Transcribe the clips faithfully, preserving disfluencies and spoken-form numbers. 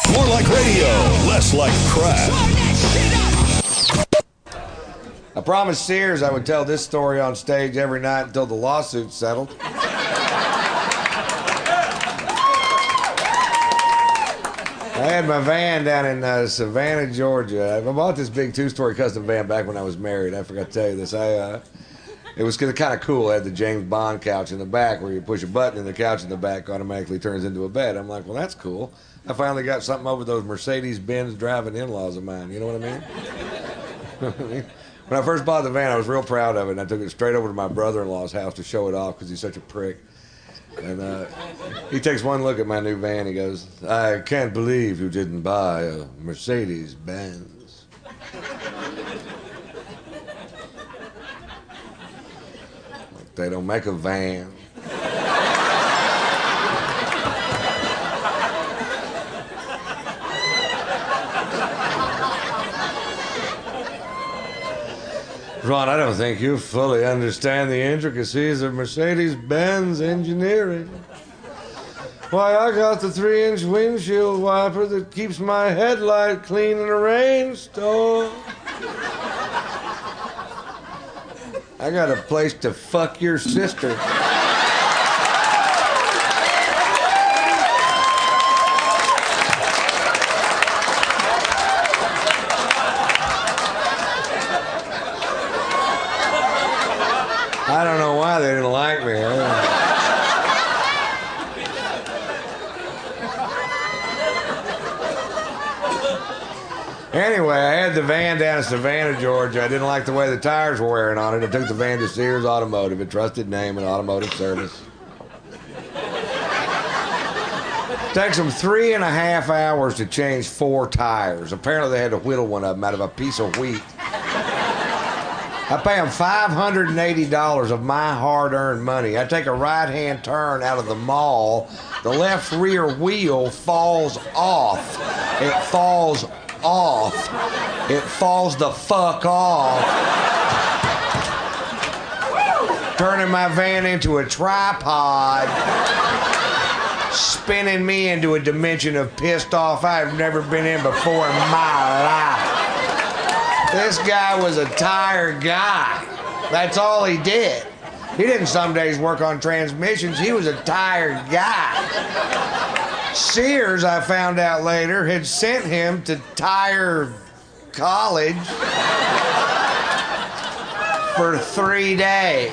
More like radio, less like crap. I promised Sears I would tell this story on stage every night until the lawsuit settled. I had my van down in uh, Savannah, Georgia. I bought this big two-story custom van back when I was married. I forgot to tell you this. I, uh, it was kind of cool. I had the James Bond couch in the back where you push a button and the couch in the back automatically turns into a bed. I'm like, well, that's cool. I finally got something over those Mercedes-Benz driving in-laws of mine. You know what I mean? When I first bought the van, I was real proud of it, and I took it straight over to my brother-in-law's house to show it off because he's such a prick. And uh, he takes one look at my new van. He goes, I can't believe you didn't buy a Mercedes-Benz. Like they don't make a van. Ron, I don't think you fully understand the intricacies of Mercedes-Benz engineering. Why, I got the three-inch windshield wiper that keeps my headlight clean in a rainstorm. I got a place to fuck your sister. I don't know why they didn't like me. Anyway, I had the van down in Savannah, Georgia. I didn't like the way the tires were wearing on it. I took the van to Sears Automotive, a trusted name in automotive service. It takes them three and a half hours to change four tires. Apparently they had to whittle one of them out of a piece of wheat. I pay them five hundred eighty dollars of my hard-earned money. I take a right-hand turn out of the mall. The left rear wheel falls off. It falls off. It falls the fuck off. Turning my van into a tripod. Spinning me into a dimension of pissed off I've never been in before in my life. This guy was a tire guy. That's all he did. He didn't some days work on transmissions. He was a tire guy. Sears, I found out later, had sent him to tire college for three days.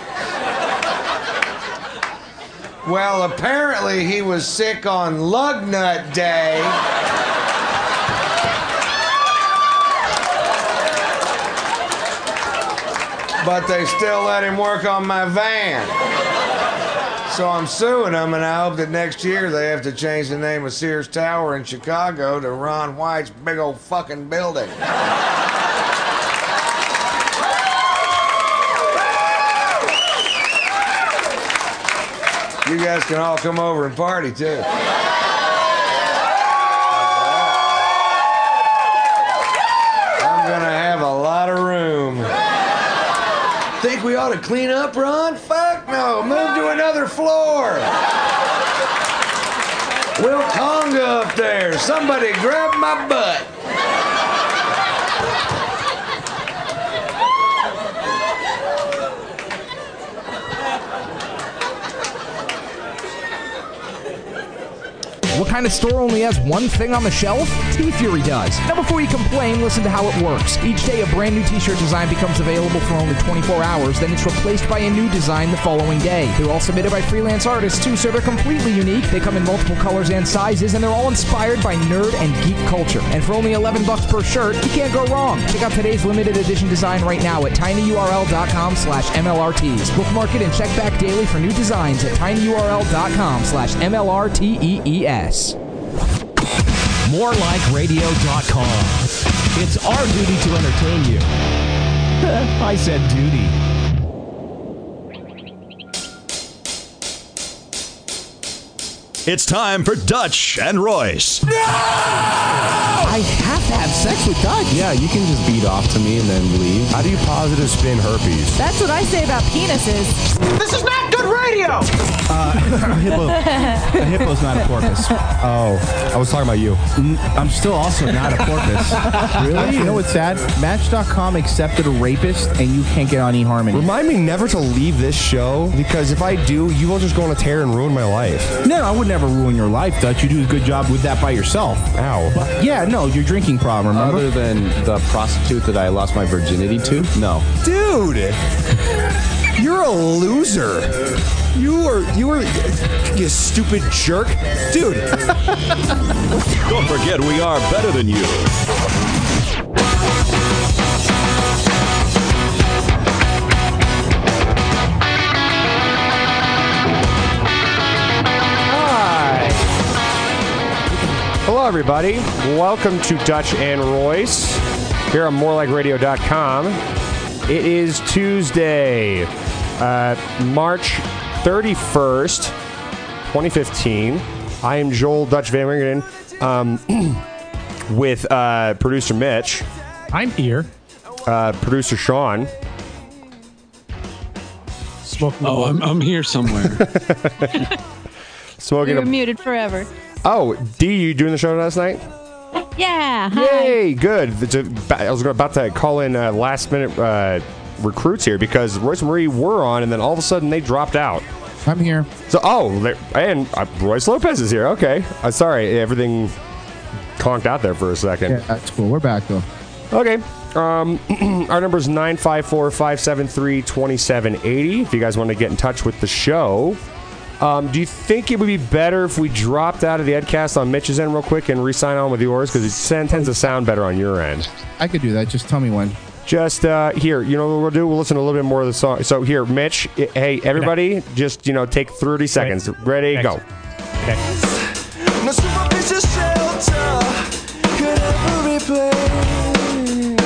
Well, apparently he was sick on lug nut day. But they still let him work on my van. So I'm suing them, and I hope that next year they have to change the name of Sears Tower in Chicago to Ron White's big old fucking building. You guys can all come over and party, too. I'm gonna have a lot of room. Think we ought to clean up, Ron? Fuck no. Move to another floor. Will Conga up there. Somebody grab my butt. What kind of store only has one thing on the shelf? T-Fury does. Now before you complain, listen to how it works. Each day a brand new t-shirt design becomes available for only twenty-four hours, then it's replaced by a new design the following day. They're all submitted by freelance artists too, so they're completely unique. They come in multiple colors and sizes, and they're all inspired by nerd and geek culture. And for only eleven bucks per shirt, you can't go wrong. Check out today's limited edition design right now at tinyurl.com slash MLRTs. Bookmark it and check back daily for new designs at tinyurl.com slash MLRTEES. more like radio dot com. It's our duty to entertain you. I said duty. It's time for Dutch and Royce. No! I have to have sex with Dutch. Yeah, you can just beat off to me and then leave. How do you positive spin herpes? That's what I say about penises. This is not good radio! Uh, a hippo. A hippo's not a porpoise. Oh, I was talking about you. I'm still also not a porpoise. Really? You know what's sad? Match dot com accepted a rapist, and you can't get on eHarmony. Remind me never to leave this show, because if I do, you will just go on a tear and ruin my life. No, I would never ruin your life, Dutch. You do a good job with that by yourself. Ow. But, yeah, no, your drinking problem, remember? Other than the prostitute that I lost my virginity to? No. Dude! You're a loser. You are, you are, you stupid jerk. Dude. Don't forget, we are better than you. Hello, everybody. Welcome to Dutch and Royce here on more like radio dot com. It is Tuesday, uh, March thirty-first, twenty fifteen. I am Joel Dutch Van Wingeren um, with uh, producer Mitch. I'm here. Uh, producer Sean. Smoking. Oh, I'm, I'm here somewhere. Smoking. You're a- muted forever. Oh, D, you doing the show last night? Yeah. Hi. Yay, good. It's a- I was about to call in uh, last minute uh, recruits here because Royce and Marie were on, and then all of a sudden they dropped out. I'm here. So, oh, there- and uh, Royce Lopez is here. Okay. Uh, sorry, everything conked out there for a second. Yeah, that's cool. We're back, though. Okay. Um, our number is nine five four, five seven three, two seven eight zero. If you guys want to get in touch with the show. Um, do you think it would be better if we dropped out of the Edcast on Mitch's end real quick and re-sign on with yours? Because it tends to sound better on your end. I could do that. Just tell me when. Just uh, here, you know what we'll do? We'll listen to a little bit more of the song. So here, Mitch, I- hey, everybody, just, you know, take thirty seconds. Ready, go. Okay. No superficial shelter could ever repay.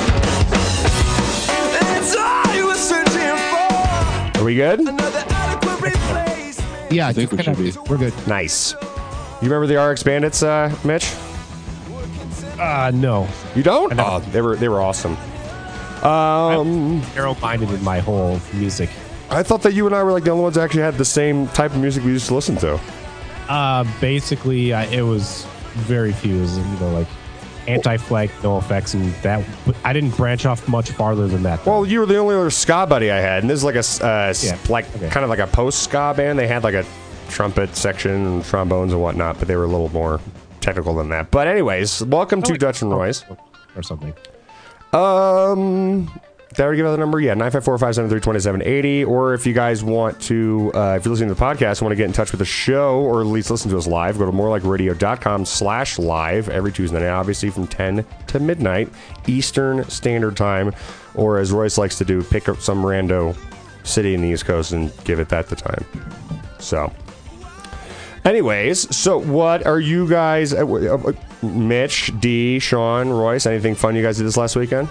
It's all you were searching for. Are we good? Another adequate replacement. Yeah, I think we should be. We're good. Nice. You remember the R X Bandits, uh, Mitch? Uh, no. You don't? I know. Oh, they were they were awesome. Um, Narrow-minded in my whole music. I thought that you and I were like the only ones that actually had the same type of music we used to listen to. Uh, basically, uh, it was very few. It was, you know, like Anti-Flag, No Effects, and that. But I didn't branch off much farther than that. though. Well, you were the only other ska buddy I had, and this is like a s- uh, s- Yeah, like okay. kind of like a post ska band. They had like a trumpet section, and trombones and whatnot, but they were a little more technical than that. But anyways, welcome to like- Dutch and Royce. or something. Um, did I already give out the number? Yeah, nine five four, five seven three, two seven eight zero. Or if you guys want to, uh, if you're listening to the podcast and want to get in touch with the show, or at least listen to us live, go to more like radio dot com slash live every Tuesday night, obviously from ten to midnight Eastern Standard Time. Or as Royce likes to do, pick up some rando city in the East Coast and give it that the time. So, anyways, so what are you guys, uh, uh, Mitch, D, Sean, Royce, anything fun you guys did this last weekend?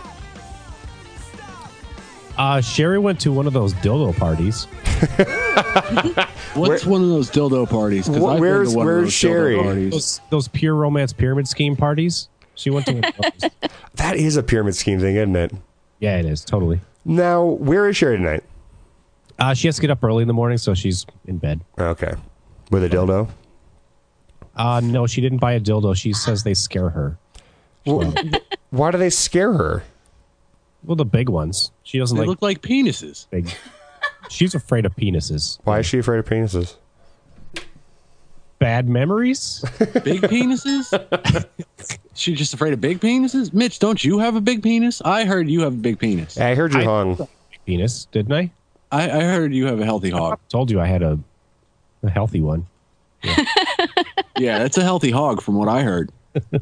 Uh, Sherry went to one of those dildo parties. What's one of those dildo parties? 'Cause Wh- I've been where's- to one of where's those dildo Sherry? parties. Those, those pure romance pyramid scheme parties. She went to one of those. That is a pyramid scheme thing, isn't it? Yeah, it is. Totally. Now, where is Sherry tonight? Uh, she has to get up early in the morning, so she's in bed. Okay. With a dildo? Uh, no, she didn't buy a dildo. She says they scare her. Well, why do they scare her? Well, the big ones. She doesn't They like look like penises. big. She's afraid of penises. Why is she afraid of penises? Bad memories? Big penises? She's just afraid of big penises? Mitch, don't you have a big penis? I heard you have a big penis. I heard you I- hung. Penis, didn't I? I, I heard you have a healthy hog. Told you I had a, a healthy one. Yeah, that's a healthy hog from what I heard.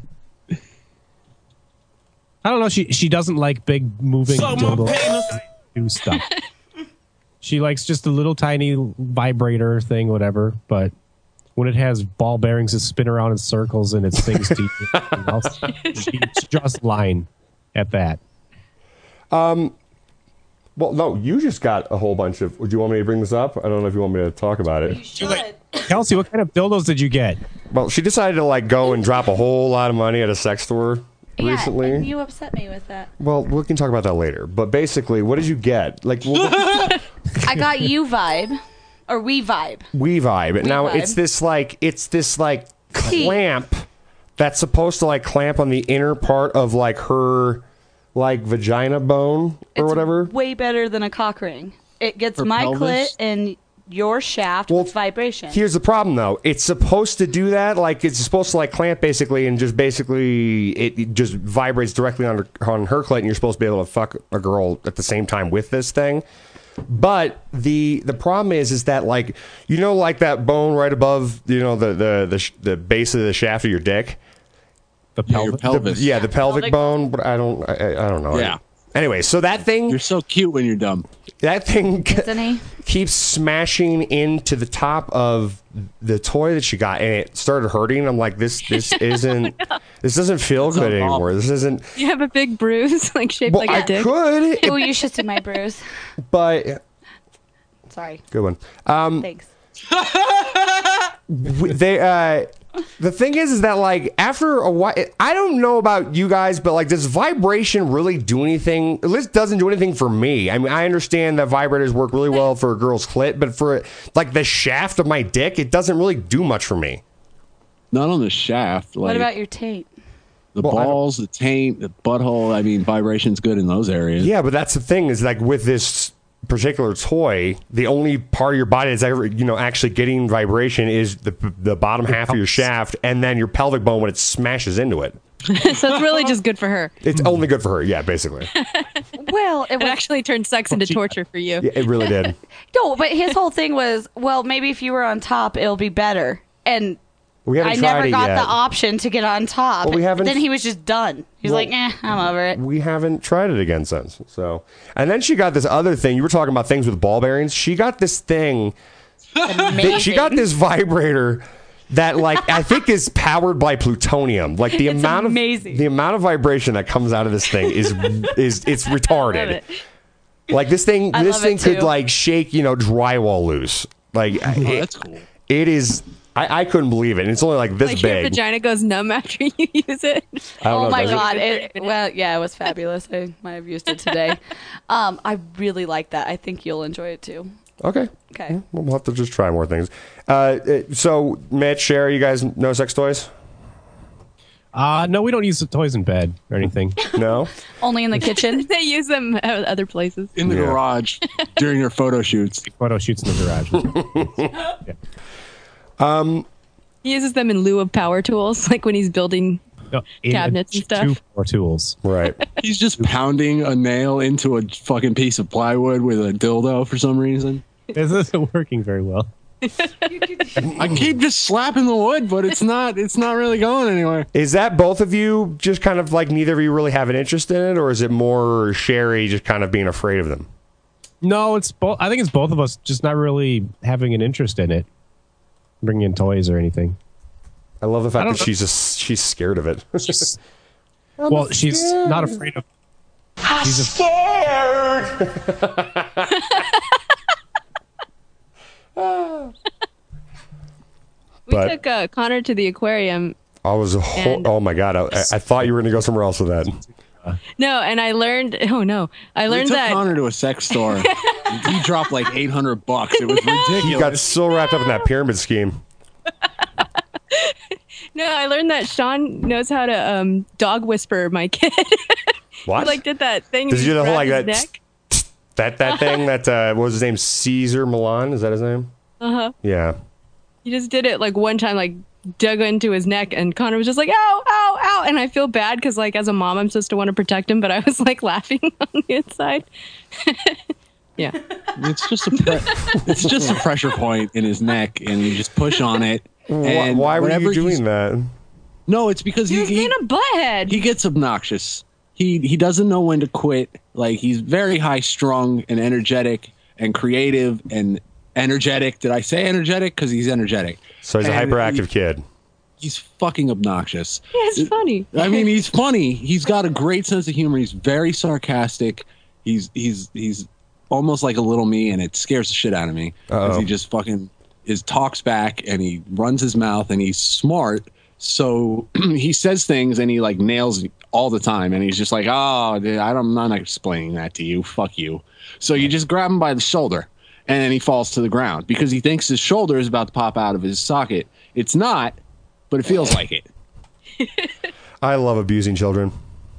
I don't know. She she doesn't like big moving dildo do stuff. She likes just a little tiny vibrator thing, whatever. But when it has ball bearings that spin around in circles and it sings to you, everything else, she just line at that. Um. Well, no, you just got a whole bunch of. Do you want me to bring this up? I don't know if you want me to talk about it. Kelsey, what kind of dildos did you get? Well, she decided to like go and drop a whole lot of money at a sex store Yeah, recently. and you upset me with that. Well, we can talk about that later. But basically, what did you get? Like, well, I got you vibe, or we vibe. We Vibe. We now Vibe. it's this like it's this like clamp that's supposed to like clamp on the inner part of like her like vagina bone or It's whatever. way better than a cock ring. It gets Her my pelvis? clit and your shaft with vibration. Here's the problem, though. It's supposed to do that. Like, it's supposed to, like, clamp, basically, and just basically, it, it just vibrates directly on her, on her clit, and you're supposed to be able to fuck a girl at the same time with this thing. But the the problem is, is that, like, you know, like that bone right above, you know, the the the, sh- the base of the shaft of your dick? The pelvis. pelvis. Yeah, the pelvic, Pelvic bone, but I don't, I, I don't know. Yeah. Anyway, so that thing... You're so cute when you're dumb. That thing Isn't he? keeps smashing into the top of the toy that she got, and it started hurting. I'm like, this this isn't this doesn't feel good anymore. This isn't. You have a big bruise, like shaped Well, like a I dick. could, Oh, you should see my bruise. but Sorry. good one. Um, Thanks. w- they uh, the thing is, is that like after a while, I don't know about you guys, but like, does vibration really do anything? At least doesn't do anything for me. I mean, I understand that vibrators work really well for a girl's clit, but for like the shaft of my dick, it doesn't really do much for me. Not on the shaft. Like What about your taint? the Well, I don't- balls, the taint, the butthole? I mean, vibration's good in those areas. Yeah, but that's the thing is like with this particular toy, the only part of your body that's ever, you know, actually getting vibration is the the bottom half of your shaft and then your pelvic bone when it smashes into it. So it's really just good for her. It's only good for her. Yeah, basically. Well, it, It actually turned sex into torture for you. Yeah, it really did. No, but his whole thing was, well, maybe if you were on top, it'll be better. And We haven't I tried never it got yet. the option to get on top. Well, we haven't- Then he was just done. He's Well, like, eh, I'm over it. We haven't tried it again since. So, and then she got this other thing. You were talking about things with ball bearings. She got this thing. that- she got this vibrator that, like, I think is powered by plutonium. Like the It's amount amazing. of the amount of vibration that comes out of this thing is is it's retarded. it. Like this thing, I this love thing it, could too. like shake, you know, drywall loose. Like Oh, it- that's cool. It is. I, I couldn't believe it. And it's only like this Like your big. vagina goes numb after you use it. I don't Oh know, my does it? god! It, well, yeah, it was fabulous. I might have used it today. um, I really like that. I think you'll enjoy it too. Okay. Okay. Well, we'll have to just try more things. Uh, it- so, Mitch, Sherry, you guys know sex toys? Uh, no, we don't use the toys in bed or anything. No? Only in the kitchen. They use them at other places. In the Yeah. garage during your photo shoots. Photo shoots in the garage. Um, He uses them in lieu of power tools, like when he's building No, in- cabinets and stuff. Two more tools. Right. He's just pounding a nail into a fucking piece of plywood with a dildo for some reason. This isn't working very well. I keep just slapping the wood, but it's not. It's not really going anywhere. Is that both of you just kind of like neither of you really have an interest in it, or is it more Sherry just kind of being afraid of them? No, it's both. I think it's both of us just not really having an interest in it, bringing in toys or anything. I love the I fact don't that know. she's just she's scared of it. well, she's not afraid of. I'm She's a- scared. We But- took uh, Connor to the aquarium. I was a whole, And- oh my god! I, I thought you were going to go somewhere else with that. No, and I learned. Oh no, I We learned took that. Connor to a sex store. He dropped like eight hundred bucks. It was ridiculous. He got so wrapped up in that pyramid scheme. No, I learned that Sean knows how to um, dog whisper my kid. What? He like did that thing. Does he do the whole like grabbed that his neck. that that thing that uh, what was his name? Caesar Milan? Is that his name? Uh huh. Yeah. He just did it like one time, like dug into his neck, and Connor was just like, "Ow, ow, ow!" And I feel bad because, like, as a mom, I'm supposed to want to protect him, but I was like laughing on the inside. Yeah, It's just a pre- it's just a pressure point in his neck, and you just push on it. Why, And why were whenever you he's- doing that? No, it's because he he, was he being a butthead. he gets obnoxious. He he doesn't know when to quit. Like he's very high strung and energetic and creative and energetic. Did I say energetic? Because he's energetic. So he's a And hyperactive he- kid. He's fucking obnoxious. Yeah, it's funny. I mean, he's funny. He's got a great sense of humor. He's very sarcastic. He's he's he's almost like a little me, and it scares the shit out of me because Uh-oh. he just fucking is talks back and he runs his mouth and he's smart, So he says things and he like nails all the time. And he's just like, oh, dude, I don't, I'm not explaining that to you. Fuck you. So you just grab him by the shoulder and then he falls to the ground because he thinks his shoulder is about to pop out of his socket. It's not, but it feels like it. I love abusing children.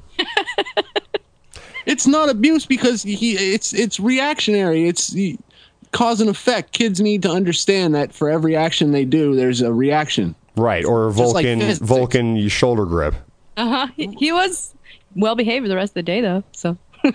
It's not abuse because he it's it's reactionary. It's he, cause and effect. Kids need to understand that for every action they do, there's a reaction. Right, or Just like Vulcan physics. Vulcan shoulder grip. Uh huh. He, he was well behaved the rest of the day, though. So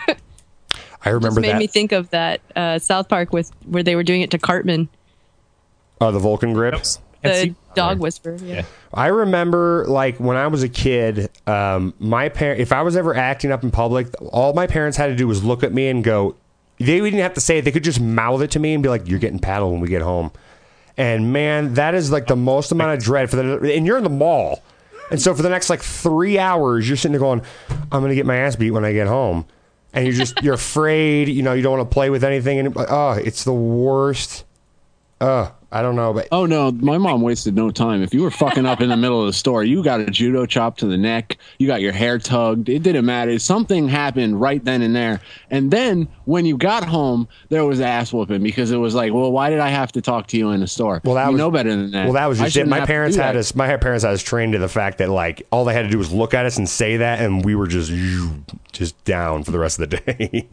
I remember made that. me think of that uh, South Park with where they were doing it to Cartman, Oh, the Vulcan grip. the dog whisperer. Yeah. I remember, like, when I was a kid, um, my parent, if I was ever acting up in public, all my parents had to do was look at me and go, they didn't have to say it. They could just mouth it to me and be like, you're getting paddled when we get home. And man, that is like the most amount of dread for the, and you're in the mall. And so for the next like three hours, you're sitting there going, I'm going to get my ass beat when I get home. And you're just, you're afraid, you know, you don't want to play with anything. And oh, it's the worst. Uh, I don't know, but oh no, my mom wasted no time. If you were fucking up in the middle of the store, you got a judo chop to the neck, you got your hair tugged. It didn't matter. Something happened right then and there. And then when you got home, there was ass whooping because it was like, well, why did I have to talk to you in the store? Well, that you was, know better than that. Well, that was I just it. shouldn't My have to parents do had that. us. My parents had us trained to the fact that like all they had to do was look at us and say that, and we were just just down for the rest of the day.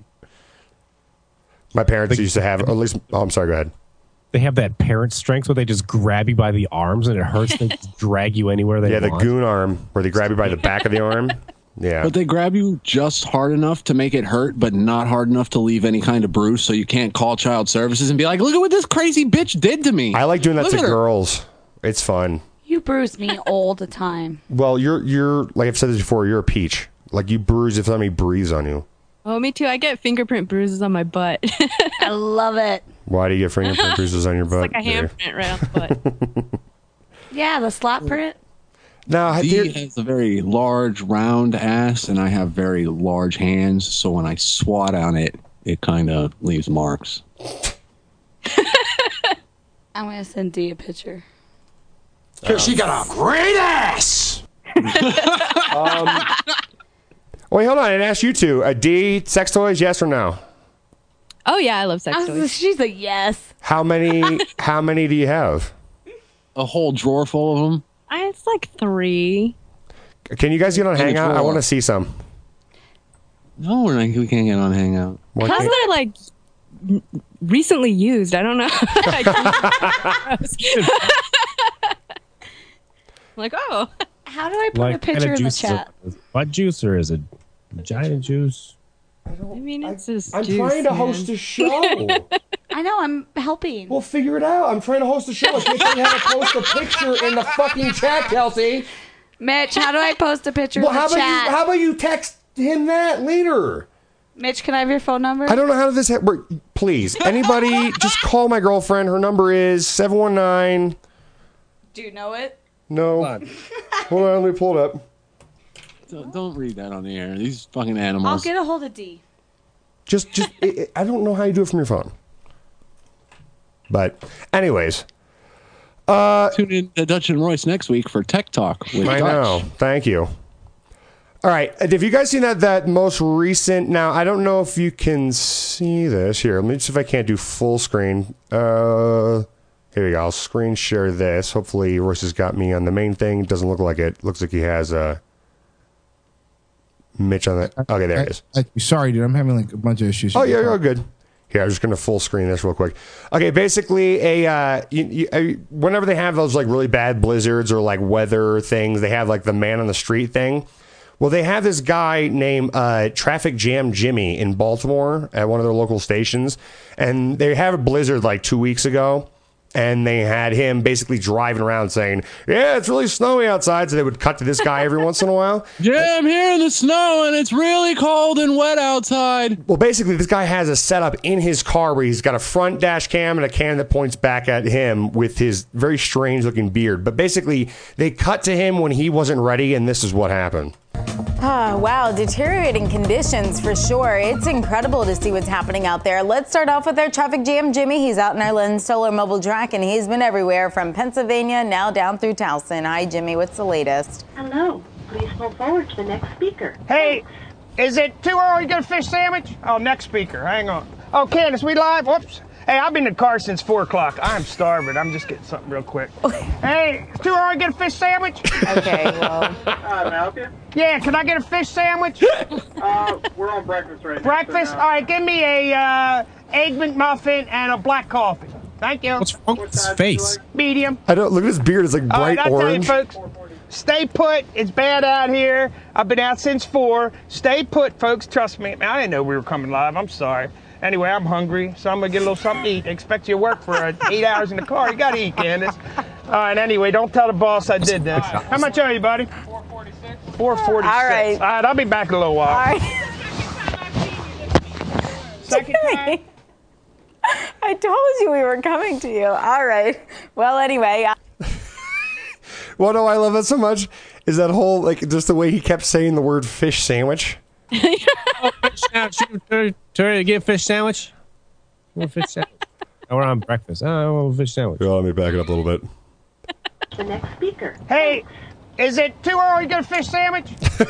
My parents used to have at least. Oh, I'm sorry. Go ahead. They have that parent strength where they just grab you by the arms and it hurts. They just drag you anywhere they Yeah, want. the goon arm where they grab you by the back of the arm. Yeah. But they grab you just hard enough to make it hurt, but not hard enough to leave any kind of bruise, so you can't call child services and be like, look at what this crazy bitch did to me. I like doing that Look to at her. girls. It's fun. You bruise me all the time. Well, you're you're like I've said this before. You're a peach. Like you bruise if somebody breathes on you. Oh, me too. I get fingerprint bruises on my butt. I love it. Why do you get fingerprint bruises on your butt? It's like a handprint right on the butt. Yeah, the slap print. No, he has a very large, round ass, and I have very large hands. So when I swat on it, it kind of leaves marks. I'm gonna send Dee a picture. Because she got a great ass. um, wait, hold on. I didn't ask you two. Uh, D, sex toys, yes or no? Oh yeah, I love sex I was- toys. She's a yes. How many? How many do you have? A whole drawer full of them. I, it's like three. Can you guys get on In a Hangout? I drawer. want to see some. No, we're not, we can't get on Hangout. Why Because can't- they're like n- recently used. I don't know. like, oh. How do I put Like a picture kind of in the juice is chat? it butt juice or is it vagina juice? I mean, it's just I'm juice, trying to man. host a show. I know, I'm helping. Well, figure it out. I'm trying to host a show. I can't tell you how to post a picture in the fucking chat, Kelsey. Mitch, how do I post a picture Well, in the how about chat? you? How about you text him that later? Mitch, can I have your phone number? I don't know how this ha- work. Please, anybody, just call my girlfriend. Her number is seven one nine. Do you know it? No. Hold on, let me pull it up. Don't, don't read that on the air. These fucking I'll animals. get a hold of D. Just, just, it, it- I don't know how you do it from your phone. But, anyways, uh, Tune in to Dutch and Royce next week for Tech Talk with I Dutch. know. Thank you. All right. Have you guys seen that that most recent? Now, I don't know if you can see this here. Let me see if I can't do full screen. Uh, here we go. I'll screen share this. Hopefully, Royce has got me on the main thing. Doesn't look like it. Looks like he has uh, Mitch on that. Okay, there I, it is. I, sorry, dude. I'm having like a bunch of issues. Oh, yeah, you're good. Here, I'm just going to full screen this real quick. Okay, basically, a uh, you, you, uh, whenever they have those like really bad blizzards or like weather things, they have like the man on the street thing. Well, they have this guy named uh, Traffic Jam Jimmy in Baltimore at one of their local stations, and they have a blizzard like two weeks ago. And they had him basically driving around saying, yeah, it's really snowy outside. So they would cut to this guy every once in a while. Yeah, I'm here in the snow and it's really cold and wet outside. Well, basically, this guy has a setup in his car where he's got a front dash cam and a cam that points back at him with his very strange looking beard. But basically, they cut to him when he wasn't ready, and this is what happened. Oh, wow, deteriorating conditions for sure. It's incredible to see what's happening out there. Let's start off with our traffic jam, Jimmy. He's out in our Lens Solar Mobile Track, and he's been everywhere from Pennsylvania now down through Towson. Hi, Jimmy. What's the latest? Hello. Please move forward to the next speaker. Hey, is it too early to get a fish sandwich? Oh, next speaker. Hang on. Oh, Candace, we live? Whoops. Hey, I've been in the car since four o'clock. I'm starving. I'm just getting something real quick. Hey, it's too early to get a fish sandwich? Okay, well. Uh, can I help you? Yeah, can I get a fish sandwich? Uh, we're on breakfast right now. Breakfast? so All right, give me a uh, egg McMuffin and a black coffee. Thank you. What's wrong with his face? Medium. I don't look at his beard. It's like All right, bright I'll orange. tell you, folks. Stay put. It's bad out here. I've been out since four. Stay put, folks. Trust me. I didn't know we were coming live. I'm sorry. Anyway, I'm hungry, so I'm gonna get a little something to eat. I expect you to work for uh, eight hours in the car. You gotta eat, Candace. All right. Anyway, don't tell the boss I did this. How much are you, buddy? four forty-six. four forty-six. All right. All right. I'll be back in a little while. All right. Second time. I told you we were coming to you. All right. Well, anyway. I- What do I love that so much is that whole, like, just the way he kept saying the word fish sandwich. Oh, fish sandwich. Turn to get a fish sandwich. Want a fish sandwich? Oh, we're on breakfast. Oh, I want a fish sandwich. Well, let me back it up a little bit. The next speaker. Hey, is it too early to get a fish sandwich?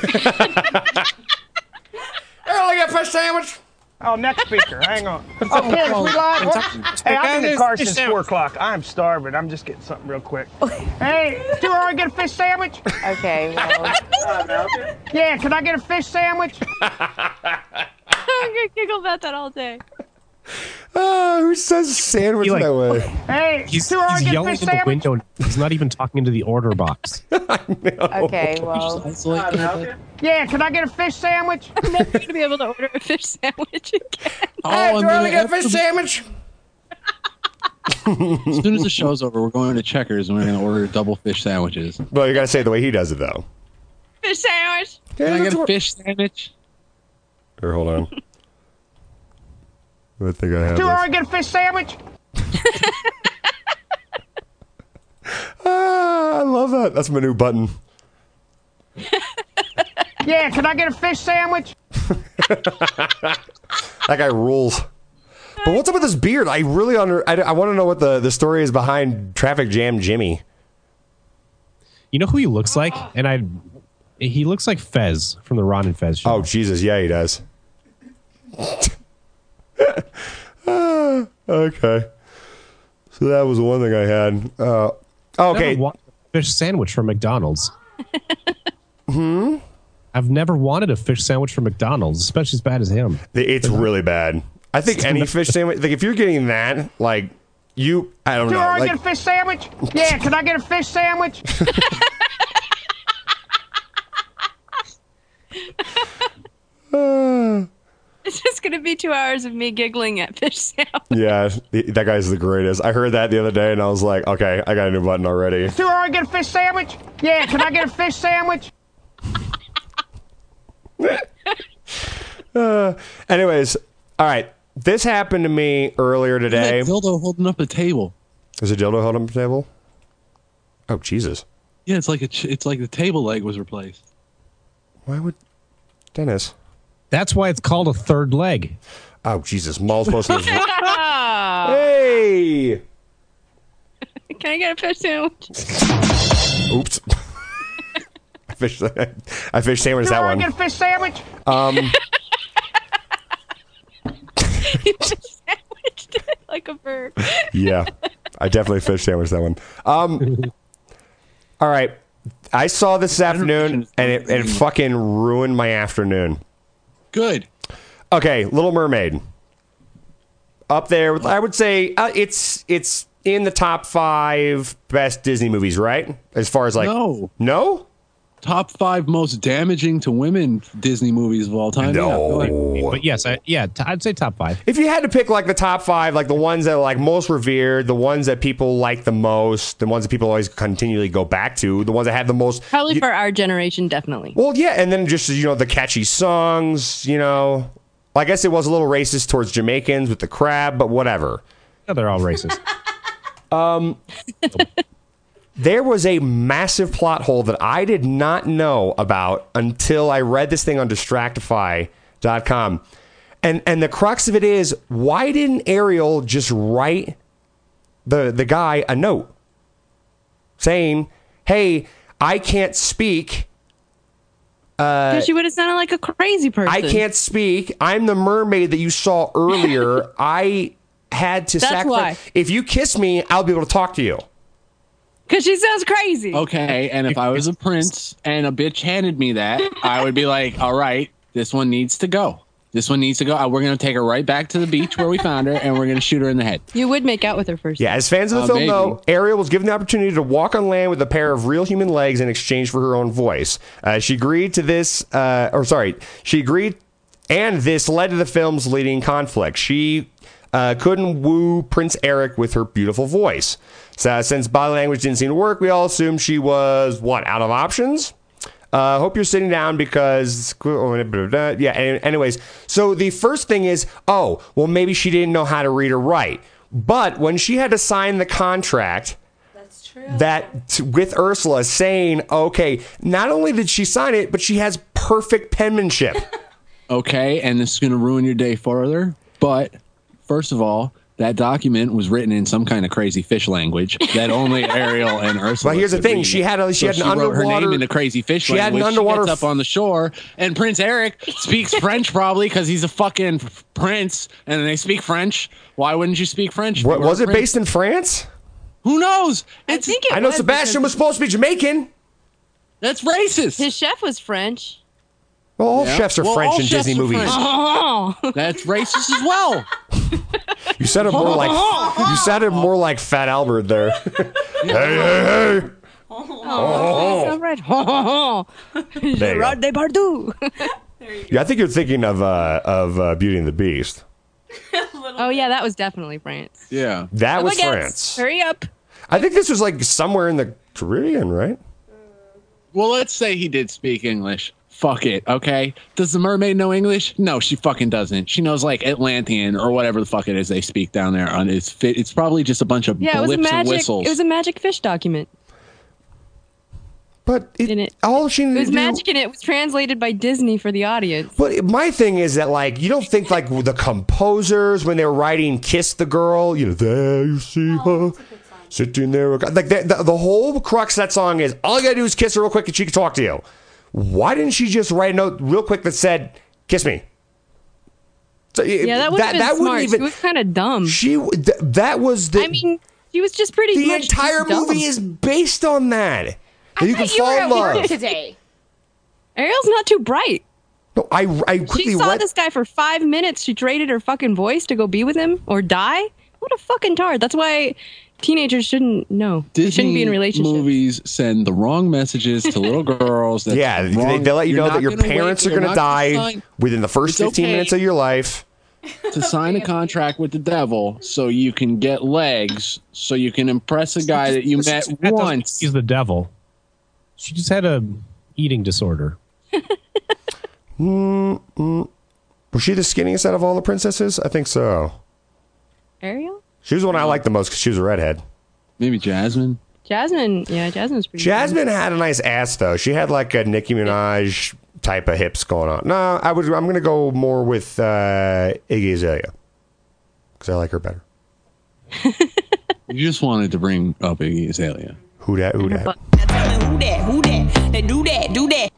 Early get a fish sandwich. Oh, next speaker. Hang on. Oh, Candace, we live? Whoops. Hey, I've been in the car since four o'clock. I'm starving. I'm just getting something real quick. Hey, too early to get a fish sandwich? Okay, well. Yeah, can I get a fish sandwich? I'm gonna giggle about that all day. Oh, who says sandwich He, like- that way? Hey, He's, too early he's to get a yelling fish in the sandwich? window. He's not even talking into the order box. Okay, well. Yeah, can I get a fish sandwich? I'm never gonna be able to order a fish sandwich again. Hey, too early to get a fish sandwich. As soon as the show's over, we're going to Checkers and we're going to order double fish sandwiches. Well, you got to say it the way he does it, though. Fish sandwich. Can I get a fish sandwich? Here, hold on. I think I have Too this. early to get a fish sandwich? Ah, I love that. That's my new button. Yeah, can I get a fish sandwich? That guy rules. But what's up with this beard? I really under. I, I want to know what the, the story is behind Traffic Jam Jimmy. You know who he looks like? And I, he looks like Fez from the Ron and Fez show. Oh, Jesus. Yeah, he does. Ah, okay. So that was the one thing I had. Uh, okay. Never wanted a fish sandwich from McDonald's. Hmm? I've never wanted a fish sandwich from McDonald's, especially as bad as him. It's really bad. I think any fish sandwich, like if you're getting that, like you, I don't Too know. early to Like, get a fish sandwich? Yeah, can I get a fish sandwich? uh, It's just gonna be two hours of me giggling at fish sandwich. yeah, th- that guy's the greatest. I heard that the other day and I was like, okay, I got a new button already. Too early to get a fish sandwich? Yeah, can I get a fish sandwich? Uh, anyways, all right. This happened to me earlier today. That dildo holding up a table. Is a dildo holding up a table? Oh, Jesus. Yeah, it's like a ch- it's like the table leg was replaced. Why would Dennis? That's why it's called a third leg. Oh, Jesus. Maul's supposed to. Can Hey! I get a fish sandwich? Oops. I fish. I fish sandwich Too that early one. to get a fish sandwich? Um. You fish sandwiched it like a bird. Yeah, I definitely fish sandwich that one. Um, all right, I saw this afternoon, and it, it fucking ruined my afternoon. Good. Okay, Little Mermaid, up there. with- I would say uh, it's it's in the top five best Disney movies, right? As far as like No. no, Top five most damaging to women Disney movies of all time. No. Yeah, go ahead. But yes, I, yeah, t- I'd say top five. if you had to pick like the top five, like the ones that are like most revered, the ones that people like the most, the ones that people always continually go back to, the ones that have the most. Probably for our generation, definitely. Well, yeah, and then just, you know, the catchy songs, you know. I guess it was a little racist towards Jamaicans with the crab, but whatever. Yeah, they're all racist. Um, there was a massive plot hole that I did not know about until I read this thing on Distractify dot com. And and the crux of it is, why didn't Ariel just write the the guy a note saying, hey, I can't speak. Uh, Because she would have sounded like a crazy person. I can't speak. I'm the mermaid that you saw earlier. I had to That's sacrifice. why. If you kiss me, I'll be able to talk to you. Because she sounds crazy. Okay, and if I was a prince and a bitch handed me that, I would be like, all right, this one needs to go. This one needs to go. Uh, We're going to take her right back to the beach where we found her, and we're going to shoot her in the head. You would make out with her first. Yeah, as fans of the Uh, film maybe. know, Ariel was given the opportunity to walk on land with a pair of real human legs in exchange for her own voice. Uh, she agreed to this, uh, or sorry, she agreed, and this led to the film's leading conflict. She uh, couldn't woo Prince Eric with her beautiful voice. So since body language didn't seem to work, we all assumed she was, what, out of options? Uh, hope you're sitting down because, yeah, anyways. So the first thing is, oh, well, maybe she didn't know how to read or write. But when she had to sign the contract, That's true. that t- with Ursula saying, okay, not only did she sign it, but she has perfect penmanship. Okay, and this is going to ruin your day further. But first of all, that document was written in some kind of crazy fish language that only Ariel and Ursula. Well, here's the could thing. read. She had a- she So had an wrote her underwater- name in the crazy fish she had an language. underwater She gets up on the shore, and Prince Eric speaks French probably because he's a fucking f- prince, and they speak French. Why wouldn't you speak French? What, You were was a it prince. based in France? Who knows? It's, I think it I know was Sebastian was because supposed to be Jamaican. That's racist. His chef was French. Well, all Yeah. chefs are Well, French all in chefs Disney are movies. French. Oh. That's racist as well. You sounded more like you sounded more like Fat Albert there. hey, hey, hey! Oh, that's right. There you go. Gerard Depardieu. Yeah, I think you're thinking of uh, of uh, Beauty and the Beast. Oh yeah, that was definitely France. Yeah, that Oh, was my God. France. Hurry up. I think this was like somewhere in the Caribbean, right? Well, let's say he did speak English. Fuck it, okay? Does the mermaid know English? No, she fucking doesn't. She knows like Atlantean or whatever the fuck it is they speak down there. On it's fit. It's probably just a bunch of Yeah, it was a blips and magic. whistles. It was a magic fish document. But it, it, all she It needed was to do- magic, and it was translated by Disney for the audience. But my thing is that, like, you don't think, like, the composers, when they're writing Kiss the Girl, you know, there you see her, sitting there. Like, the, the, the whole crux of that song is, all you gotta do is kiss her real quick and she can talk to you. Why didn't she just write a note real quick that said, kiss me? So, Yeah, that would have been smart. She was kind of dumb. She th- that was the. I mean, she was just pretty. The much entire just dumb. movie is based on that. That you can You were fall at in work love. today. Ariel's not too bright. No, I I quickly She saw read. this guy for five minutes. She traded her fucking voice to go be with him or die. What a fucking tard. That's why teenagers shouldn't know. They Disney shouldn't be in relationships. movies send the wrong messages to little girls. That's Yeah, they, wrong. they let you You're know not that your gonna wait- parents are you're going to not gonna die sign- within the first It's fifteen okay. minutes of your life. to sign a contract with the devil so you can get legs, so you can impress a guy that you met once. He's the devil. She just had a eating disorder. mm, mm. Was she the skinniest out of all the princesses? I think so. Ariel? She was the one I liked the most because she was a redhead. Maybe Jasmine. Jasmine. Yeah, Jasmine's pretty Jasmine had a nice ass though. She had like a Nicki Minaj type of hips going on. No, I would. I'm going to go more with uh, Iggy Azalea because I like her better. You just wanted to bring up Iggy Azalea. Who dat? Who dat? Who that? Who that? They do that. Do that.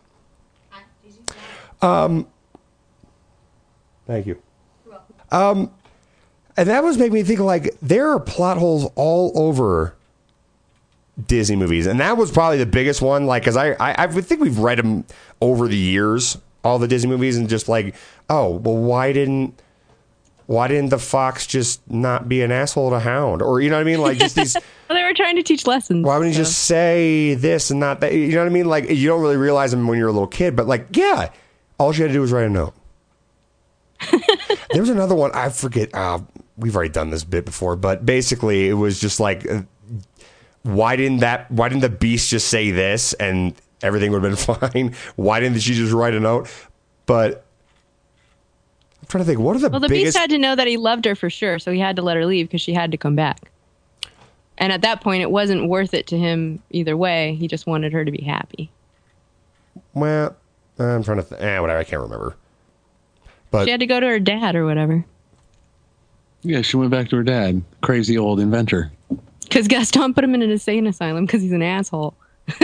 Um. Thank you. Um, and that was making me think like there are plot holes all over Disney movies, and that was probably the biggest one. Like, because I, I I think we've read them over the years, all the Disney movies, and just like, oh, well, why didn't why didn't the fox just not be an asshole to Hound, or you know what I mean? Like just these. Well, they were trying to teach lessons. Why wouldn't you so. just say this and not that? You know what I mean? Like you don't really realize them when you're a little kid, but like, yeah, all she had to do was write a note. There was another one. I forget. Uh, we've already done this bit before, but basically it was just like, uh, why didn't that? Why didn't the beast just say this and everything would have been fine? Why didn't she just write a note? But I'm trying to think. What are the Well, the biggest? beast had to know that he loved her for sure, so he had to let her leave because she had to come back. And at that point, it wasn't worth it to him either way. He just wanted her to be happy. Well, I'm trying to. Th- eh, whatever. I can't remember. But She had to go to her dad or whatever. Yeah, she went back to her dad. Crazy old inventor. Because Gaston put him in an insane asylum because he's an asshole.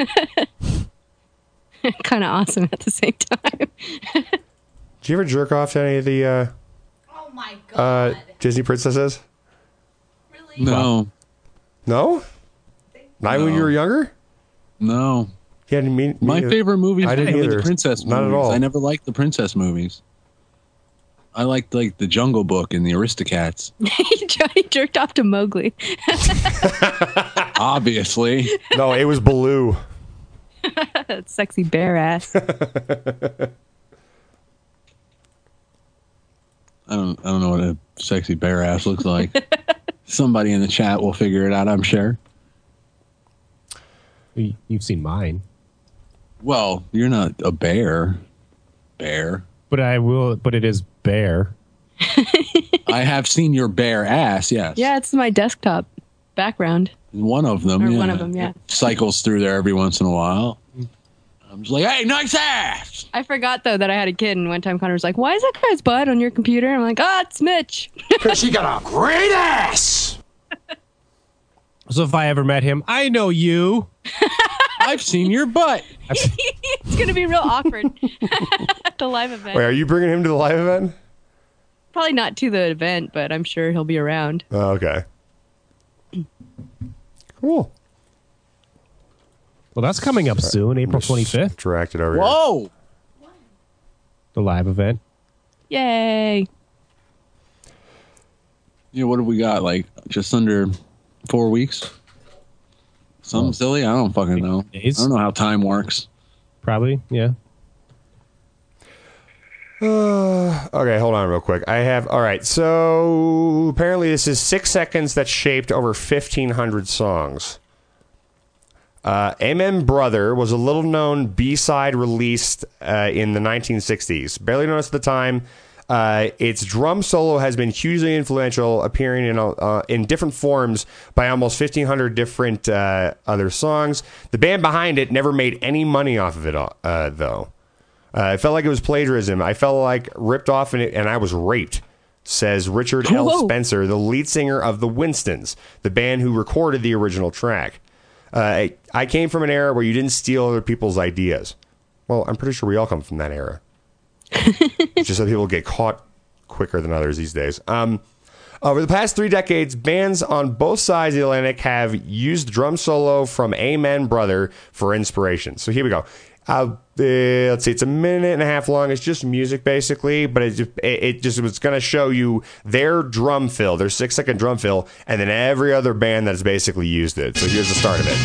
Kind of awesome at the same time. did you ever jerk off to any of the uh, Oh my god. uh, Disney princesses? No. No? Not when you were younger? No. Yeah, I didn't mean, My mean- favorite movies I didn't were either. the princess Not movies. at all. I never liked the princess movies. I liked like the Jungle Book and the Aristocats. He jerked off to Mowgli. Obviously. No, it was Baloo. That sexy bear ass. I don't I don't know what a sexy bear ass looks like. Somebody in the chat will figure it out, I'm sure. You- You've seen mine. Well, you're not a bear. Bear. But I will. But it is bear. I have seen your bare ass, yes. Yeah, it's my desktop background. One of them, Or yeah. one of them, yeah. Cycles through there every once in a while. I'm just like, hey, nice ass! I forgot, though, that I had a kid, and one time Connor was like, why is that guy's butt on your computer? I'm like, oh, it's Mitch. Because she got a great ass. So if I ever met him, I know you. I've seen your butt. It's going to be real awkward at the live event. Wait, are you bringing him to the live event? Probably not to the event, but I'm sure he'll be around. Oh, okay. Cool. Well, that's coming up soon, April twenty-fifth. Dragged it over here. Whoa! The live event. Yay. Yeah, what have we got? Like, just under four weeks? Something silly? I don't fucking know. Days? I don't know how time works. Probably, yeah. Uh, okay, hold on real quick. I have, all right, so apparently this is six seconds that shaped over fifteen hundred songs. Uh, Amen Brother was a little known B-side released uh, in the nineteen sixties. Barely noticed at the time. Uh, its drum solo has been hugely influential, appearing in uh, in different forms by almost fifteen hundred different uh, other songs. The band behind it never made any money off of it, uh, though. Uh, it felt like it was plagiarism. I felt like ripped off in it, and I was raped, says Richard L. Whoa. Spencer, the lead singer of the Winstons, the band who recorded the original track. Uh, I, I came from an era where you didn't steal other people's ideas. Well, I'm pretty sure we all come from that era. It's just that people get caught quicker than others these days. Um, over the past three decades, bands on both sides of the Atlantic have used the drum solo from Amen Brother for inspiration. So here we go. Uh, uh, let's see, it's a minute and a half long. It's just music, basically, but it just, it, it just was going to show you their drum fill, their six-second drum fill, and then every other band that's basically used it. So here's the start of it.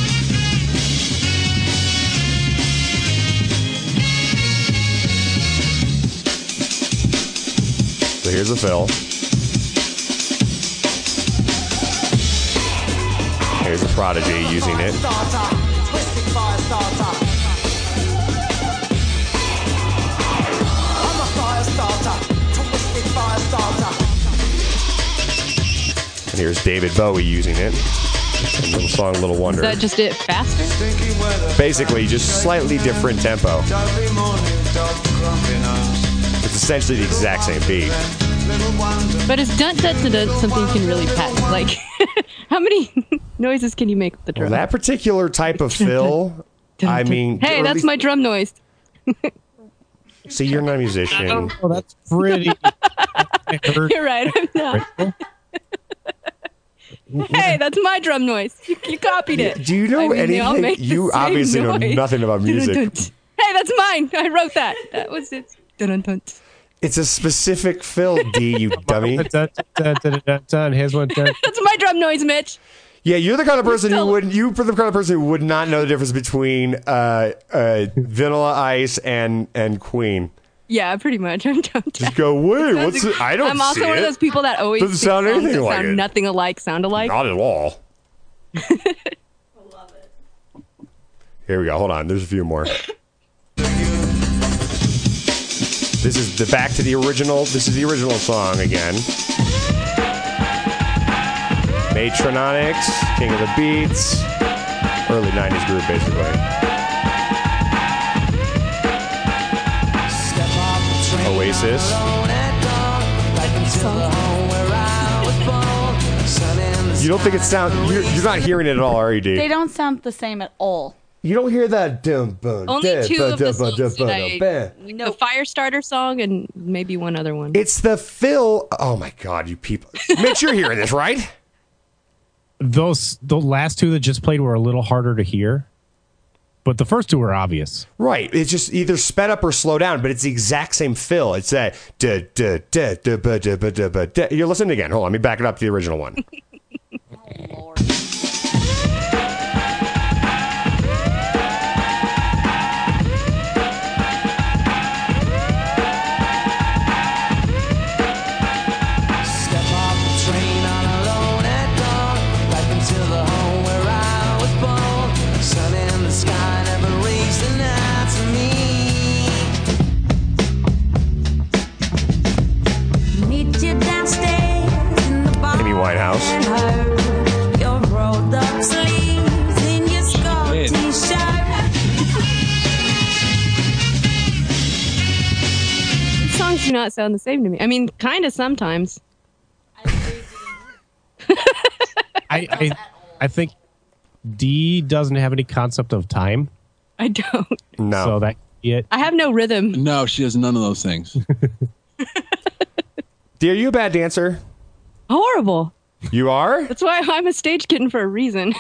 So here's the fill. Here's the Prodigy using it. And here's David Bowie using it. A little song, Little Wonder. Is that just it faster? Basically, just slightly different tempo. It's essentially the exact same beat. But is dun dun dun dun something you can really patent? Like, how many noises can you make with the drum? Well, that particular type of fill, I mean... Hey, or at that's least- my drum noise. See, you're not a musician. Oh, that's pretty. You're right, I'm not. Hey, that's my drum noise. You, you copied it. Do you know I mean, they all anything? make the You same obviously know noise. nothing about music. Dun, dun, dun. Hey, that's mine. I wrote that. That was it. Dun, dun, dun. It's a specific fill, D, you dummy. Dun, dun, dun, dun, dun. Here's one. Dun. That's my drum noise, Mitch. Yeah, you're the kind of person who would you for the kind of person who would not know the difference between uh, uh, Vanilla Ice and and Queen. Yeah, pretty much. I'm done. Just go, wait, what's it? I don't I'm also see one it. of those people that always Doesn't sing sound songs anything that like sound it. nothing alike, sound alike. Not at all. Here we go. Hold on. There's a few more. This is the back to the original. This is the original song again. Matronics, King of the Beats, early nineties group, basically. Oasis. You don't think it sounds... You're, you're not hearing it at all, are you, D? They don't sound the same at all. You don't hear that... Only two of the songs that I know. The Firestarter song and maybe one other one. It's the Phil... Oh, my God, you people. Mitch, you're hearing this, right? Those the last two that just played were a little harder to hear, but the first two were obvious. Right. It's just either sped up or slow down, but it's the exact same fill. It's that... duh, duh, duh, duh, duh, duh, duh, duh, duh, duh. You're listening again. Hold on, let me back it up to the original one. Oh, Lord. Amy Winehouse. These songs do not sound the same to me. I mean, kind of sometimes. I, I I think D doesn't have any concept of time. I don't. No. So that it. I have no rhythm. No, she has none of those things. D, are you a bad dancer? Horrible. You are? That's why I'm a stage kitten for a reason.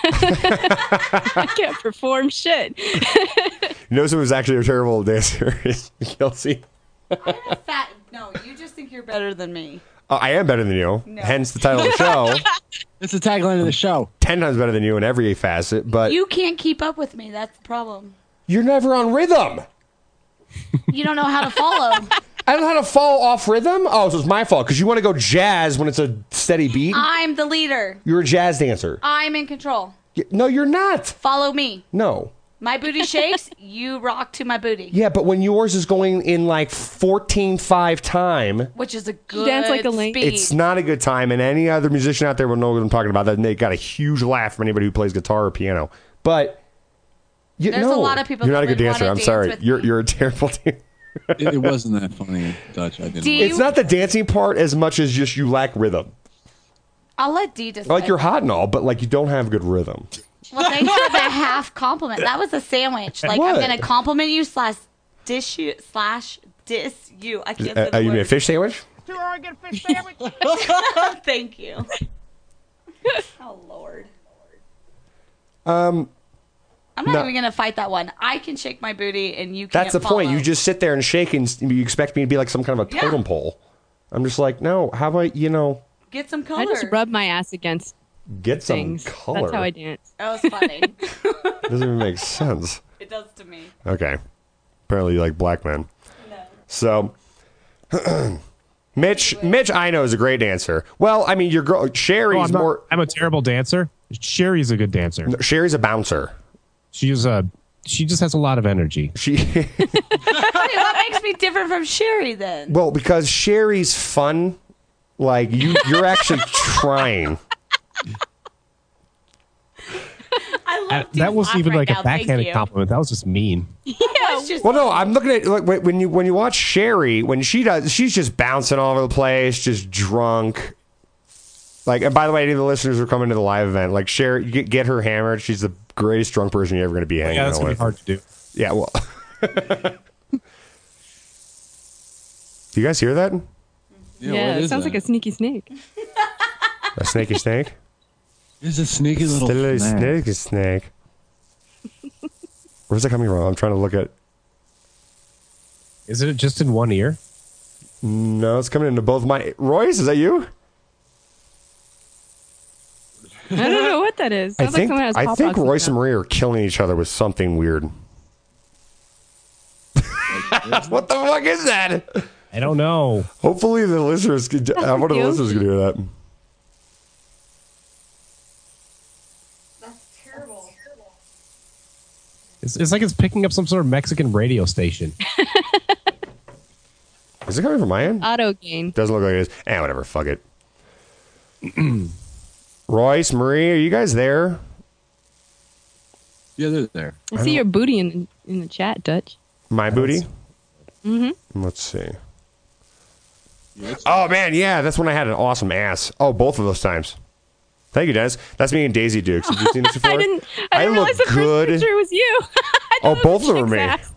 I can't perform shit. You know someone who's actually a terrible dancer is Kelsey. I'm a fat. No, you just think you're better than me. Oh, I am better than you. No. Hence the title of the show. It's the tagline of the show. Ten times better than you in every facet, but You can't keep up with me. That's the problem. you're never on rhythm. You don't know how to follow. I don't know how to fall off rhythm. Oh, so it's my fault because you want to go jazz when it's a steady beat. I'm the leader. You're a jazz dancer. I'm in control. Y- No, you're not. Follow me. No. My booty shakes. You rock to my booty. Yeah, but when yours is going in like fourteen five time, Which is a good dance like a lady. speed. it's not a good time. And any other musician out there will know what I'm talking about. That they got a huge laugh from anybody who plays guitar or piano. But you, There's no, a lot of people You're not a that good would dancer. wanna I'm dance sorry. with You're me. you're a terrible dancer. It, it wasn't that funny, Dutch. I didn't. Do like you- It's not the dancing part as much as just you lack rhythm. I'll let D decide. Like you're hot and all, but like you don't have good rhythm. Well, thanks for the half compliment. That was a sandwich. Like What? I'm gonna compliment you slash dish you slash diss you. I can't say Uh, the uh, you mean a word. fish sandwich? Too hard to get a fish sandwich. Thank you. Oh Lord. Um, I'm not No. even gonna fight that one. I can shake my booty and you can't. that's the point. follow. You just sit there and shake, and you expect me to be like some kind of a Yeah. totem pole. I'm just like, no. How about you know, get some color. I just rub my ass against get some things. color? That's how I dance. That was funny. Doesn't even make sense. It does to me. Okay. Apparently, you like black men. So, Mitch, Mitch, I know is a great dancer. Well, I mean, your girl Sherry's Oh, I'm, not- more. I'm a terrible dancer. Sherry's a good dancer. No, Sherry's a bouncer. She's a. She just has a lot of energy. She. Wait, what makes me different from Sherry then? Well, because Sherry's fun. Like you, you're actually trying. I Uh, that wasn't even like a backhanded compliment. That was just mean. Yeah. Just, Well, no, I'm looking at like when you when you watch Sherry when she does, she's just bouncing all over the place, just drunk. Like, and by the way, any of the listeners who are coming to the live event, like Sherry, get, get her hammered. She's the greatest drunk person you're ever going to be hanging Yeah, that's out gonna with. be hard to do. Yeah, well. Do you guys hear that? Yeah, it sounds like a sneaky snake. A snaky snake? It's a sneaky little Still a snake. snaky snake. Where's that coming from? I'm trying to look at. Is it just in one ear? No, it's coming into both my. Royce, is that you? I don't know what that is. I Sounds like think someone has I Pop think Rocks in Royce their and Marie are killing each other with something weird. What the fuck is that? I don't know. Hopefully the listeners could. Uh, one of the You? listeners could hear that. That's terrible. It's, it's like it's picking up some sort of Mexican radio station. Is it coming from my end? Auto gain. Doesn't look like it is. Eh, whatever. Fuck it. Royce, Marie, are you guys there? Yeah, they're there. I see your booty in in the chat, Dutch. My booty? Mm-hmm. Let's see. Oh, man, yeah, that's when I had an awesome ass. Oh, both of those times. Thank you, Dennis. That's me and Daisy Dukes. Have you seen this before? I didn't. I didn't look realize the good. first picture was you. Oh, both of them are me. Ass.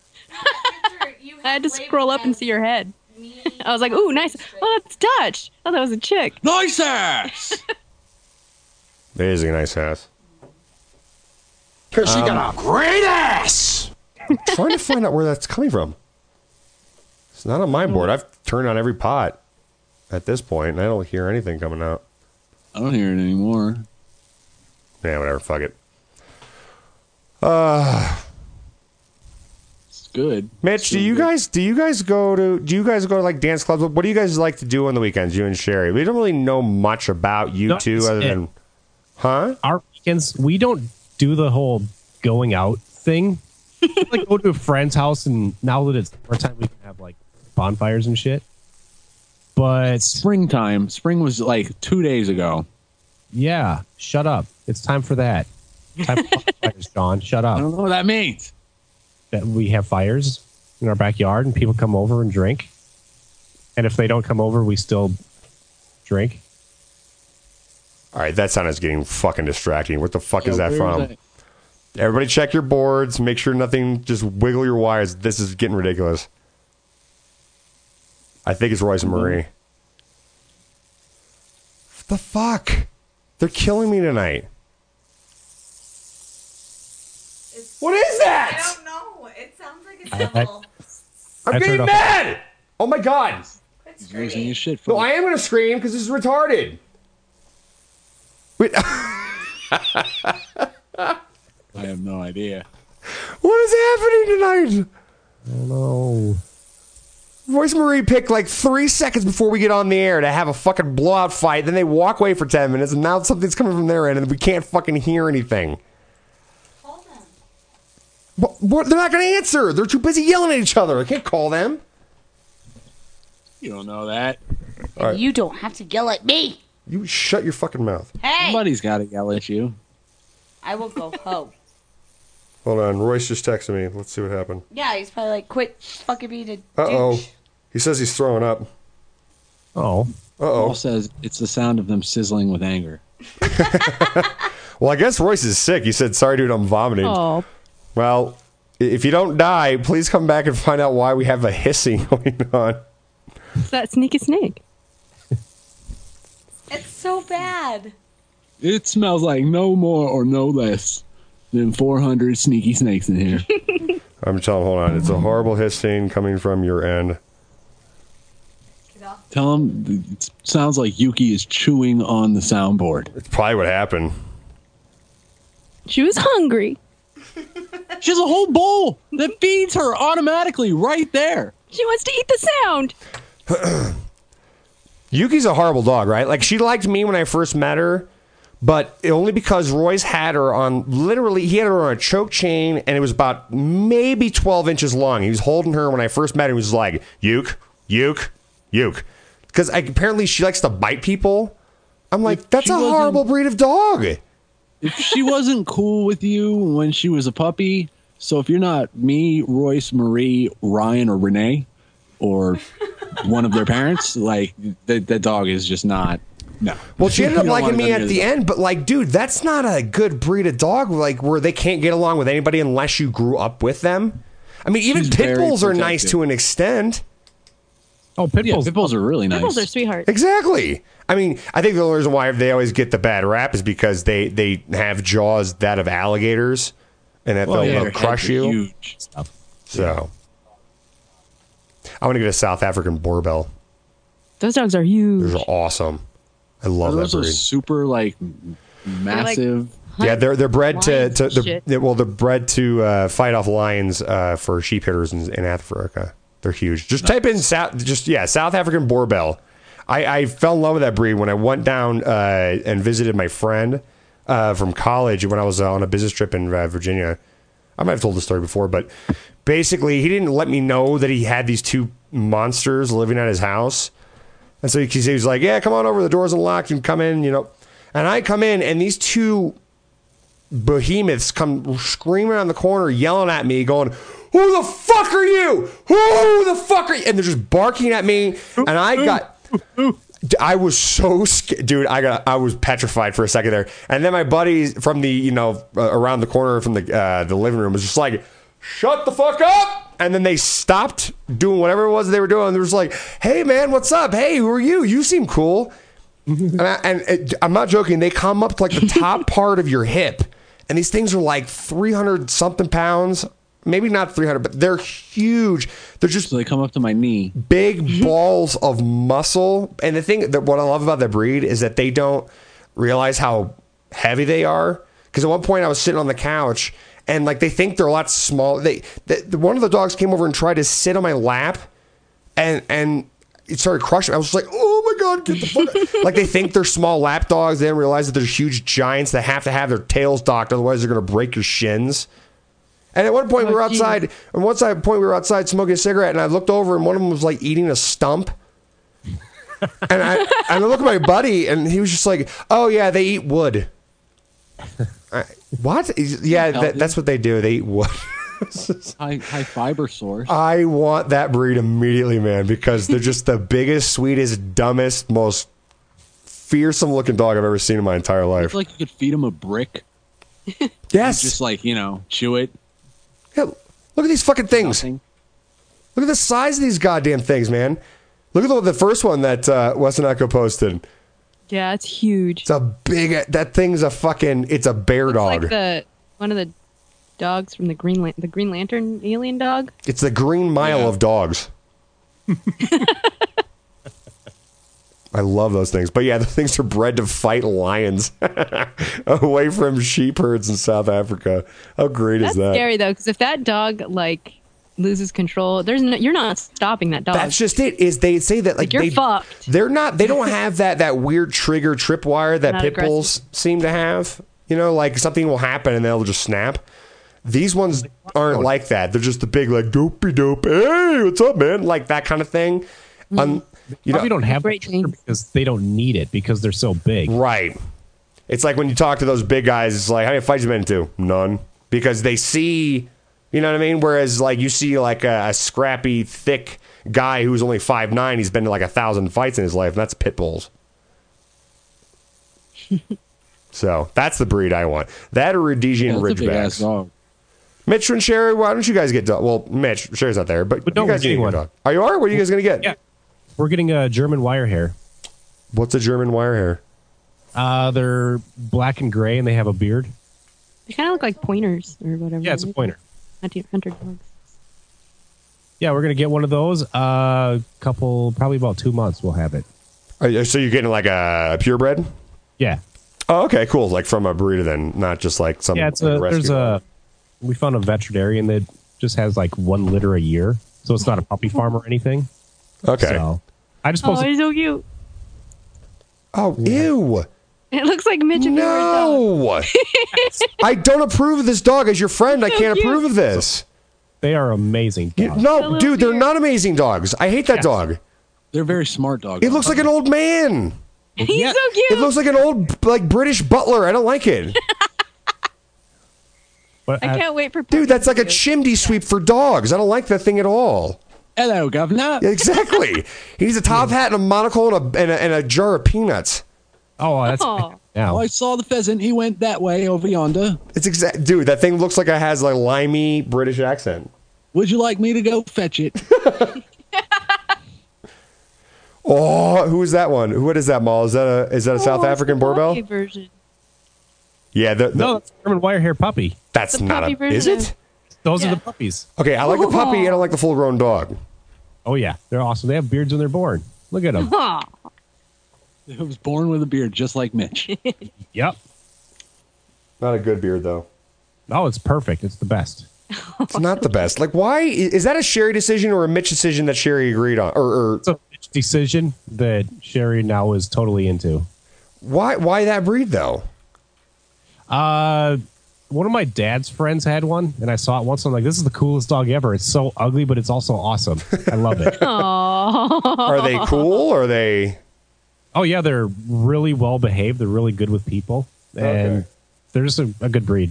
I had to scroll up and see your head. I was like, "Ooh, nice! Oh, that's Dutch. Oh, that was a chick. Nice ass." It is a nice ass. Because she Um, got a great ass. I'm trying to find out where that's coming from. It's not on my board. I've turned on every pot at this point, and I don't hear anything coming out. I don't hear it anymore. Yeah, whatever. Fuck it. Uh, it's good. Mitch, do you guys do you guys go to do you guys go to like dance clubs? What do you guys like to do on the weekends? You and Sherry. We don't really know much about you No, two, it's- other it- than, huh? Our weekends, we don't do the whole going out thing. We, like go to a friend's house, and now that it's summertime, we can have like bonfires and shit. But springtime, spring was like two days ago. Yeah, shut up. It's time for that. Time for bonfires, John. Shut up. I don't know what that means. That we have fires in our backyard, and people come over and drink. And if they don't come over, we still drink. All right, that sound is getting fucking distracting. What the fuck Yeah, is that where from? is that? Everybody check your boards. Make sure nothing, just wiggle your wires. This is getting ridiculous. I think it's Royce and Marie. What the fuck? They're killing me tonight. What is that? I don't know. It sounds like a I- I- symbol. I'm I getting turned off- mad! Oh my god! He's losing his shit. No, I am going to scream because this is retarded. Wait. I have no idea. What is happening tonight? Oh no. Royce Marie picked like three seconds before we get on the air to have a fucking blowout fight. Then they walk away for ten minutes, and now something's coming from their end, and we can't fucking hear anything. Call them. What, what? They're not going to answer. They're too busy yelling at each other. I can't call them. You don't know that. All right. You don't have to yell at me. You shut your fucking mouth. Hey, Somebody's got to yell at you. I will go ho. Hold on. Royce just texted me. Let's see what happened. Yeah, he's probably like, quit fucking being a Uh oh. douche. He says he's throwing up. Oh. Uh oh. Paul says it's the sound of them sizzling with anger. Well, I guess Royce is sick. He said, sorry, dude, I'm vomiting. Oh. Well, i- if you don't die, please come back and find out why we have a hissing going on. It's that sneaky snake. It's so bad. It smells like no more or no less than four hundred sneaky snakes in here. I'm telling, hold on. It's a horrible hissing coming from your end. Tell him it sounds like Yuki is chewing on the soundboard. It's probably what happened. She was hungry. She has a whole bowl that feeds her automatically right there. She wants to eat the sound. Yuki's a horrible dog, right? Like, she liked me when I first met her, but only because Royce had her on, literally, he had her on a choke chain, and it was about maybe twelve inches long. He was holding her when I first met her. He was like, Yuke, Yuke, Yuke. Because apparently she likes to bite people. I'm like, that's she a wasn't- horrible breed of dog. If she wasn't cool with you when she was a puppy, so if you're not me, Royce, Marie, Ryan, or Renee, or one of their parents, like, that that dog is just not, no. Well, she ended up You don't liking wanna me go at near the end, but like, dude, that's not a good breed of dog. Like, where they can't get along with anybody unless you grew up with them. I mean, even She's pit very bulls are nice protective. to an extent. Oh, pit Yeah, bulls. pit bulls are really nice. Pit bulls are sweethearts. Exactly. I mean, I think the only reason why they always get the bad rap is because they, they have jaws that of alligators, and that Well, they'll, yeah, they'll their crush heads are you. huge. So, I want to get a South African Borbell. Those dogs are huge. Those are awesome. I love Those that are breed. super, like, massive. Yeah, they're they're bred to, lions to and they're, shit. they- well they're bred to uh, fight off lions uh, for sheep hitters in, in Africa. They're huge. Just type in South, just yeah, South African Borbell. I, I fell in love with that breed when I went down uh, and visited my friend uh, from college when I was uh, on a business trip in uh, Virginia. I might have told this story before, but basically he didn't let me know that he had these two monsters living at his house. And so he, he was like, yeah, come on over. The door's unlocked. You can come in, you know. And I come in, and these two behemoths come screaming on the corner, yelling at me, going, "Who the fuck are you? Who the fuck are you?" And they're just barking at me. And I got, I was so scared, dude. I got, I was petrified for a second there. And then my buddy from the, you know, uh, around the corner from the uh, the living room was just like, "Shut the fuck up!" And then they stopped doing whatever it was they were doing. They were just like, "Hey man, what's up? Hey, who are you? You seem cool." And, I, and it, I'm not joking. They come up to like the top part of your hip, and these things are like three hundred something pounds. Maybe not three hundred, but they're huge. They're just so they come up to my knee. Big balls of muscle. And the thing that what I love about that breed is that they don't realize how heavy they are. Because at one point I was sitting on the couch, and like they think they're a lot smaller. They, the, one of the dogs came over and tried to sit on my lap, and and it started crushing. I was just like, "Oh my god, get the fuck!" Like they think they're small lap dogs. They didn't realize that they're huge giants that have to have their tails docked, otherwise they're going to break your shins. And at one point oh, we were outside, geez. and one side point we were outside smoking a cigarette, and I looked over, and one of them was like eating a stump. and I and I look at my buddy, and he was just like, "Oh yeah, they eat wood." I, what? Yeah, that, that's what they do. They eat wood. high, high fiber source. I want that breed immediately, man, because they're just the biggest, sweetest, dumbest, most fearsome looking dog I've ever seen in my entire life. It's like you could feed them a brick. Yes. Just like, you know, chew it. Yeah, look at these fucking things. Nothing. Look at the size of these goddamn things, man. Look at the, the first one that uh, Weston Echo posted. Yeah, it's huge. It's a big, that thing's a fucking, it's a bear it's dog. Like the, one of the dogs from the Green Lan- the Green Lantern alien dog. It's the Green Mile yeah. of dogs. I love those things. But yeah, the things are bred to fight lions away from sheep herds in South Africa. How great That's is that? Scary though, because if that dog like loses control, there's no, you're not stopping that dog. That's just it. Is they say that like, like you're they, fucked. They're not. They don't have that that weird trigger tripwire that Not pit aggressive. bulls seem to have. You know, like something will happen and they'll just snap. These ones aren't like that. They're just the big like dopey dope. Hey, what's up, man? Like that kind of thing. Mm-hmm. Um, you Probably know, don't have great because they don't need it because they're so big. Right. It's like when you talk to those big guys, it's like, how many fights you been into? None. Because they see, you know what I mean? Whereas like you see like a, a scrappy, thick guy who's only five nine, he's been to like a thousand fights in his life, and that's pit bulls. So that's the breed I want. That or Rhodesian yeah, Ridgebacks. Dog. Mitch and Sherry, why don't you guys get dog? Well, Mitch, Sherry's not there, but, but you guys get one dog. Are you are? What are you guys going to get? Yeah. We're getting a German wire hair. What's a German wire hair? Uh, they're black and gray, and they have a beard. They kind of look like pointers or whatever. Yeah, it's a pointer. Hunter hunter dogs. Yeah, we're gonna get one of those. A uh, couple, probably about two months. We'll have it. Are you, so you're getting like a purebred? Yeah. Oh, okay, cool. Like from a breeder, then, not just like some. Yeah, it's a. Like There's a. We found a veterinarian that just has like one litter a year, so it's not a puppy farm or anything. Okay. So I just Oh, posted. he's so cute. Oh, ew. It looks like Mitch and No. I don't approve of this dog. As your friend, I So can't cute. approve of this. They are amazing You- dogs. no, dude, they're not amazing dogs. I hate that Yes. dog. They're very smart dogs. It looks like an old man. He's Yeah. so cute. It looks like an old, like British butler. I don't like it. But I can't wait for Dude, that's like a chimney sweep for dogs. I don't like that thing at all. Hello, governor. Yeah, exactly. He needs a top hat and a monocle and a, and a, and a jar of peanuts. Oh, that's Oh. now. I saw the pheasant. He went that way over yonder. It's exact, dude. That thing looks like it has like a limey British accent. Would you like me to go fetch it? Oh, who is that one? What is that, Maul? Is that a is that a South Oh, it's African the Borbell? puppy version. Yeah, the, the, No, that's a German wire hair puppy. that's the not puppy a. version Is of- it? Those Yeah. are the puppies. Okay, I like the puppy and I like the full grown dog. Oh yeah, they're awesome. They have beards when they're born. Look at them. Aw. It was born with a beard, just like Mitch. Yep. Not a good beard though. Oh, it's perfect. It's the best. It's not the best. Like, why is that a Sherry decision or a Mitch decision that Sherry agreed on, or, or It's a decision that Sherry now is totally into. why why that breed though? Uh, one of my dad's friends had one, and I saw it once. I'm like, this is the coolest dog ever. It's so ugly, but it's also awesome. I love it. Aw. Are they cool? Or are they? Oh yeah, they're really well behaved. They're really good with people, and Okay. they're just a, a good breed.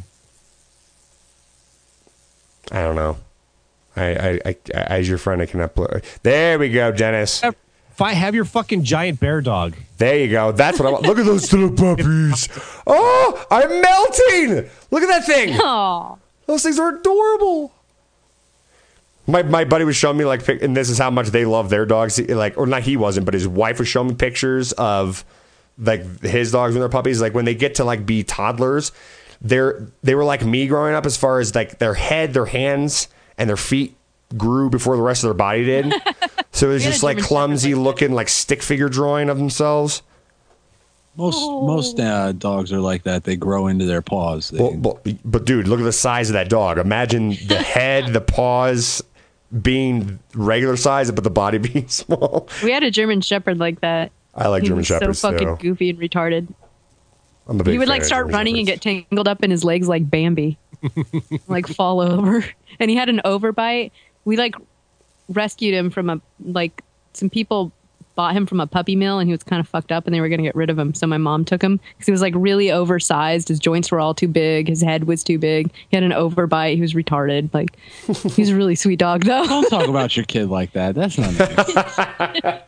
I don't know. I, I, I, as your friend, I cannot play. There we go, Dennis. If I have your fucking giant bear dog. There you go. That's what I want. Look at those little puppies. Oh, I'm melting. Look at that thing. Aw. Those things are adorable. My my buddy was showing me like, pic- and this is how much they love their dogs. Like, or not, he wasn't, but his wife was showing me pictures of like his dogs when they're puppies. Like when they get to like be toddlers, they're they were like me growing up as far as like their head, their hands, and their feet grew before the rest of their body did. So it was We had just a like German clumsy looking like stick figure drawing of themselves. Most most uh, dogs are like that. They grow into their paws. They, Well, but, but dude, look at the size of that dog. Imagine the head, the paws being regular size, but the body being small. We had a German Shepherd like that. I like He German was Shepherds, So fucking too. goofy and retarded. I'm a big He would fan like of start German running Shepherds. and get tangled up in his legs like Bambi, like fall over. And he had an overbite. We like rescued him from a like some people bought him from a puppy mill, and he was kind of fucked up, and they were going to get rid of him. So my mom took him because he was like really oversized. His joints were all too big. His head was too big. He had an overbite. He was retarded. Like he's a really sweet dog, though. Don't talk about your kid like that. That's not nice.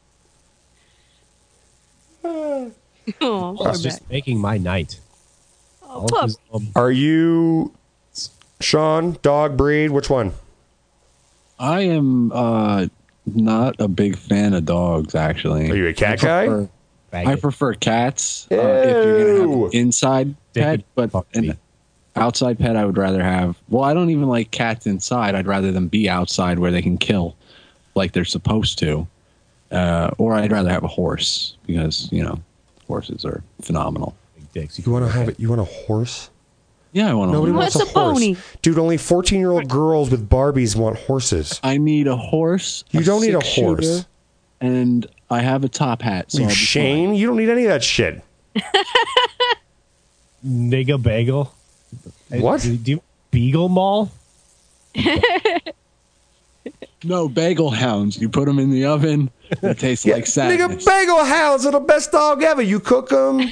Oh, It's just making my night. Oh, pup. Are you Sean, dog breed? Which one? I am uh, not a big fan of dogs, actually. Are you a cat I prefer, guy? I prefer cats. Uh, if you're gonna have an inside pet, but an outside pet, I would rather have. Well, I don't even like cats inside. I'd rather them be outside where they can kill, like they're supposed to. Uh, or I'd rather have a horse because you know horses are phenomenal. Dicks. You want to have it? You want a horse? Yeah, I want. Nobody a wants a horse, dude. Only fourteen-year-old girls with Barbies want horses. I need a horse. You don't need a six-shooter, horse. And I have a top hat. So You I'll be Shane, you don't need any of that shit. Nigga bagel. What? Do, do you Beagle Mall? No, bagel hounds. You put them in the oven. They taste like sadness. Nigga, bagel hounds are the best dog ever. You cook them.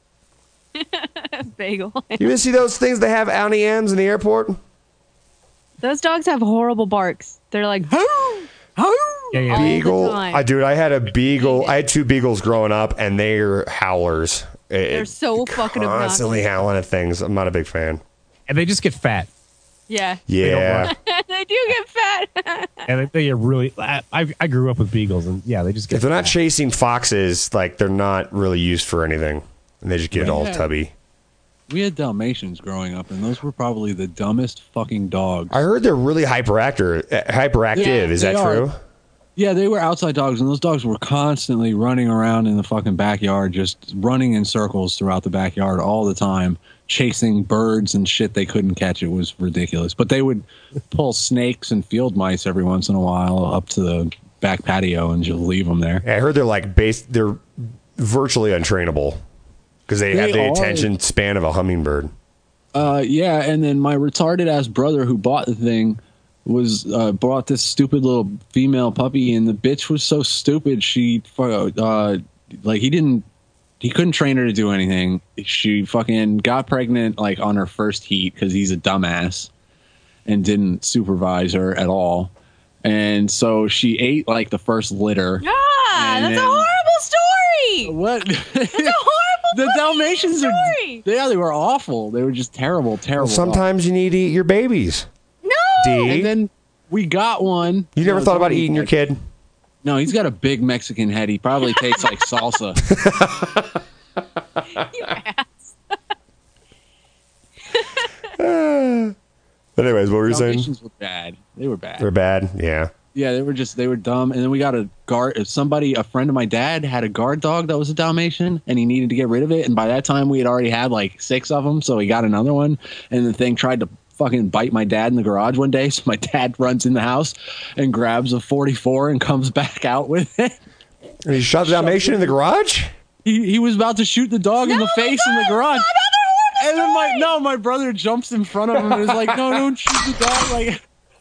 Bagel. You ever see those things they have Auntie M's in the airport? Those dogs have horrible barks. They're like, hoo, hoo, yeah, all the Beagle. time. I dude, I had a beagle. I had two beagles growing up, and they're howlers. It- They're it- so fucking constantly obnoxious. howling at things. I'm not a big fan. And they just get fat. Yeah. Yeah. They do get fat. And they, they are really. I, I I grew up with beagles, and yeah, they just get If they're not fat. chasing foxes, like they're not really used for anything, and they just get all Yeah. tubby. We had Dalmatians growing up, and those were probably the dumbest fucking dogs. I heard they're really hyperactive. uh, Hyperactive. Yeah, Is they that are. true? Yeah, they were outside dogs, and those dogs were constantly running around in the fucking backyard, just running in circles throughout the backyard all the time, chasing birds and shit they couldn't catch. It was ridiculous. But they would pull snakes and field mice every once in a while up to the back patio and just leave them there. Yeah, I heard they're like based. They're virtually untrainable because they, They have the are. attention span of a hummingbird. Uh, yeah, and then my retarded ass brother who bought the thing was uh, brought this stupid little female puppy, and the bitch was so stupid. She uh, like he didn't he couldn't train her to do anything. She fucking got pregnant like on her first heat because he's a dumbass and didn't supervise her at all. And so she ate like the first litter. Ah, And that's then- a horrible story. What? That's a horrible The Dalmatians story. are yeah, they were awful. They were just terrible, terrible. Sometimes you need to eat your babies. No. D. And then we got one. You never know, thought about somebody- eating your kid? No, he's got a big Mexican head. He probably tastes like salsa. You ass. But anyways, what were you saying? Dalmatians were bad. They were bad. They're bad. Yeah. Yeah, they were just they were dumb. And then we got a guard. Somebody, a friend of my dad, had a guard dog that was a Dalmatian, and he needed to get rid of it. And by that time, we had already had like six of them, so he got another one. And the thing tried to fucking bite my dad in the garage one day. So my dad runs in the house and grabs a forty-four and comes back out with it. And he shot the Dalmatian in the garage? He he was about to shoot the dog in the face in the garage. And then my no, my brother jumps in front of him and is like, "No, don't shoot the dog!" Like,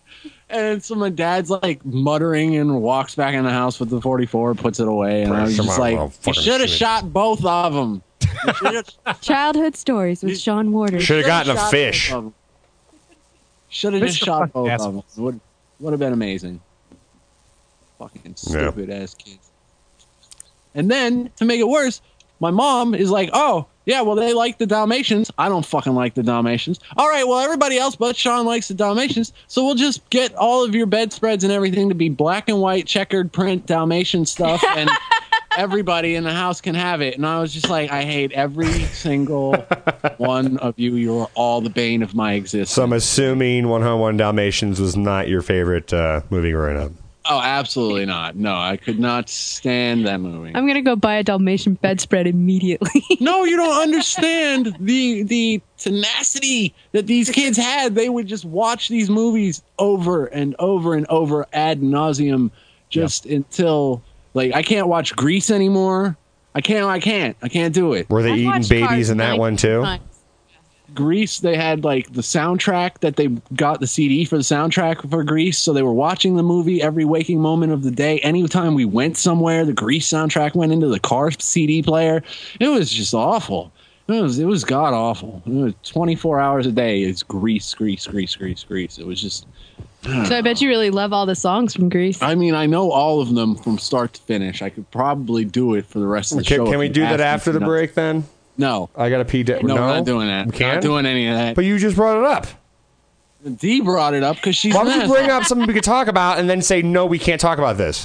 And so my dad's like muttering and walks back in the house with the forty-four, puts it away, and I was just like, "You should have shot both of them." Childhood stories with Sean Warder. Should have gotten a fish. Should have just Mister shot fucking both assholes. of them. Would would have been amazing. Fucking stupid ass kids. And then to make it worse, my mom is like, "Oh, yeah, well, they like the Dalmatians. I don't fucking like the Dalmatians. All right, well, everybody else but Sean likes the Dalmatians, so we'll just get all of your bedspreads and everything to be black and white checkered print Dalmatian stuff, and everybody in the house can have it." And I was just like, I hate every single one of you. You're all the bane of my existence. So I'm assuming one oh one Dalmatians was not your favorite uh, movie growing up. Oh, absolutely not. No, I could not stand that movie. I'm gonna go buy a Dalmatian bedspread immediately. No, you don't understand the the tenacity that these kids had. They would just watch these movies over and over and over ad nauseum, just yep. until like I can't watch Grease anymore. I can't. I can't. I can't do it. Were they I've eating babies in that one too? Times. Grease, they had like the soundtrack that they got the C D for the soundtrack for Grease, so they were watching the movie every waking moment of the day. Anytime we went somewhere, the Grease soundtrack went into the car C D player. It was just awful. It was it was god awful. It was twenty-four hours a day. It's Grease, Grease, Grease, Grease, Grease. It was just. So I bet you really love all the songs from Grease. I mean, I know all of them from start to finish. I could probably do it for the rest of the can, show. Can we do that after the break then? No. I got to pee. De- no, no, we're not doing that. We can't? Not doing any of that. But you just brought it up. Dee brought it up because she's Why would you bring up something we could talk about and then say, no, we can't talk about this?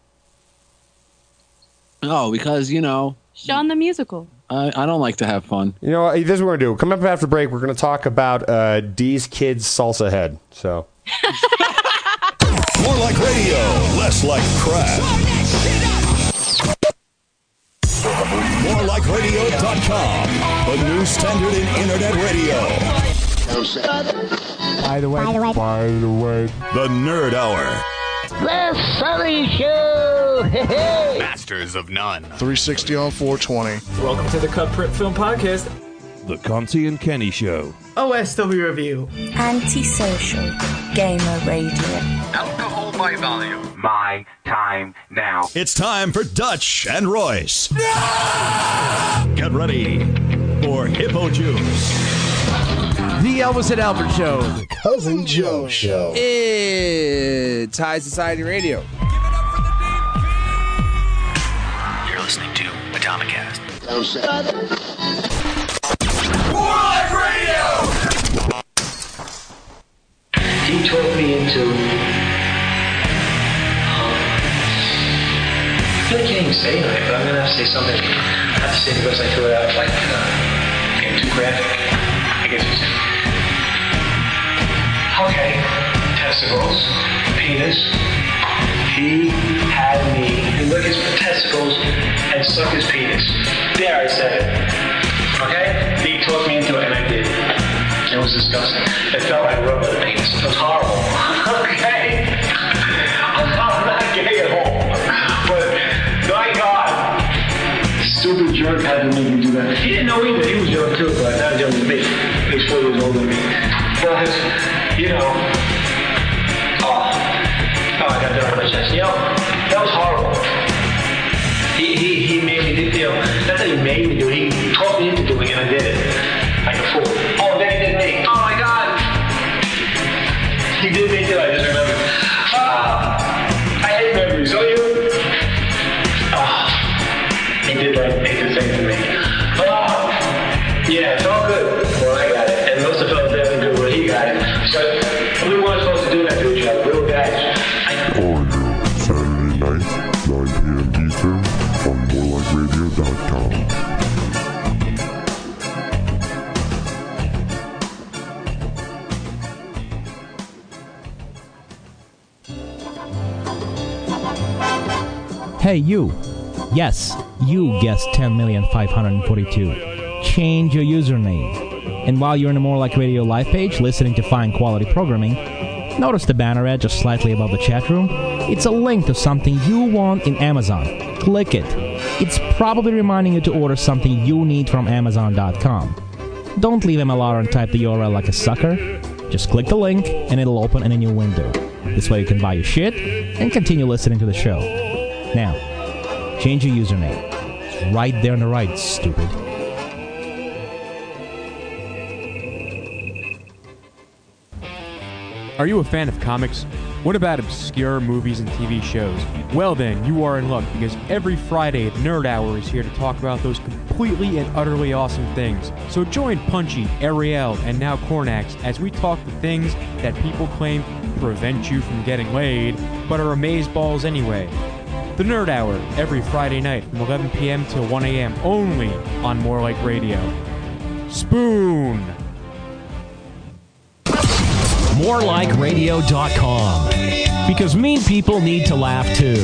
Oh, because, you know. Sean the Musical. I, I don't like to have fun. You know, this is what we're going to do. Come up after the break. We're going to talk about uh, Dee's Kids Salsa Head. So. More like radio, less like crap. more like radio dot com, the new standard in internet radio. By the way, by the way, by the way, the Nerd Hour. The Sunny Show! Hey, Masters of None. three sixty on four twenty. Welcome to the Cut Print Film Podcast. The Conti and Kenny Show. O S W Review. Antisocial. Gamer Radio. Alcohol by volume. My time now. It's time for Dutch and Royce. No! Get ready for Hippo Juice. The Elvis and Albert Show. The Cousin Joe Show. It's High Society Radio. You're listening to Atomicast. More Like Radio! He talked me into. Um, I really can't even say anything, but I'm gonna have to say something. I have to say because I threw it out like uh, getting too graphic. I guess it's okay. Testicles, penis. He had me lick his testicles and suck his penis. There, I said it. Okay? He talked me into it, and I did. It was disgusting. It felt like rubbing the penis. It was horrible. Okay? I'm not, I'm not gay at all. But, my God, stupid jerk had to make me do that. He didn't know either. He was young too, but not young than me. He was four years older than me. But, you know, oh, oh I got that on my chest. You know, that was horrible. He, he, he made me do, you know, not that he made me do it, he talked me into doing it, and I did it. Like a fool. Oh, then he did me. Oh my God. He did me too, I just remember. Ah, I hate memories, don't you? Ah, he did like, he did the same to me. Ah, yeah, it felt good. Well, I got it. And it must have felt very good when he got it. So, we weren't supposed to do that to each other. We were guys. On your Saturday night, nine p.m. Eastern, on more like radio dot com. Hey, you. Yes, you guessed ten million five hundred forty-two. Change your username. And while you're in the More Like Radio live page, listening to fine quality programming, notice the banner ad just slightly above the chat room? It's a link to something you want in Amazon. Click it. It's probably reminding you to order something you need from Amazon dot com. Don't leave M L R and type the U R L like a sucker. Just click the link and it'll open in a new window. This way you can buy your shit and continue listening to the show. Now, change your username. It's right there on the right, stupid. Are you a fan of comics? What about obscure movies and T V shows? Well then, you are in luck, because every Friday, Nerd Hour is here to talk about those completely and utterly awesome things. So join Punchy, Ariel, and now Cornax as we talk the things that people claim prevent you from getting laid, but are amazeballs anyway. The Nerd Hour, every Friday night from eleven p.m. till one a.m. only on More Like Radio. Spoon! more like radio dot com. Because mean people need to laugh too.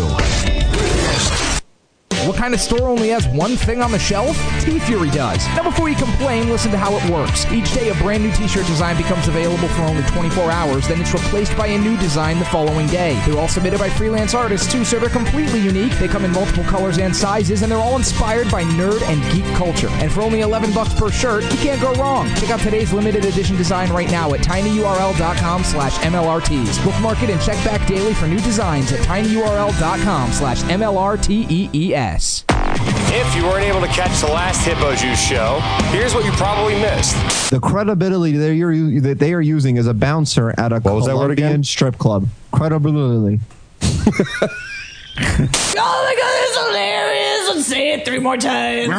What kind of store only has one thing on the shelf? T-Fury does. Now before you complain, listen to how it works. Each day a brand new t-shirt design becomes available for only twenty-four hours, then it's replaced by a new design the following day. They're all submitted by freelance artists too, so they're completely unique. They come in multiple colors and sizes, and they're all inspired by nerd and geek culture. And for only eleven bucks per shirt, you can't go wrong. Check out today's limited edition design right now at tinyurl.com slash MLRTs. Bookmark it and check back daily for new designs at tinyurl.com slash MLRTEES. If you weren't able to catch the last Hippo Juice show, here's what you probably missed. The credibility that, you're, that they are using as a bouncer at a Colombian strip club. Credibility. Oh my god, it's hilarious! Let's say it three more times.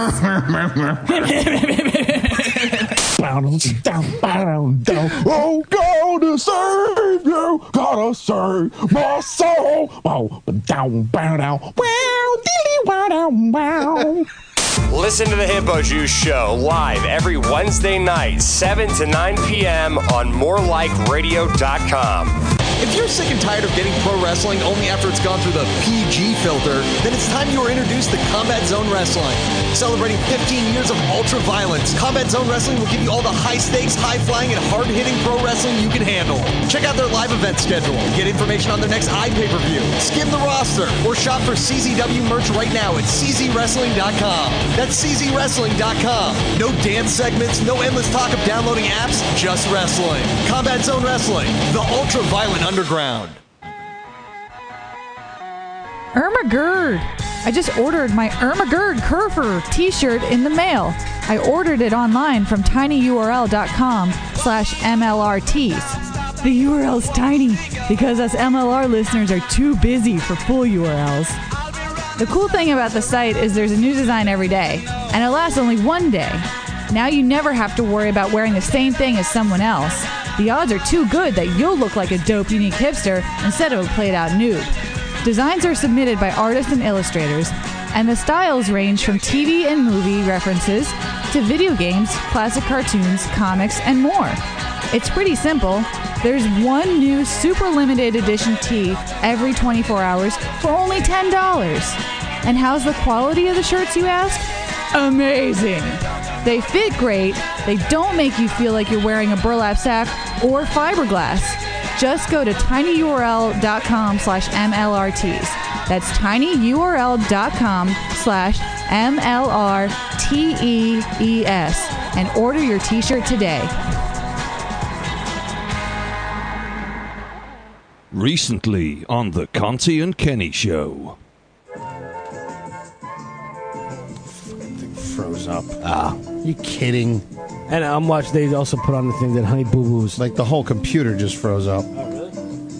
Oh, God to save you, gotta save my soul. Oh, down, bow, down, wow, dilly, wow, down, wow. Listen to the Hippo Juice show live every Wednesday night, seven to nine p.m. on more like radio dot com. If you're sick and tired of getting pro wrestling only after it's gone through the P G filter, then it's time you were introduced to Combat Zone Wrestling. Celebrating fifteen years of ultra violence, Combat Zone Wrestling will give you all the high stakes, high flying, and hard hitting pro wrestling you can handle. Check out their live event schedule, get information on their next iPay-per-view, skim the roster, or shop for C Z W merch right now at c z wrestling dot com. That's c z wrestling dot com. No dance segments, no endless talk of downloading apps, just wrestling. Combat Zone Wrestling, the ultra violent underground. Irma Gerd. I just ordered my Irma Gerd Kerfer t-shirt in the mail. I ordered it online from tinyurl.com slash MLRTs. The U R L's tiny because us M L R listeners are too busy for full U R Ls. The cool thing about the site is there's a new design every day, and it lasts only one day. Now you never have to worry about wearing the same thing as someone else. The odds are too good that you'll look like a dope, unique hipster instead of a played-out noob. Designs are submitted by artists and illustrators, and the styles range from T V and movie references to video games, classic cartoons, comics, and more. It's pretty simple. There's one new super limited edition tee every twenty-four hours for only ten dollars. And how's the quality of the shirts, you ask? Amazing! They fit great, they don't make you feel like you're wearing a burlap sack or fiberglass. Just go to tinyurl.com slash MLRTs. That's tinyurl.com slash M-L-R-T-E-E-S and order your t-shirt today. Recently on the Conti and Kenny Show. Froze up. Ah. You kidding? And I'm watching, they also put on the thing that Honey Boo Boo's. Like the whole computer just froze up. Oh, really?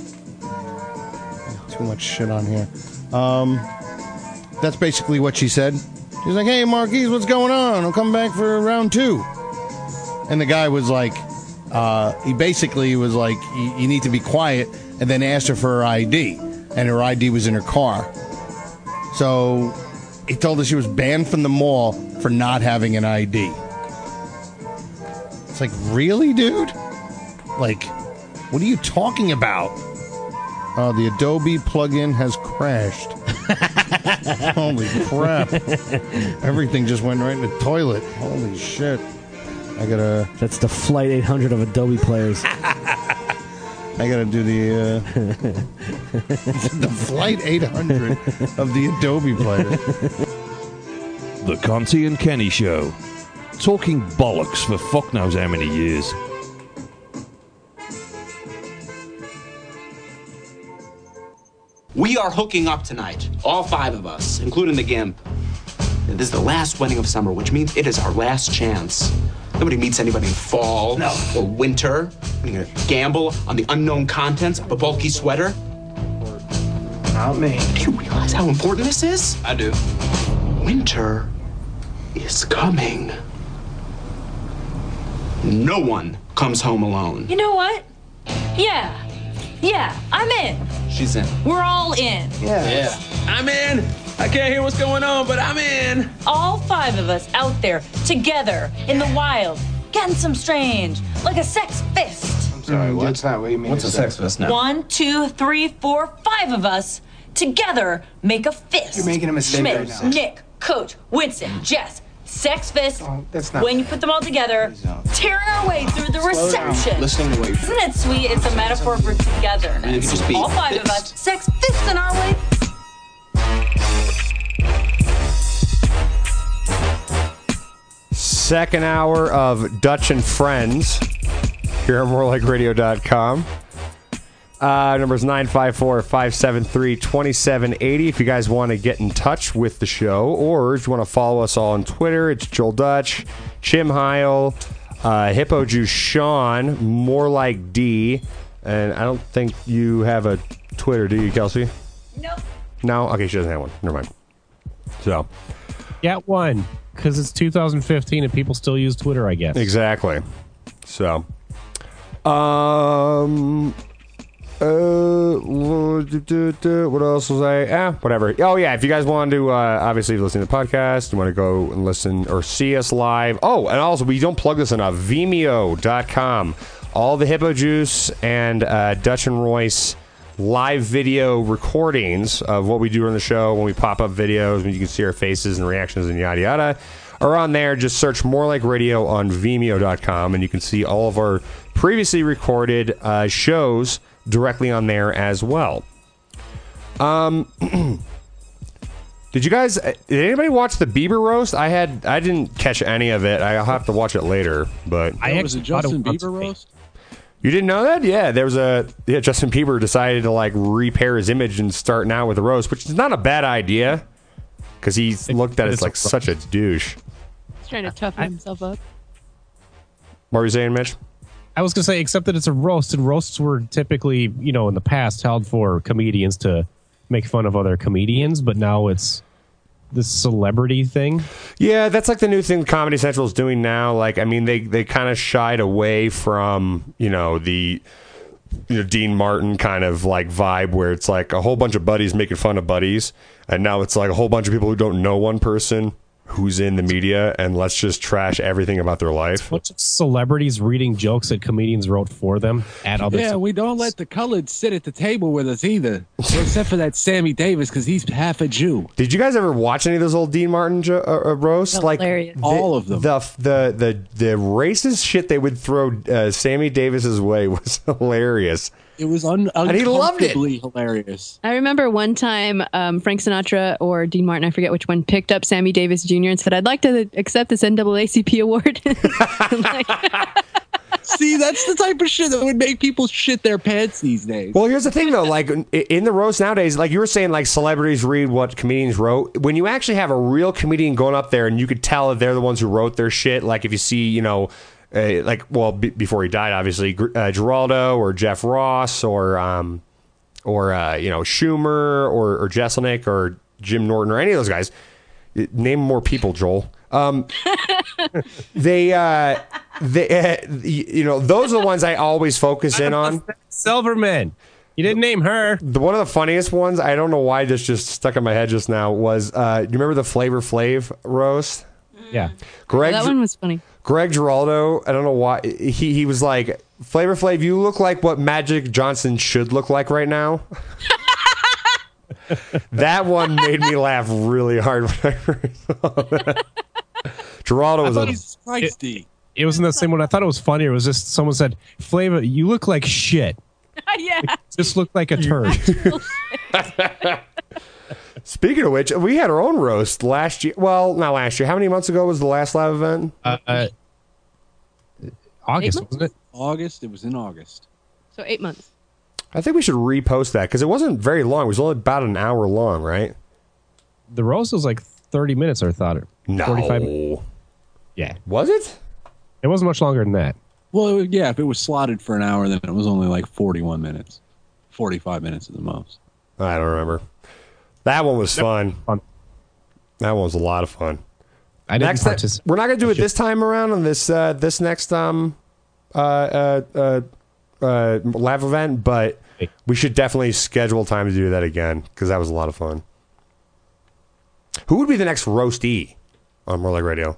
Too much shit on here. Um, that's basically what she said. She's like, hey, Marquise, what's going on? I'm coming back for round two. And the guy was like, uh, he basically was like, you, you need to be quiet, and then asked her for her I D. And her I D was in her car. So he told her she was banned from the mall for not having an I D. It's like, really, dude? Like, what are you talking about? Oh, the Adobe plugin has crashed. Holy crap. Everything just went right in the toilet. Holy shit. I gotta... That's the Flight eight hundred of Adobe players. I gotta do the... Uh, the Flight eight hundred of the Adobe players. The Conti and Kenny Show. Talking bollocks for fuck knows how many years. We are hooking up tonight, all five of us, including the Gimp. This is the last wedding of summer, which means it is our last chance. Nobody meets anybody in fall no. or winter. We're gonna gamble on the unknown contents of a bulky sweater. Not me. Do you realize how important this is? I do. Winter is coming. No one comes home alone. You know what? Yeah. Yeah, I'm in. She's in. We're all in. Yeah. Yeah. I'm in. I can't hear what's going on, but I'm in. All five of us out there together in the wild, getting some strange, like a sex fist. I'm sorry, what? That's not what you mean. What's a sex fist now? One, two, three, four, five of us together make a fist. You're making a mistake Schmidt, right now. Nick, Coach, Winston, Jess. Sex fist. Oh, that's not when you put them all together, tearing our way through the Slow reception. down. Listening to what Isn't it sweet? It's a metaphor for togetherness. just be All five fist. of us, sex fists in our way. Second hour of Dutch and Friends here on more like radio dot com. Uh, number is nine five four, five seven three, two seven eight zero if you guys want to get in touch with the show, or if you want to follow us all on Twitter. It's Joel Dutch, Chim Heil, uh, Hippo Juice Sean, More Like D, and I don't think you have a Twitter, do you, Kelsey? Nope. No? Okay, she doesn't have one. Never mind. So, Get one, because it's two thousand fifteen and people still use Twitter, I guess. exactly. So, um... Uh, what else was I? Ah, whatever. Oh, yeah. If you guys want to, uh, obviously, if you're listening to the podcast, you want to go and listen or see us live. Oh, and also, we don't plug this enough. Vimeo dot com. All the Hippo Juice and uh, Dutch and Royce live video recordings of what we do on the show when we pop up videos, when you can see our faces and reactions and yada yada, are on there. Just search More Like Radio on Vimeo dot com, and you can see all of our previously recorded uh, shows directly on there as well. Um, did you guys? Did anybody watch the Bieber roast? I had. I didn't catch any of it. I'll have to watch it later. But I was a Justin Bieber roast. You didn't know that? Yeah, there was a yeah. Justin Bieber decided to like repair his image and start now with a roast, which is not a bad idea because he's looked at as like such a douche. He's trying to toughen himself up. What were you saying, Mitch? I was going to say, except that it's a roast, and roasts were typically, you know, in the past held for comedians to make fun of other comedians, but now it's this celebrity thing. Yeah, that's like the new thing Comedy Central is doing now. Like, I mean, they, they kind of shied away from, you know, the you know, Dean Martin kind of like vibe where it's like a whole bunch of buddies making fun of buddies, and now it's like a whole bunch of people who don't know one person who's in the media, and let's just trash everything about their life. A bunch of celebrities reading jokes that comedians wrote for them at other. Yeah, we don't let the colored sit at the table with us either, except for that Sammy Davis because he's half a Jew. Did you guys ever watch any of those old Dean Martin jo- uh, uh, roasts? Like Hilarious. the, All of them. The the the the racist shit they would throw uh, Sammy Davis's way was hilarious. It was un- and he loved it. Hilarious. I remember one time um, Frank Sinatra or Dean Martin, I forget which one, picked up Sammy Davis Junior and said, "I'd like to accept this N double A C P award." Like, see, that's the type of shit that would make people shit their pants these days. Well, here's the thing, though. Like, in the roast nowadays, like you were saying, like, celebrities read what comedians wrote. When you actually have a real comedian going up there and you could tell that they're the ones who wrote their shit, like if you see, you know, uh, like, well, b- before he died, obviously, uh, Geraldo or Jeff Ross or, um, or uh, you know, Schumer or, or Jeselnik or Jim Norton or any of those guys. Name more people, Joel. Um, they, uh, they, uh, you know, those are the ones I always focus in on. Silverman. You didn't name her. The one of the funniest ones, I don't know why this just stuck in my head just now, was, uh, you remember the Flavor Flav roast? Yeah. Greg, that one was funny. Greg Giraldo, I don't know why, he, he was like, Flavor Flav, you look like what Magic Johnson should look like right now. That one made me laugh really hard when I heard that. Geraldo was a, it, it wasn't the same one. I thought it was funnier. It was just someone said, Flavor, you look like shit. Yeah. Like, just look like a turd. Speaking of which, we had our own roast last year. Well, not last year. How many months ago was the last live event? Uh, uh, August, wasn't it? August. It was in August. So eight months. I think we should repost that because it wasn't very long. It was only about an hour long, right? The roast was like thirty minutes, I thought. No. forty-five minutes. Yeah. Was it? It wasn't much longer than that. Well, yeah, if it was slotted for an hour, then it was only like forty-one minutes. forty-five minutes at the most. I don't remember. That one was fun. fun. That one was a lot of fun. I didn't next time, participate. We're not going to do it this time around on this uh, this next um uh uh uh, uh live event, but we should definitely schedule time to do that again because that was a lot of fun. Who would be the next roastee on More Like Radio?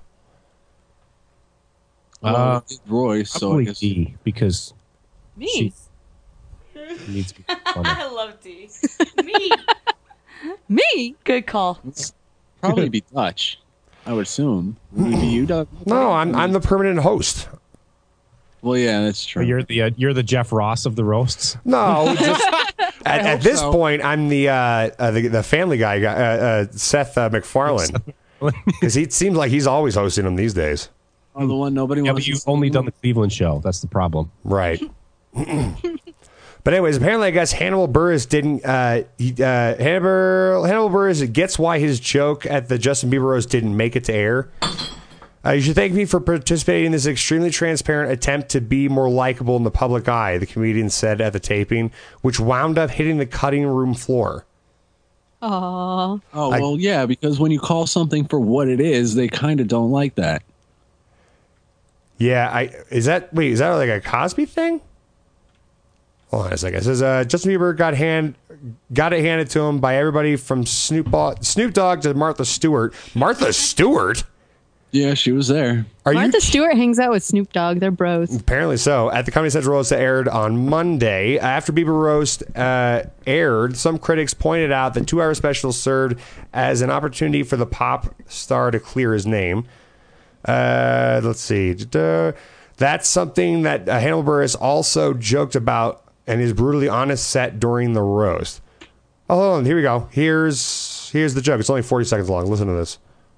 Uh, Royce. So I guess D, because Me. she needs to be funny. I love D. Me. Me. Good call. Probably be Dutch. I would assume. Would it be you, Doug? No, I'm I'm the permanent host. Well, yeah, that's true. You're the uh, you're the Jeff Ross of the roasts. No, just at, at this so. point, I'm the uh, uh, the, the Family Guy guy, uh, uh, Seth uh, MacFarlane, because he seems like he's always hosting them these days. Oh, the one nobody Yeah, wants. but you've to only see. done the Cleveland show. That's the problem. Right. But anyways, apparently, I guess Hannibal Buress didn't. Uh, he, uh, Hannibal, Hannibal Buress gets why his joke at the Justin Bieber roast didn't make it to air. Uh, you should thank me for participating in this extremely transparent attempt to be more likable in the public eye, the comedian said at the taping, which wound up hitting the cutting room floor. Aww. Oh, well, yeah, because when you call something for what it is, they kind of don't like that. Yeah, I is that wait, is that like a Cosby thing? Hold on a second. It says uh, Justin Bieber got hand got it handed to him by everybody from Snoop Dogg, Snoop Dogg to Martha Stewart. Martha Stewart? Yeah, she was there. Are Martha you Stewart hangs out with Snoop Dogg. They're bros. Apparently so. At the Comedy Central roast that aired on Monday, after Bieber roast uh, aired, some critics pointed out the two-hour special served as an opportunity for the pop star to clear his name. Uh, let's see. Da-da. That's something that uh, Hannibal Buress also joked about in his brutally honest set during the roast. Oh, hold on. Here we go. Here's here's the joke. It's only forty seconds long. Listen to this.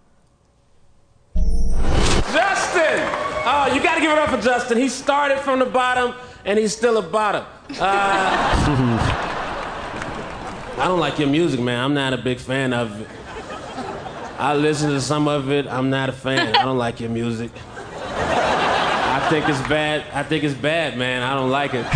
Justin! Oh, you got to give it up for Justin. He started from the bottom, and he's still a bottom. Uh, I don't like your music, man. I'm not a big fan of it. I listen to some of it. I'm not a fan. I don't like your music. I think it's bad. I think it's bad, man. I don't like it.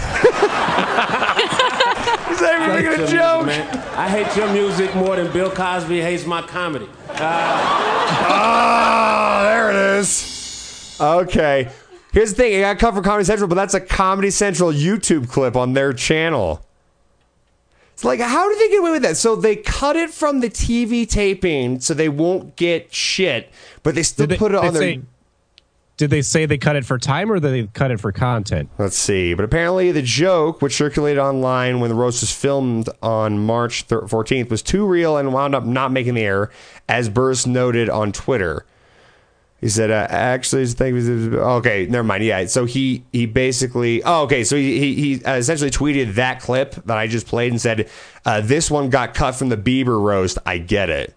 Is that even making a joke? Music, man. I hate your music more than Bill Cosby hates my comedy. Uh, Oh, there it is. Okay. Here's the thing. It got cut from Comedy Central, but that's a Comedy Central YouTube clip on their channel. It's like, how did they get away with that? So they cut it from the T V taping so they won't get shit, but they still Did they- put it on they their... say- Did they say they cut it for time or did they cut it for content? Let's see. But apparently the joke, which circulated online when the roast was filmed on March fourteenth, was too real and wound up not making the air, as Burris noted on Twitter. He said, uh, actually, his thing was, okay, never mind. Yeah, so he he basically, oh, okay, so he, he, he essentially tweeted that clip that I just played and said, uh, this one got cut from the Bieber roast. I get it.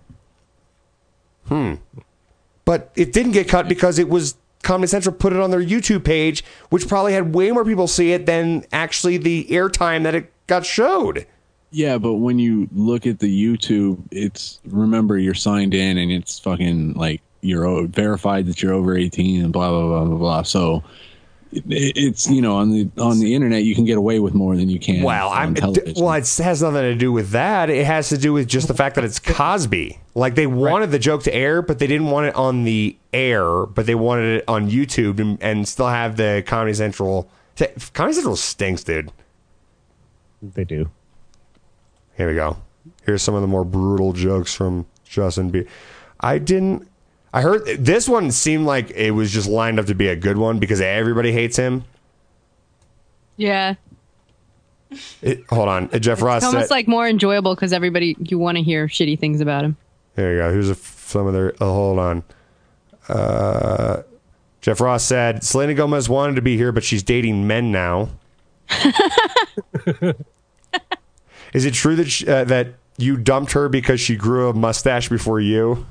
Hmm. But it didn't get cut because it was Comedy Central put it on their YouTube page, which probably had way more people see it than actually the airtime that it got showed. Yeah, but when you look at the YouTube, it's, remember, you're signed in and it's fucking like you're o- verified that you're over eighteen and blah, blah, blah, blah, blah. So it, it's, you know, on the on the internet, you can get away with more than you can Well, on I'm, television. well, it has nothing to do with that. It has to do with just the fact that it's Cosby. Like, they wanted the joke to air, but they didn't want it on the air, but they wanted it on YouTube and, and still have the Comedy Central. Comedy Central stinks, dude. They do. Here we go. Here's some of the more brutal jokes from Justin Bieber. I didn't... I heard... This one seemed like it was just lined up to be a good one because everybody hates him. Yeah. It, hold on. Jeff Ross It's almost said... like more enjoyable because everybody, you want to hear shitty things about him. There you go. Here's a, some of their... Oh, hold on. Uh, Jeff Ross said, Selena Gomez wanted to be here, but she's dating men now. Is it true that she, uh, that you dumped her because she grew a mustache before you?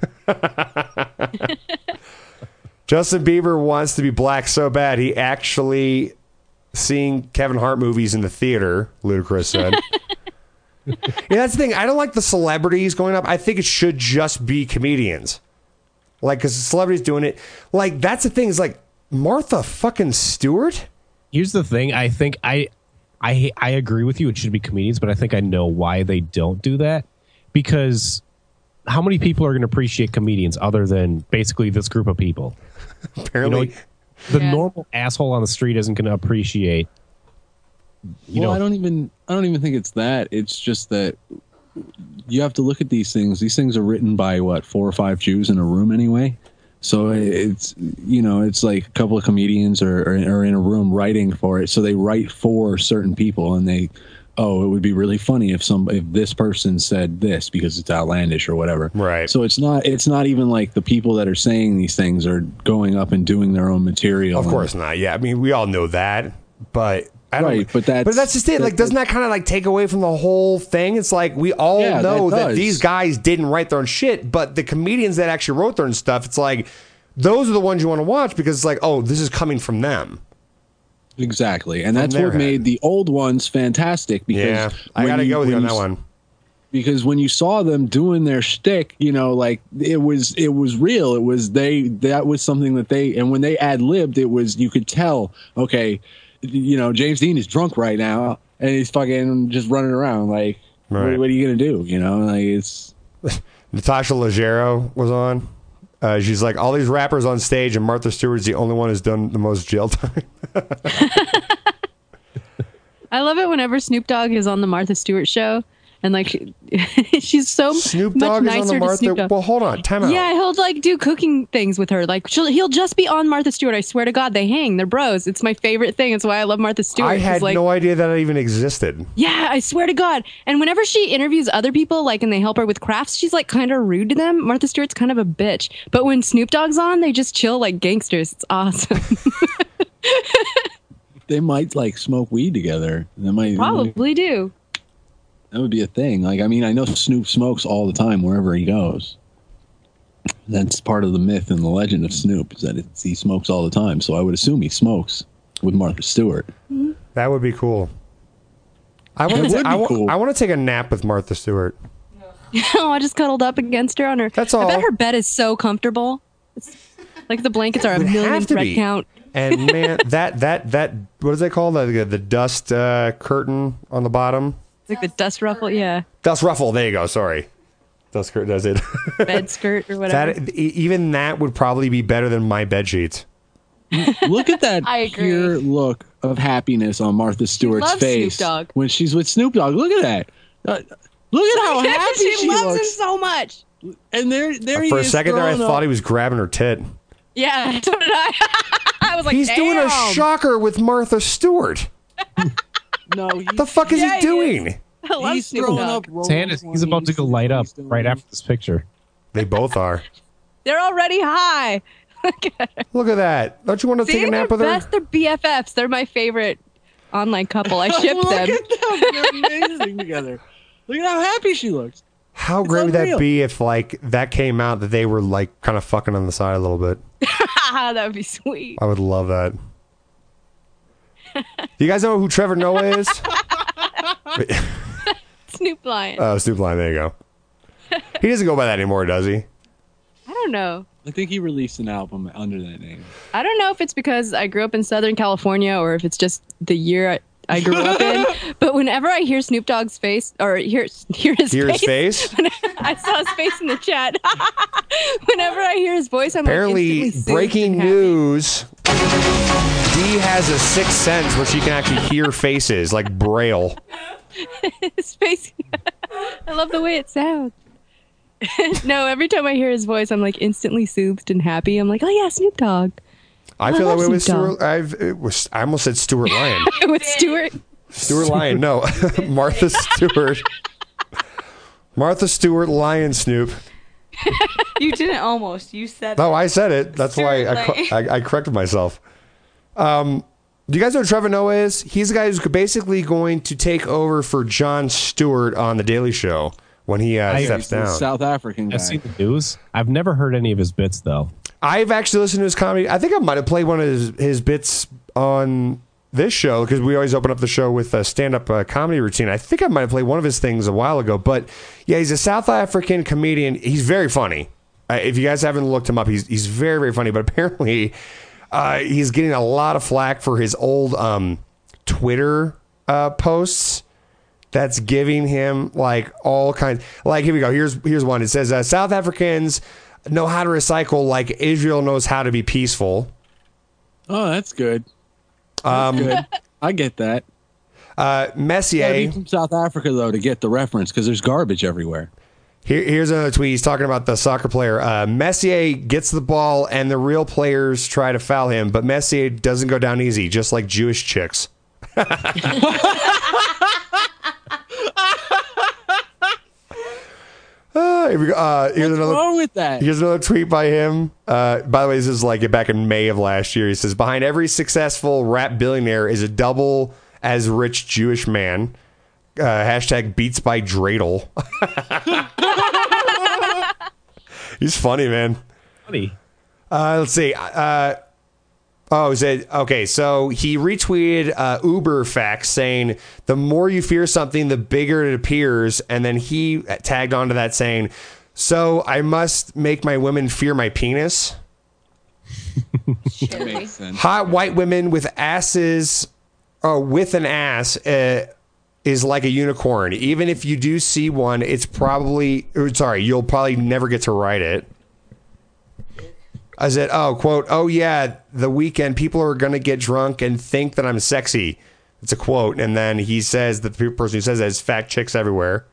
Justin Bieber wants to be black so bad he actually seeing Kevin Hart movies in the theater, Ludacris said. Yeah, that's the thing. I don't like the celebrities going up. I think it should just be comedians. Like, because the celebrities doing it. Like, that's the thing. Is like Martha fucking Stewart. Here's the thing. I think I, I, I agree with you. It should be comedians, but I think I know why they don't do that. Because how many people are going to appreciate comedians other than basically this group of people? Apparently, you know, the Yeah. normal asshole on the street isn't going to appreciate. You well, know, I don't even I don't even think it's that. It's just that you have to look at these things. These things are written by what four or five Jews in a room anyway. So it's you know it's like a couple of comedians are, are, are in a room writing for it. So they write for certain people, and they oh it would be really funny if some if this person said this because it's outlandish or whatever. Right. So it's not it's not even like the people that are saying these things are going up and doing their own material. Of course not. Yeah, I mean we all know that, but. I don't, Right, but that's- but that's just it. Like, doesn't that kind of like take away from the whole thing? It's like we all Yeah, know that that, does. these guys didn't write their own shit, but the comedians that actually wrote their own stuff, it's like those are the ones you want to watch because it's like, oh, this is coming from them. Exactly, and From that's their what head. made the old ones fantastic. Because Yeah, I when gotta go with you when on that s- one. Because when you saw them doing their shtick, you know, like it was it was real. It was they that was something that they and when they ad libbed, it was you could tell. Okay, you know, James Dean is drunk right now and he's fucking just running around. Like, Right. what, what are you gonna do? You know, like it's. Natasha Leggero was on. Uh, she's like, all these rappers on stage, and Martha Stewart's the only one who's done the most jail time. I love it whenever Snoop Dogg is on the Martha Stewart show. And like she, she's so Snoop much Dogg is nicer on the to Martha. Snoop Dogg. Well, hold on, time out. Yeah, he'll like do cooking things with her. Like she'll he'll just be on Martha Stewart. I swear to God, they hang. They're bros. It's my favorite thing. It's why I love Martha Stewart. I 'cause, had like, no idea that even existed. Yeah, I swear to God. And whenever she interviews other people, like, and they help her with crafts, she's like kind of rude to them. Martha Stewart's kind of a bitch. But when Snoop Dogg's on, they just chill like gangsters. It's awesome. They might like smoke weed together. They might Probably do. That would be a thing. Like, I mean, I know Snoop smokes all the time wherever he goes. That's part of the myth and the legend of Snoop is that it's, he smokes all the time. So I would assume he smokes with Martha Stewart. That would be cool. I want That to. would I be wa- cool. I want to take a nap with Martha Stewart. Oh, I just cuddled up against her on her. That's I all. bet her bed is so comfortable. It's, like the blankets are a It would million have to thread be. count. And man, that that that what is that called? The, the dust uh, curtain on the bottom. It's like the dust ruffle. Yeah. Dust ruffle. There you go. Sorry, dust curtain does it. Bed skirt or whatever. That e- even that would probably be better than my bed sheets. Look at that I agree. pure look of happiness on Martha Stewart's loves face Snoop Dogg. when she's with Snoop Dogg. Look at that. Uh, look at how happy she, she, loves looks. him so much. And there, there he For a is second there, I throwing thought up- he was grabbing her tit. Yeah, so did I. I was like, He's doing a damn. shocker with Martha Stewart. No, the fuck is Yeah, he he doing? I love He's Snoop throwing Dogg. up. his hand is, he's about to go light up right after this picture. They both are. They're already high. Look at that. Don't you want to See, take a they're nap with her? best. They're B F Fs. They're my favorite online couple. I ship Look them. at them. They're amazing together. Look at how happy she looks. How great would that unreal. be if like that came out that they were like kind of fucking on the side a little bit? That would be sweet. I would love that. Do you guys know who Trevor Noah is? Snoop Lion. Oh, Snoop Lion. There you go. He doesn't go by that anymore, does he? I don't know. I think he released an album under that name. I don't know if it's because I grew up in Southern California or if it's just the year I, I grew up in. But whenever I hear Snoop Dogg's face or hear hear his Hear his face, face? I saw his face in the chat. Whenever I hear his voice, I'm Apparently, like instantly soothed breaking and happy. news. Dee has a sixth sense where she can actually hear faces, like Braille. His face. I love the way it sounds. No, every time I hear his voice, I'm like instantly soothed and happy. I'm like, oh yeah, Snoop Dogg. I I feel that love way with Snoop Dogg. Stuart. I've it was. I almost said Stuart Lyon. With Stuart. Stuart Lyon. No, Martha Stewart. Martha Stewart Lyon Snoop. You didn't almost. You said No, I said it. That's why I, Stuart cor- I, I corrected myself. Um, do you guys know who Trevor Noah is? He's the guy who's basically going to take over for Jon Stewart on The Daily Show when he uh, I- steps He's the down. South African guy. I've seen the news. I've never heard any of his bits though. I've actually listened to his comedy. I think I might have played one of his, his bits on this show, because we always open up the show with a stand-up uh, comedy routine. I think I might have played one of his things a while ago, but yeah, he's a South African comedian. He's very funny. Uh, if you guys haven't looked him up, he's he's very, very funny, but apparently uh, he's getting a lot of flack for his old um, Twitter uh, posts. That's giving him like all kinds. Like, here we go. Here's here's one. It says uh, South Africans know how to recycle like Israel knows how to be peaceful. Oh, that's good. That's Um, good. I get that. Uh, Messier Gotta be from South Africa though to get the reference because there's garbage everywhere. Here, here's another tweet. He's talking about the soccer player. Uh, Messier gets the ball and the real players try to foul him, but Messier doesn't go down easy, just like Jewish chicks. Uh, here we go. Uh, here's What's another, wrong with that? Here's another tweet by him. Uh, by the way, this is like back in May of last year. He says, behind every successful rap billionaire is a double as rich Jewish man. Uh, hashtag beats by Dreidel. He's funny, man. Funny. Uh, let's see. Uh, oh, is it okay? So he retweeted uh, Uber facts saying the more you fear something, the bigger it appears, and then he tagged onto that saying, "So I must make my women fear my penis." That makes sense. Hot white women with asses, or with an ass, uh, is like a unicorn. Even if you do see one, it's probably or, sorry, you'll probably never get to ride it. I said, oh, quote, oh, yeah, the weekend people are going to get drunk and think that I'm sexy. It's a quote. And then he says, the person who says that is fat chicks everywhere.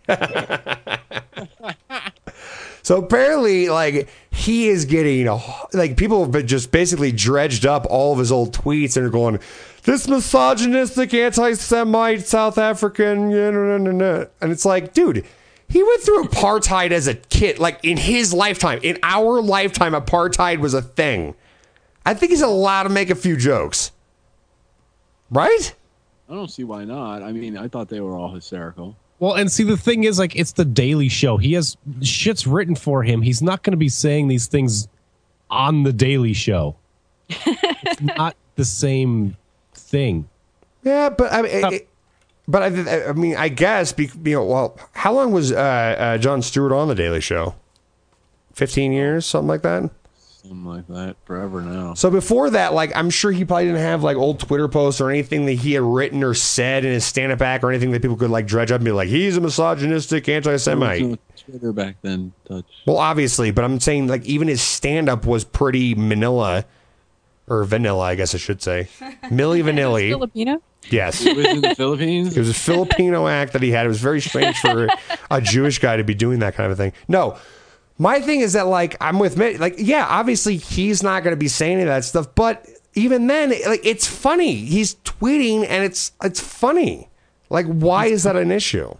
So apparently, like, he is getting, like, people have been just basically dredged up all of his old tweets and are going, this misogynistic, anti-Semite, South African, yeah, no, no, no. And it's like, dude, he went through apartheid as a kid, like in his lifetime. In our lifetime, apartheid was a thing. I think he's allowed to make a few jokes. Right? I don't see why not. I mean, I thought they were all hysterical. Well, and see, the thing is, like, it's the Daily Show. He has shit's written for him. He's not going to be saying these things on the Daily Show. It's not the same thing. Yeah, but I mean, it, but I, I mean, I guess, be, you know, well, how long was uh, uh, Jon Stewart on the Daily Show? Fifteen years, something like that. Something like that, forever now. So before that, like, I'm sure he probably didn't have like old Twitter posts or anything that he had written or said in his stand-up act or anything that people could like dredge up and be like, he's a misogynistic anti-Semite. There was no Twitter back then, Touch. Well, obviously, but I'm saying like even his stand-up was pretty manila or vanilla, I guess I should say. Milli Vanilli. Filipino? Yes. It was in the Philippines? It was a Filipino act that he had. It was very strange for a Jewish guy to be doing that kind of thing. No. My thing is that, like, I'm with Mitt. Like, yeah, obviously he's not going to be saying any of that stuff, but even then, like, it's funny. He's tweeting, and it's it's funny. Like, why is that an issue?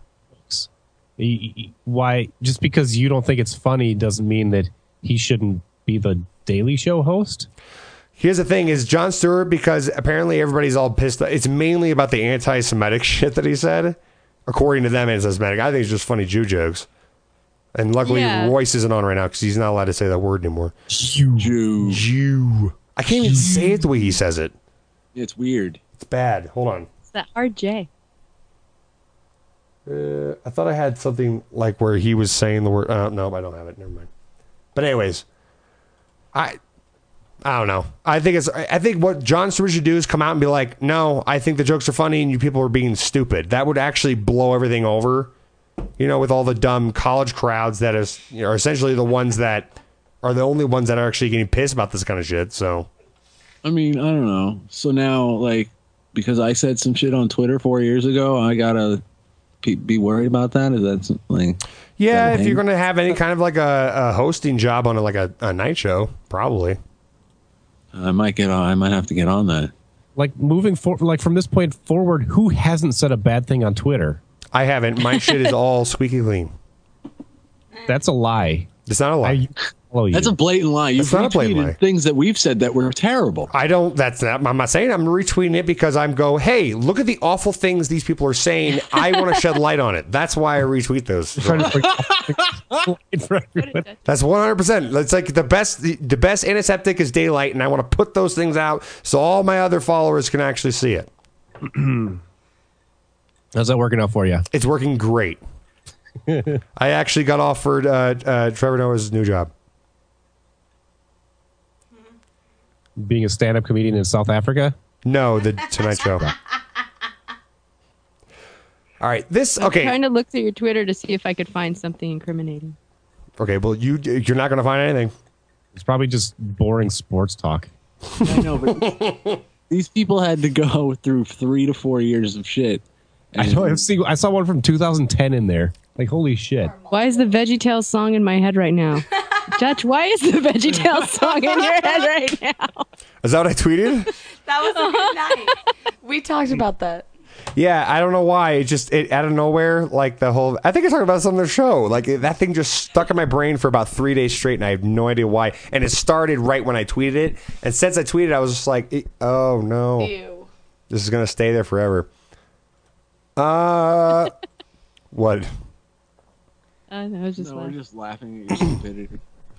Why? Just because you don't think it's funny doesn't mean that he shouldn't be the Daily Show host? Here's the thing: is Jon Stewart, because apparently everybody's all pissed. It's mainly about the anti-Semitic shit that he said. According to them, anti-Semitic. I think it's just funny Jew jokes. And luckily, Yeah. Royce isn't on right now because he's not allowed to say that word anymore. Jew. Jew. Jew. I can't even say it the way he says it. It's weird. It's bad. Hold on. It's that hard J. Uh, I thought I had something like where he was saying the word. Uh, no, I don't have it. Never mind. But anyways, I I don't know. I think it's. I think what Jon Stewart should do is come out and be like, "No, I think the jokes are funny, and you people are being stupid." That would actually blow everything over. You know, with all the dumb college crowds that is, you know, are essentially the ones that are the only ones that are actually getting pissed about this kind of shit. So, I mean, I don't know. So now, like, because I said some shit on Twitter four years ago, I gotta be, be worried about that? Is that like? yeah, that if you're hang- going to have any kind of like a, a hosting job on a, like a, a night show, probably. I might get on. I might have to get on that. Like, moving forward, like, from this point forward, who hasn't said a bad thing on Twitter? I haven't. My shit is all squeaky clean. That's a lie. It's not a lie. I, follow you. That's a blatant lie. You've It's not a blatant lie. retweeted things that we've said that were terrible. I don't. That's not. I'm not saying I'm retweeting it because I'm go. Hey, look at the awful things these people are saying. I want to shed light on it. That's why I retweet those. That's one hundred percent. It's like the best. The, the best antiseptic is daylight, and I want to put those things out so all my other followers can actually see it. How's that working out for you? It's working great. I actually got offered uh, uh, Trevor Noah's new job. Being a stand-up comedian in South Africa? No, the Tonight Show. All right, this I'm okay. trying to look through your Twitter to see if I could find something incriminating. Okay, well, you you're not going to find anything. It's probably just boring sports talk. I know, but these people had to go through three to four years of shit. I know. I've seen, I saw one from two thousand ten in there. Like, holy shit. Why is the VeggieTales song in my head right now? Judge, why is the VeggieTales song in your head right now? Is that what I tweeted? That was a good night. We talked about that. Yeah, I don't know why. It just it out of nowhere, like the whole. I think I talked about this on the show. Like that thing just stuck in my brain for about three days straight, and I have no idea why. And it started right when I tweeted it. And since I tweeted, I was just like, "Oh no, Ew. This is gonna stay there forever." Uh, what? I know, I was just no, we're laughing. just laughing at your stupidity.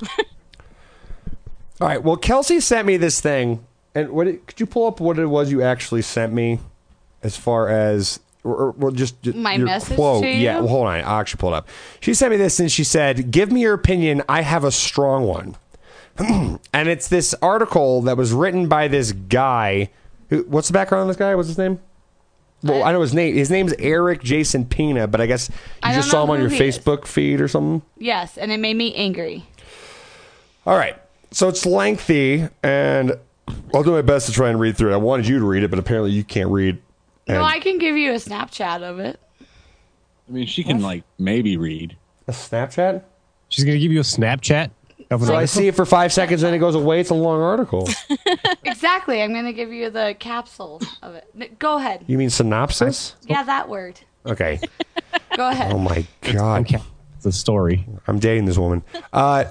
All right. Well, Kelsey sent me this thing, and what? It, could you pull up what it was you actually sent me, as far as or, or just, just My your message quote? to you? Yeah. Well, hold on. I'll actually pull it up. She sent me this, and she said, "Give me your opinion. I have a strong one." And it's this article that was written by this guy. Who, what's the background on this guy? What's his name? Well, I know his name. His name's Eric Jason Pina, but I guess you I just don't saw him know on who your he is. Facebook feed or something. Yes, and it made me angry. All right. So it's lengthy, and I'll do my best to try and read through it. I wanted you to read it, but apparently you can't read. No, And I can give you a Snapchat of it. I mean, she can, like, maybe read. A Snapchat? She's going to give you a Snapchat? Of an So I article? see it for five seconds, and it goes away. It's a long article. Exactly. I'm going to give you the capsule of it. N- Go ahead. You mean synopsis? Yeah, that word. Okay. Go ahead. Oh, my God. It's a story. I'm dating this woman. Uh,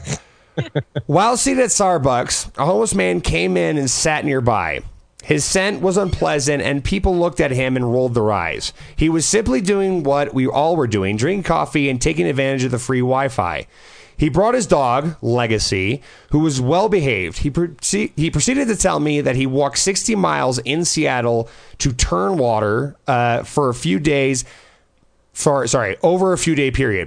while seated at Starbucks, a homeless man came in and sat nearby. His scent was unpleasant, and people looked at him and rolled their eyes. He was simply doing what we all were doing, drinking coffee and taking advantage of the free Wi-Fi. He brought his dog, Legacy, who was well behaved. He, proce- he proceeded to tell me that he walked sixty miles in Seattle to Turnwater uh, for a few days, for, sorry, over a few day period.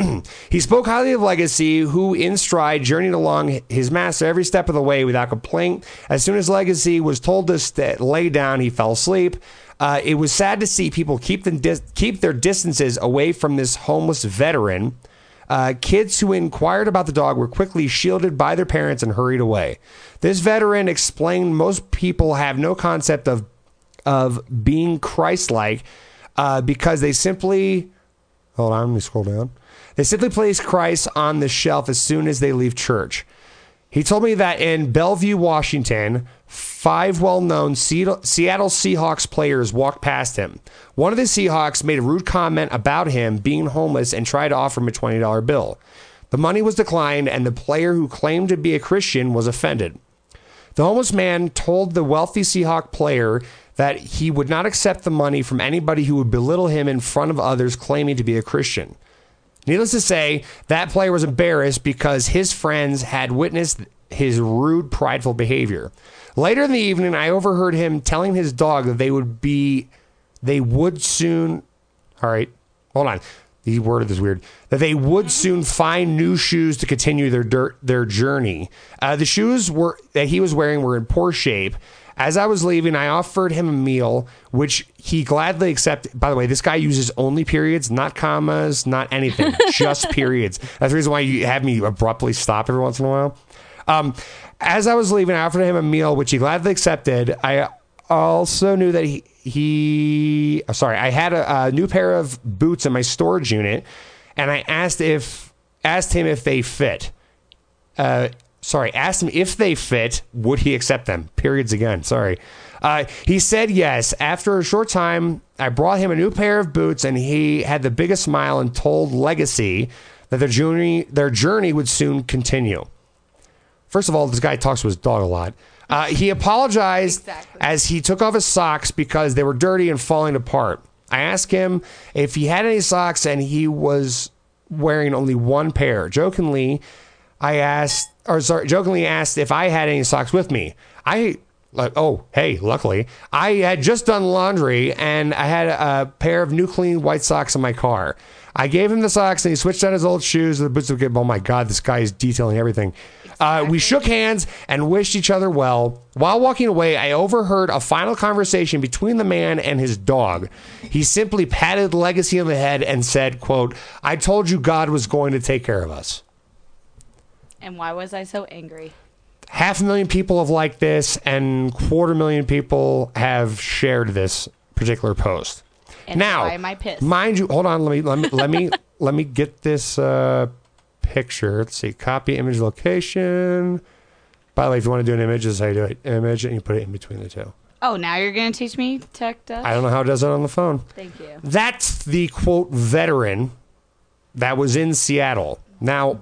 He spoke highly of Legacy, who in stride journeyed along his master every step of the way without complaint. As soon as Legacy was told to st- lay down, he fell asleep. Uh, it was sad to see people keep, them dis- keep their distances away from this homeless veteran. Uh, kids who inquired about the dog were quickly shielded by their parents and hurried away. This veteran explained most people have no concept of of being Christ-like uh, because they simply hold on, let me scroll down. They simply place Christ on the shelf as soon as they leave church. He told me that in Bellevue, Washington, five well-known Seattle Seahawks players walked past him. One of the Seahawks made a rude comment about him being homeless and tried to offer him a twenty dollar bill. The money was declined, and the player who claimed to be a Christian was offended. The homeless man told the wealthy Seahawk player that he would not accept the money from anybody who would belittle him in front of others claiming to be a Christian. Needless to say, that player was embarrassed because his friends had witnessed his rude, prideful behavior. Later in the evening, I overheard him telling his dog that they would be, they would soon, all right, hold on. The word is weird. That they would soon find new shoes to continue their dirt, their journey. Uh, the shoes were that he was wearing were in poor shape. As I was leaving, I offered him a meal, which he gladly accepted. By the way, this guy uses only periods, not commas, not anything, just periods. That's the reason why you have me abruptly stop every once in a while. Um, as I was leaving, I offered him a meal, which he gladly accepted. I also knew that he, he sorry, I had a, a new pair of boots in my storage unit, and I asked if asked him if they fit. Uh, sorry, asked him if they fit, would he accept them? Periods again, sorry. Uh, he said yes. After a short time, I brought him a new pair of boots, and he had the biggest smile and told Legacy that their journey, their journey would soon continue. First of all, this guy talks to his dog a lot. Uh, he apologized Exactly. as he took off his socks because they were dirty and falling apart. I asked him if he had any socks, and he was wearing only one pair. Jokingly, I asked, or sorry, jokingly asked if I had any socks with me. I like, oh, hey, luckily, I had just done laundry and I had a pair of new clean white socks in my car. I gave him the socks and he switched on his old shoes and the boots. Oh my God, this guy is detailing everything. Uh, we shook hands and wished each other well. While walking away, I overheard a final conversation between the man and his dog. He simply patted Legacy on the head and said, quote, I told you God was going to take care of us. And why was I so angry? Half a million people have liked this, and quarter million people have shared this particular post. And now, why am I pissed? mind you, hold on. Let me let me let me let me get this uh, picture. Let's see. Copy image location. By the way, if you want to do an image, this is how you do it. Image, and you put it in between the two. Oh, now you're going to teach me tech Dutch? I don't know how it does it on the phone. Thank you. That's the quote veteran that was in Seattle. Now,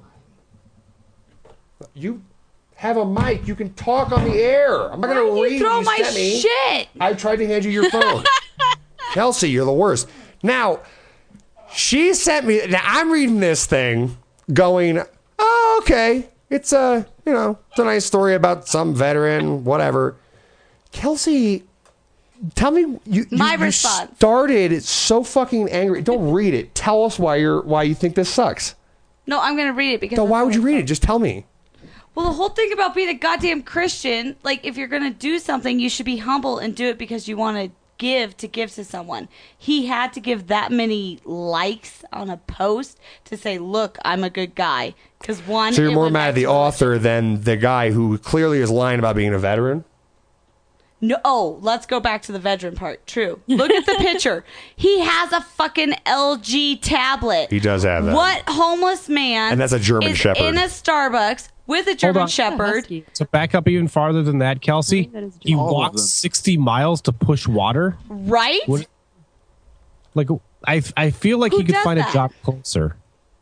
you have a mic. You can talk on the air. I'm not Why going did to you read. throw you my sent me. shit? I tried to hand you your phone. Kelsey, you're the worst. Now, she sent me. Now I'm reading this thing, going, "Oh, okay. It's a, you know, it's a nice story about some veteran, whatever." Kelsey, tell me, you, you, My you response. started so fucking angry. Don't read it. Tell us why you're why you think this sucks. No, I'm going to read it because... So that's why what would I you read thought. it? Just tell me. Well, the whole thing about being a goddamn Christian, like, if you're going to do something, you should be humble and do it because you want to give to give to someone. He had to give that many likes on a post to say, look, I'm a good guy. Because one... So you're it more went mad back at the to- author than the guy who clearly is lying about being a veteran? No, oh, let's go back to the veteran part. True. Look at the picture. He has a fucking L G tablet. He does have that. What homeless man And that's a German is Shepherd. in a Starbucks with a German on. Shepherd? So back up even farther than that, Kelsey. He All of walked them. sixty miles to push water. Right? What- like, I, I feel like Who he could does find that? a job closer.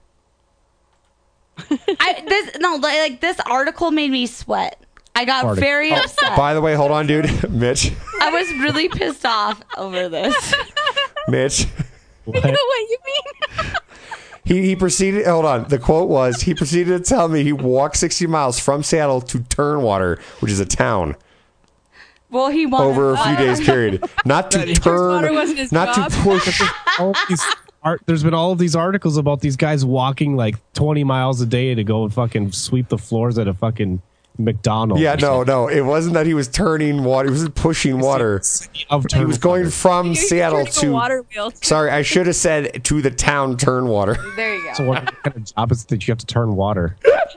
I, this no, like, like this article made me sweat. I got Party. very Oh, upset. By the way, hold on, dude. Mitch. I was really pissed off over this. Mitch. You know what you mean? He, he proceeded, hold on. The quote was, he proceeded to tell me he walked sixty miles from Seattle to Turnwater, which is a town, Well, he wanted over a few days period. Not to Water wasn't turn, his not job. to push. All these art, there's been all of these articles about these guys walking like twenty miles a day to go and fucking sweep the floors at a fucking McDonald's. Yeah, no, no. It wasn't that he was turning water. He was pushing water. Of He was going from He was Seattle turning a to. water wheel. Sorry, I should have said to the town Turnwater. There you go. So what kind of job is it that you have to turn water?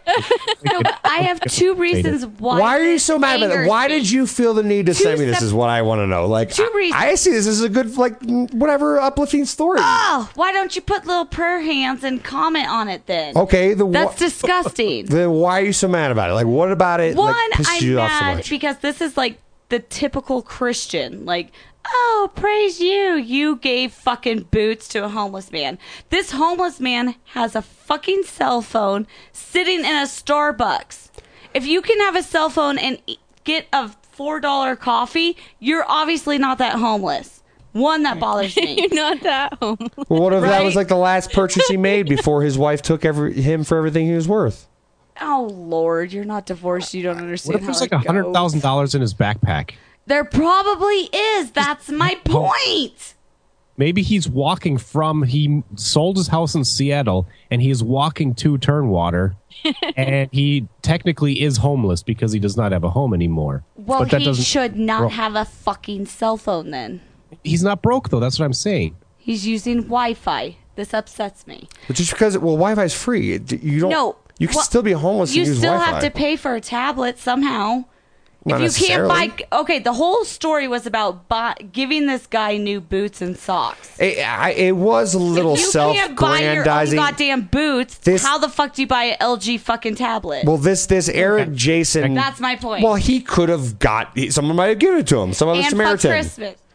No, but I have two reasons why. Why are you this so mad about it? angers Why me. did you feel the need to Two send me this? sep- Is what I want to know. Like, Two I, reasons. I see this as a good, like, whatever uplifting story. Oh, why don't you put little prayer hands and comment on it then? Okay, the That's wha- disgusting. Then why are you so mad about it? Like, what about it? One, like, pisses I'm you off so mad much? because this is like the typical Christian. Like, oh, praise you. You gave fucking boots to a homeless man. This homeless man has a fucking cell phone sitting in a Starbucks. If you can have a cell phone and e- get a four dollar coffee, you're obviously not that homeless. One, that bothers me. You're not that homeless. Well, what if that was Right? like the last purchase he made before his wife took every, him for everything he was worth? Oh, Lord, you're not divorced. You don't What understand if how there's it like a hundred thousand dollars in his backpack? There probably is. That's my point. Maybe he's walking from. He sold his house in Seattle, and he is walking to Turnwater, and he technically is homeless because he does not have a home anymore. Well, but that he doesn't. should not Well, have a fucking cell phone then. He's not broke though. That's what I'm saying. He's using Wi-Fi. This upsets me. But just because, well, Wi-Fi is free. It- You don't. No. You can well, still be homeless You and use still Wi-Fi. have to pay for a tablet somehow. Not if you can't necessarily. buy, okay, the whole story was about buy, giving this guy new boots and socks. It, I, it was a little If you can't buy your own self-grandizing. goddamn boots, This- how the fuck do you buy an L G fucking tablet? Well, this this Eric Jason. That's my point. Well, he could have got. he- Someone might have given it to him. Some other and fuck Samaritan. Christmas.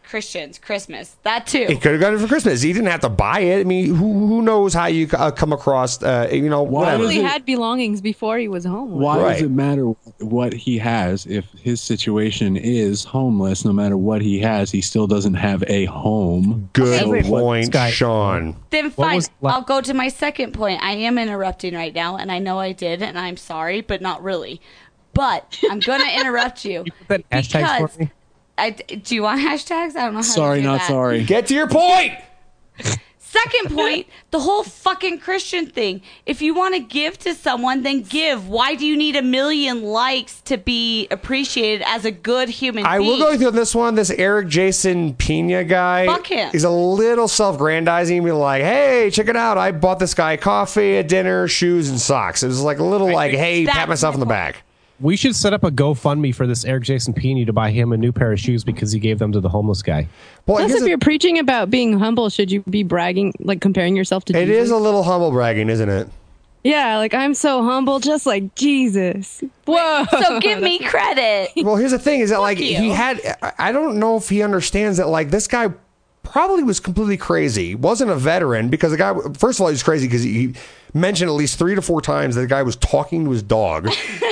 Christians, Christmas. That too. He could have got it for Christmas. He didn't have to buy it. I mean, who who knows how you uh, come across, uh, you know, He whatever. probably had belongings before he was homeless. Why Right. does it matter what he has if his situation is homeless? No matter what he has, he still doesn't have a home. Good So what- point, Sean. Then fine. I'll go to my second point. I am interrupting right now, and I know I did, and I'm sorry, but not really. But I'm going to interrupt you. That hashtags because for me? I, do you want hashtags? I don't know how Sorry, to do not that. sorry. Get to your point. Second point, the whole fucking Christian thing. If you want to give to someone, then give. Why do you need a million likes to be appreciated as a good human I being? will go with you on this one. This Eric Jason Pena guy. Fuck him. He's a little self-grandizing. Be like, hey, check it out. I bought this guy coffee, a dinner, shoes, and socks. It was like a little like, hey, pat myself on the back. We should set up a GoFundMe for this Eric Jason Pena to buy him a new pair of shoes because he gave them to the homeless guy. Plus, if you're preaching about being humble, should you be bragging, like comparing yourself to It Jesus? is a little humble bragging, isn't it? Yeah, like I'm so humble, just like Jesus. Whoa! So give me credit. Well, here's the thing: is that like you. he had? I don't know if he understands that like this guy probably was completely crazy. Wasn't a veteran because the guy. First of all, he was crazy because he, he mentioned at least three to four times that the guy was talking to his dog,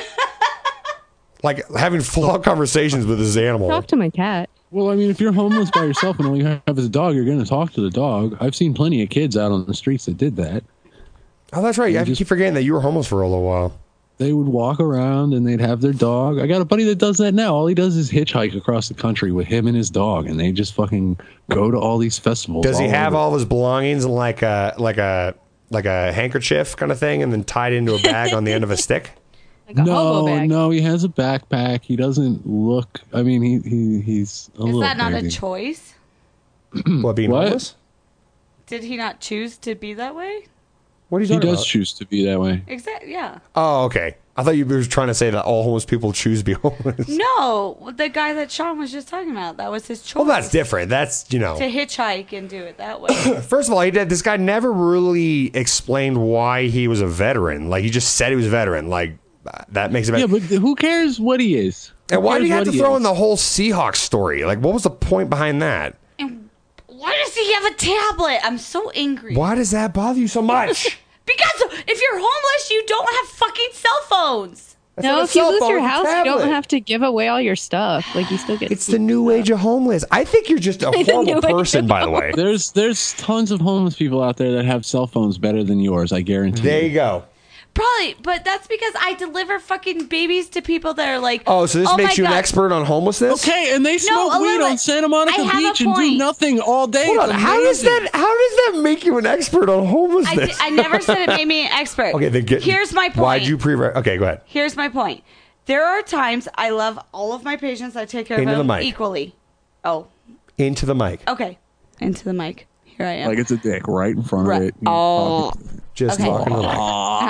like having full-out conversations with his animal. Talk to my cat. Well, I mean, if you're homeless by yourself and all you have is a dog, you're going to talk to the dog. I've seen plenty of kids out on the streets that did that. Oh, that's right. I keep forgetting that you were homeless for a little while. They would walk around and they'd have their dog. I got a buddy that does that now. All he does is hitchhike across the country with him and his dog, and they just fucking go to all these festivals. Does he all have over. all of his belongings in like a like a like a handkerchief kind of thing, and then tied into a bag on the end of a stick? No, no, he has a backpack. He doesn't look. I mean, he, he he's a Is little that not crazy. a choice? What, being What? homeless? Did he not choose to be that way? What are you He talking does about? choose to be that way. Exactly. Yeah. Oh, okay. I thought you were trying to say that all homeless people choose to be homeless. No, the guy that Sean was just talking about. That was his choice. Well, that's different. That's, you know. To hitchhike and do it that way. First of all, he did. This guy never really explained why he was a veteran. Like, he just said he was a veteran. Like, that makes it Yeah, but who cares what he is? And Who why do you cares have to what he throw is? in the whole Seahawks story? Like, what was the point behind that? Why does he have a tablet? I'm so angry. Why does that bother you so much? Because if you're homeless, you don't have fucking cell phones. No, if you lose your house, you don't have to give away all your stuff. Like you still get. It's the new age of homeless. I think you're just a The horrible new age person, of by the way. There's there's tons of homeless people out there that have cell phones better than yours. I guarantee. There you go. Probably, but that's because I deliver fucking babies to people that are like, Oh, so this my makes you an God. expert on homelessness? Okay, and they smoke No, weed Olivia, on Santa Monica I have a Beach and do point. nothing all day. Hold on. It's How does amazing. that? How does that make you an expert on I, homelessness? di- I never said it made me an expert. Okay, then get. Here's my point. Why'd you pre? Okay, go ahead. Here's my point. There are times I love all of my patients. I take care Into of the them mic. equally. Oh, Into the mic. okay. Into the mic. Here I am. Like it's a dick right in front Right. of it. Oh. Just Okay. talking to the mic.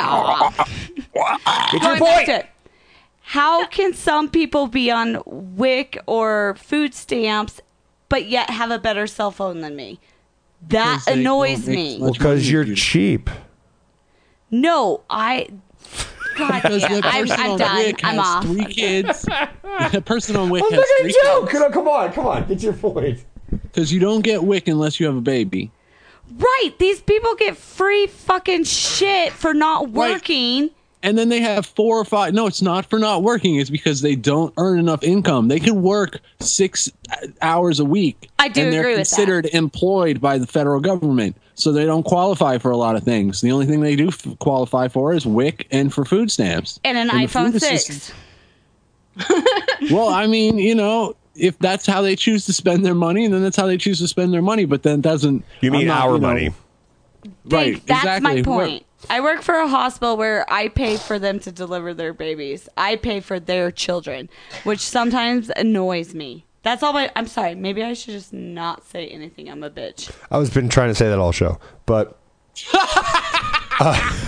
Get your Going back point. to it. How can some people be on WIC or food stamps, but yet have a better cell phone than me? That Because they annoys don't make me. much Because you're cheap. No, I. God Because damn, that I'm, person I'm on done. WIC I'm has off. three kids. That person on WIC I'm has making three a joke. kids. No, come on, come on. Get your point. Because you don't get WIC unless you have a baby. Right, these people get free fucking shit for not working. And then they have four or five. No, it's not for not working. It's because they don't earn enough income. They could work six hours a week. I do and they're agree with that. considered employed by the federal government. So they don't qualify for a lot of things. The only thing they do f- qualify for is WIC and for food stamps. And an And the iPhone food six. assistance- Well, I mean, you know, if that's how they choose to spend their money, then that's how they choose to spend their money. But then doesn't. You mean I'm not, our you know- money? Right. That's exactly. my point. I work for a hospital where I pay for them to deliver their babies. I pay for their children, which sometimes annoys me. That's all my. I'm sorry. Maybe I should just not say anything. I'm a bitch. I was been trying to say that all show, but uh,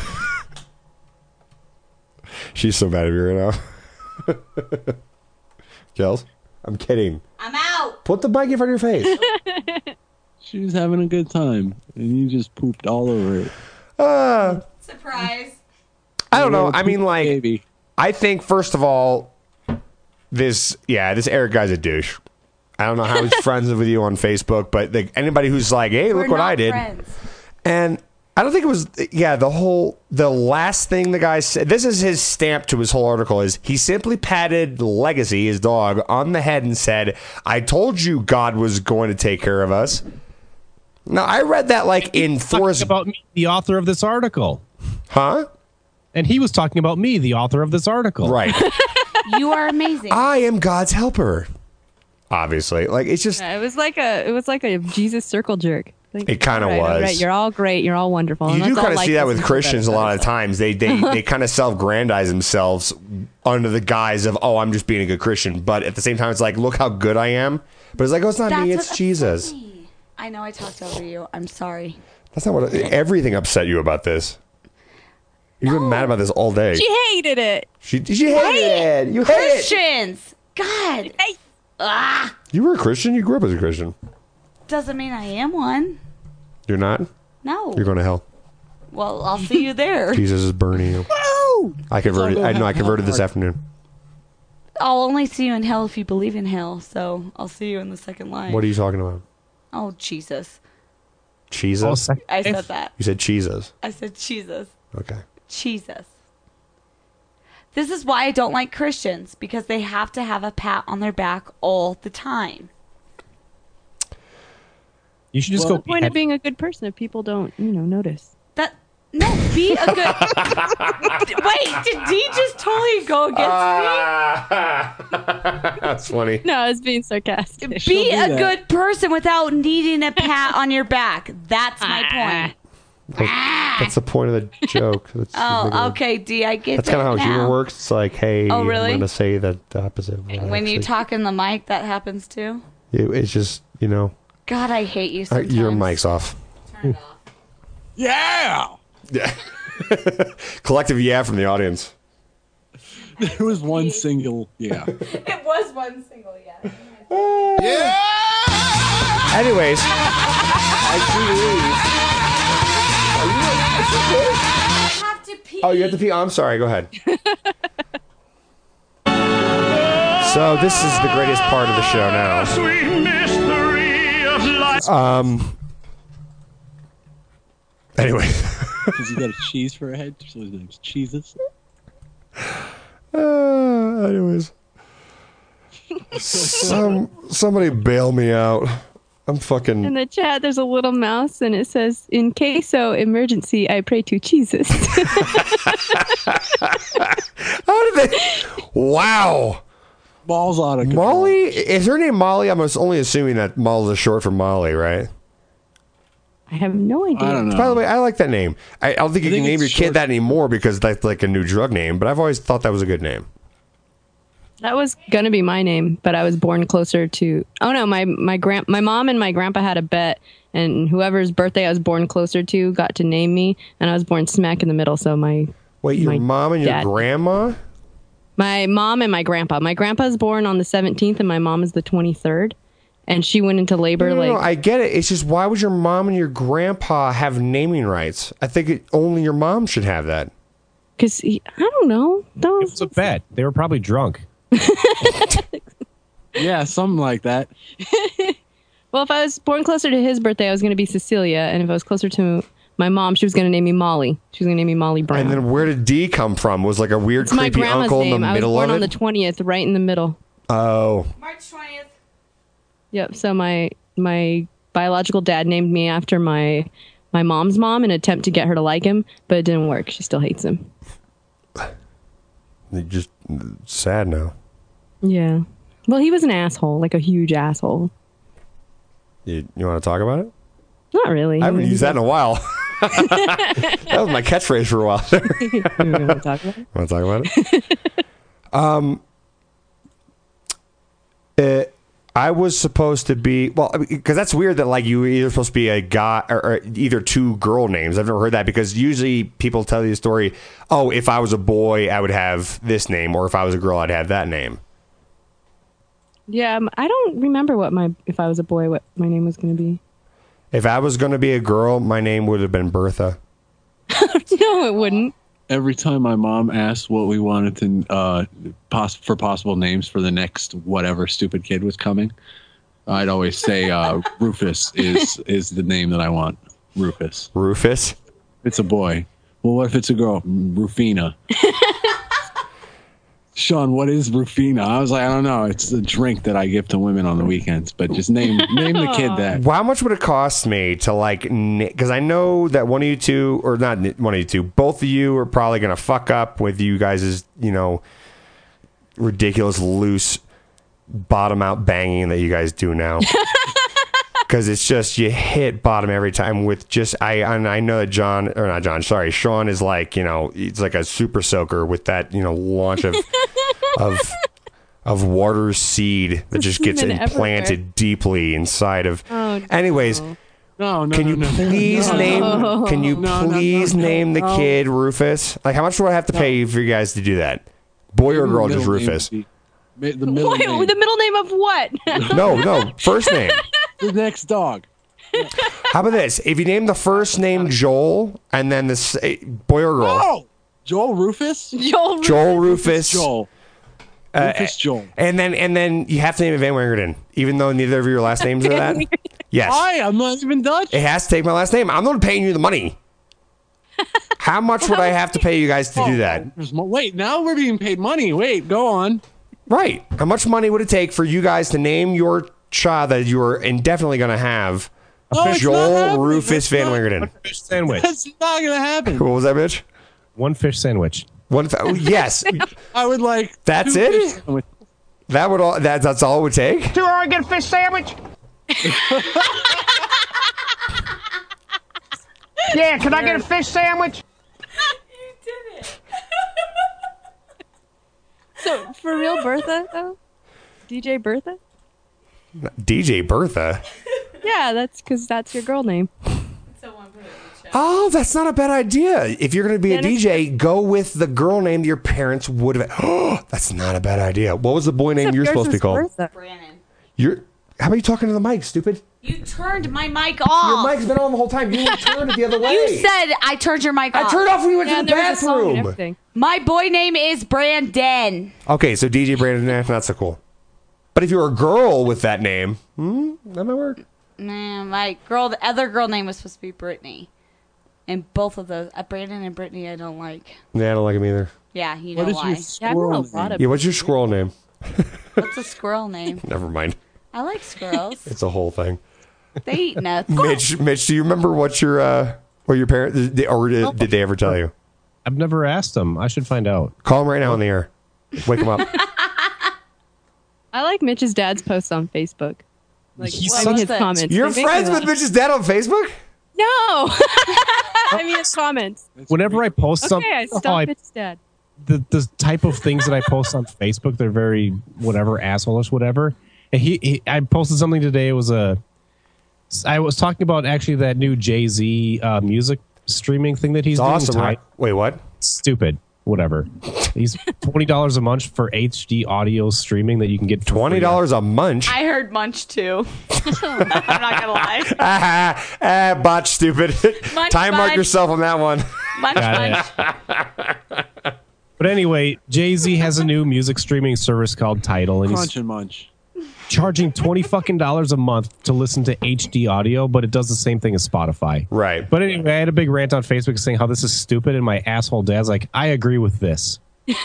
she's so mad at me right now. Kels, I'm kidding. I'm out. Put the bike in front of your face. She was having a good time, and you just pooped all over it. Uh, Surprise. I don't know. I mean, like, I think first of all, this yeah, this Eric guy's a douche. I don't know how he's friends with you on Facebook, but the, anybody who's like, hey, look We're what not I did. friends. And I don't think it was, yeah, the whole, the last thing the guy said, this is his stamp to his whole article, is he simply patted Legacy, his dog, on the head and said, I told you God was going to take care of us. Now, I read that like in Thor's... about me, the author of this article. Huh? And he was talking about me, the author of this article. Right. You are amazing. I am God's helper. Obviously. Like, it's just... Yeah, it was like a it was like a Jesus circle jerk. Like, It kinda all right, all was. right, you're all great. You're all wonderful. You and do let's all kind of like see that this with and Christians a feel lot of times. They they they kind of self-grandize themselves under the guise of, oh, I'm just being a good Christian. But at the same time, it's like, look how good I am. But it's like, oh, it's not That's me, what it's upset Jesus. me. I know I talked over you. I'm sorry. That's not what everything upset you about this. You've been mad about this all day. She hated it. She, she hated it. You hate it. Christians. God. Ah. You were a Christian? You grew up as a Christian. Doesn't mean I am one. You're not? No. You're going to hell. Well, I'll see you there. Jesus is burning you. I converted. I know I converted this afternoon. I'll only see you in hell if you believe in hell. So I'll see you in the second line. What are you talking about? Oh, Jesus. Jesus? I said that. You said Jesus. I said Jesus. Okay. Jesus. This is why I don't like Christians, because they have to have a pat on their back all the time. You should just What's go. the point of being a good person if people don't, you know, notice? That no, be a good. Wait, did D just totally go against me? That's funny. No, I was being sarcastic. Be a good person without needing a pat on your back. That's my point. That's, that's the point of the joke. That's Oh, okay, D, I get That's that kind of how now. humor works. It's like, hey, Oh, really? I'm going to say the opposite. of what I When you actually- talk in the mic, that happens too. It- it's just, you know, God, I hate you uh, sometimes. your mic's off. Yeah. Yeah. Collective yeah from the audience. There was one single yeah. It was one single yeah. Yeah. Anyways. I have to pee. Oh, you have to pee? Oh, I'm sorry. Go ahead. So this is the greatest part of the show now. Sweet mystery of life. Um. Anyway. Because you got a cheese for a head, so his name's Cheeses. Uh, anyways. Some somebody bail me out. I'm fucking. In the chat, there's a little mouse, and it says, "In queso emergency, I pray to Jesus." How did they? Wow. Balls out of control. Molly? Is her name Molly? I'm only assuming that Molly is short for Molly, right? I have no idea. I don't know. By the way, I like that name. I, I don't think you I can think name your it's kid short- that anymore because that's like a new drug name, but I've always thought that was a good name. That was gonna be my name, but I was born closer to. Oh no, my my grand, my mom and my grandpa had a bet, and whoever's birthday I was born closer to got to name me, and I was born smack in the middle. So my Wait, your my mom and your dad- grandma? My mom and my grandpa. My grandpa's born on the seventeenth, and my mom is the twenty-third, and she went into labor No, no, like. no, I get it. It's just why would your mom and your grandpa have naming rights? I think it, only your mom should have that. Because I don't know. Don't. It was a bet. They were probably drunk. Yeah, something like that. Well, if I was born closer to his birthday, I was going to be Cecilia, and if I was closer to my mom, she was going to name me Molly. She was going to name me Molly Brown. And then where did D come from? Was like a weird, It's my creepy grandma's uncle name. in the I was middle born of on it? the twentieth, right in the middle. Oh. March twentieth. Yep. So my my biological dad named me after my my mom's mom in an attempt to get her to like him, but it didn't work. She still hates him. You're just sad now. Yeah. Well, he was an asshole, like a huge asshole. You, you want to talk about it? Not really. I haven't used that in a while. That was my catchphrase for a while. You want to talk about it? Want to talk about it? um, it, I was supposed to be well because that's weird that like you were either supposed to be a guy or, or either two girl names. I've never heard that because usually people tell you the story. Oh, if I was a boy, I would have this name, or if I was a girl, I'd have that name. Yeah, um, I don't remember what my if I was a boy, what my name was going to be. If I was going to be a girl, my name would have been Bertha. No, it wouldn't. Every time my mom asked what we wanted to uh, poss- for possible names for the next whatever stupid kid was coming, I'd always say uh, Rufus is is the name that I want. Rufus. Rufus? It's a boy. Well, what if it's a girl? Rufina. Sean, what is Rufina? I was like, I don't know. It's a drink that I give to women on the weekends, but just name name the kid that. How much would it cost me to like, because I know that one of you two, or not one of you two, both of you are probably going to fuck up with you guys' you know, ridiculous loose bottom out banging that you guys do now. Because it's just, you hit bottom every time with just, I and I know that John, or not John, sorry, Sean is like, you know, it's like a super soaker with that, you know, launch of of of water seed that just gets implanted everywhere. Deeply inside of. Oh, no. Anyways, no, no, can you no, no, please no, name? no, can you no, no, please no, no, name the no. kid Rufus? Like, how much do I have to pay for you guys to do that? Boy or girl, just Rufus? The middle Wait, name. the middle name of what? No, no, first name. The next dog. How about this? If you name the first name Joel and then the s- boy or girl. Oh, Joel Rufus. Joel Rufus. Joel Rufus. Joel. Uh, Rufus Joel. And then and then you have to name it Van Wingerden, even though neither of your last names are that. Yes. Why? I'm not even Dutch. It has to take my last name. I'm not paying you the money. How much would I have to pay you guys to Oh, do that? there's mo- Wait, now we're being paid money. Wait, go on. Right. How much money would it take for you guys to name your child that you're indefinitely going to have No, it's not Joel happening. Rufus That's Van not- Wingerden? Fish sandwich. That's not gonna happen. What was that, bitch? One fish sandwich. One. Fa- oh, yes. I would like. That's two it? fish sandwiches. That would all. That, that's all it would take. Two Oregon fish sandwich. Yeah, can I get a fish sandwich? You did it. So, for real, Bertha, though? D J Bertha? D J Bertha. Yeah, that's because that's your girl name. Oh, that's not a bad idea. If you're going to be a D J, go with the girl name that your parents would have. Oh, that's not a bad idea. What was the boy name you're supposed to be called? Brandon. You're. How about you talking to the mic, stupid? You turned my mic off. Your mic's been on the whole time. You turned it the other way. You said I turned your mic I off. turned off when you went Yeah, to the there was a song and bathroom. everything. My boy name is Brandon. Okay, so D J Brandon, eh, not so cool. But if you're a girl with that name, hmm, that might work. Nah, my girl, the other girl name was supposed to be Brittany. And both of those, uh, Brandon and Brittany, I don't like. Yeah, I don't like him either. Yeah, you What know is why. your Yeah, I know a squirrel lot name? of Yeah, what's your squirrel name? What's a squirrel name? Never mind. I like squirrels. It's a whole thing. They eat nuts. Mitch, Mitch, do you remember what your uh, what your parents did, or did, did they ever tell you? I've never asked them. I should find out. Call him right now on the air. Wake him up. I like Mitch's dad's posts on Facebook. Like, He's I such- mean, his comments. You're They make friends me with laugh. Mitch's dad on Facebook? No! I mean, his comments. Whenever I post Okay, something, I oh, stopped I- Mitch's dad. the the type of things that I post on Facebook, they're very whatever assholeish, whatever. And he, he, I posted something today. It was a, I was talking about actually that new Jay-Z uh, music streaming thing that he's It's doing. awesome, Ti- right? Wait, what? Stupid. Whatever. He's twenty dollars a month for H D audio streaming that you can get for Twenty free. dollars a munch. I heard munch too. I'm not gonna lie. ah, ah, botch, stupid. Munch, Time mark munch. yourself on that one. Munch, Got munch. But anyway, Jay-Z has a new music streaming service called Tidal, and Crunch he's and munch. charging twenty fucking dollars a month to listen to H D audio, but it does the same thing as Spotify. Right. But anyway, I had a big rant on Facebook saying how this is stupid, and my asshole dad's like, I agree with this.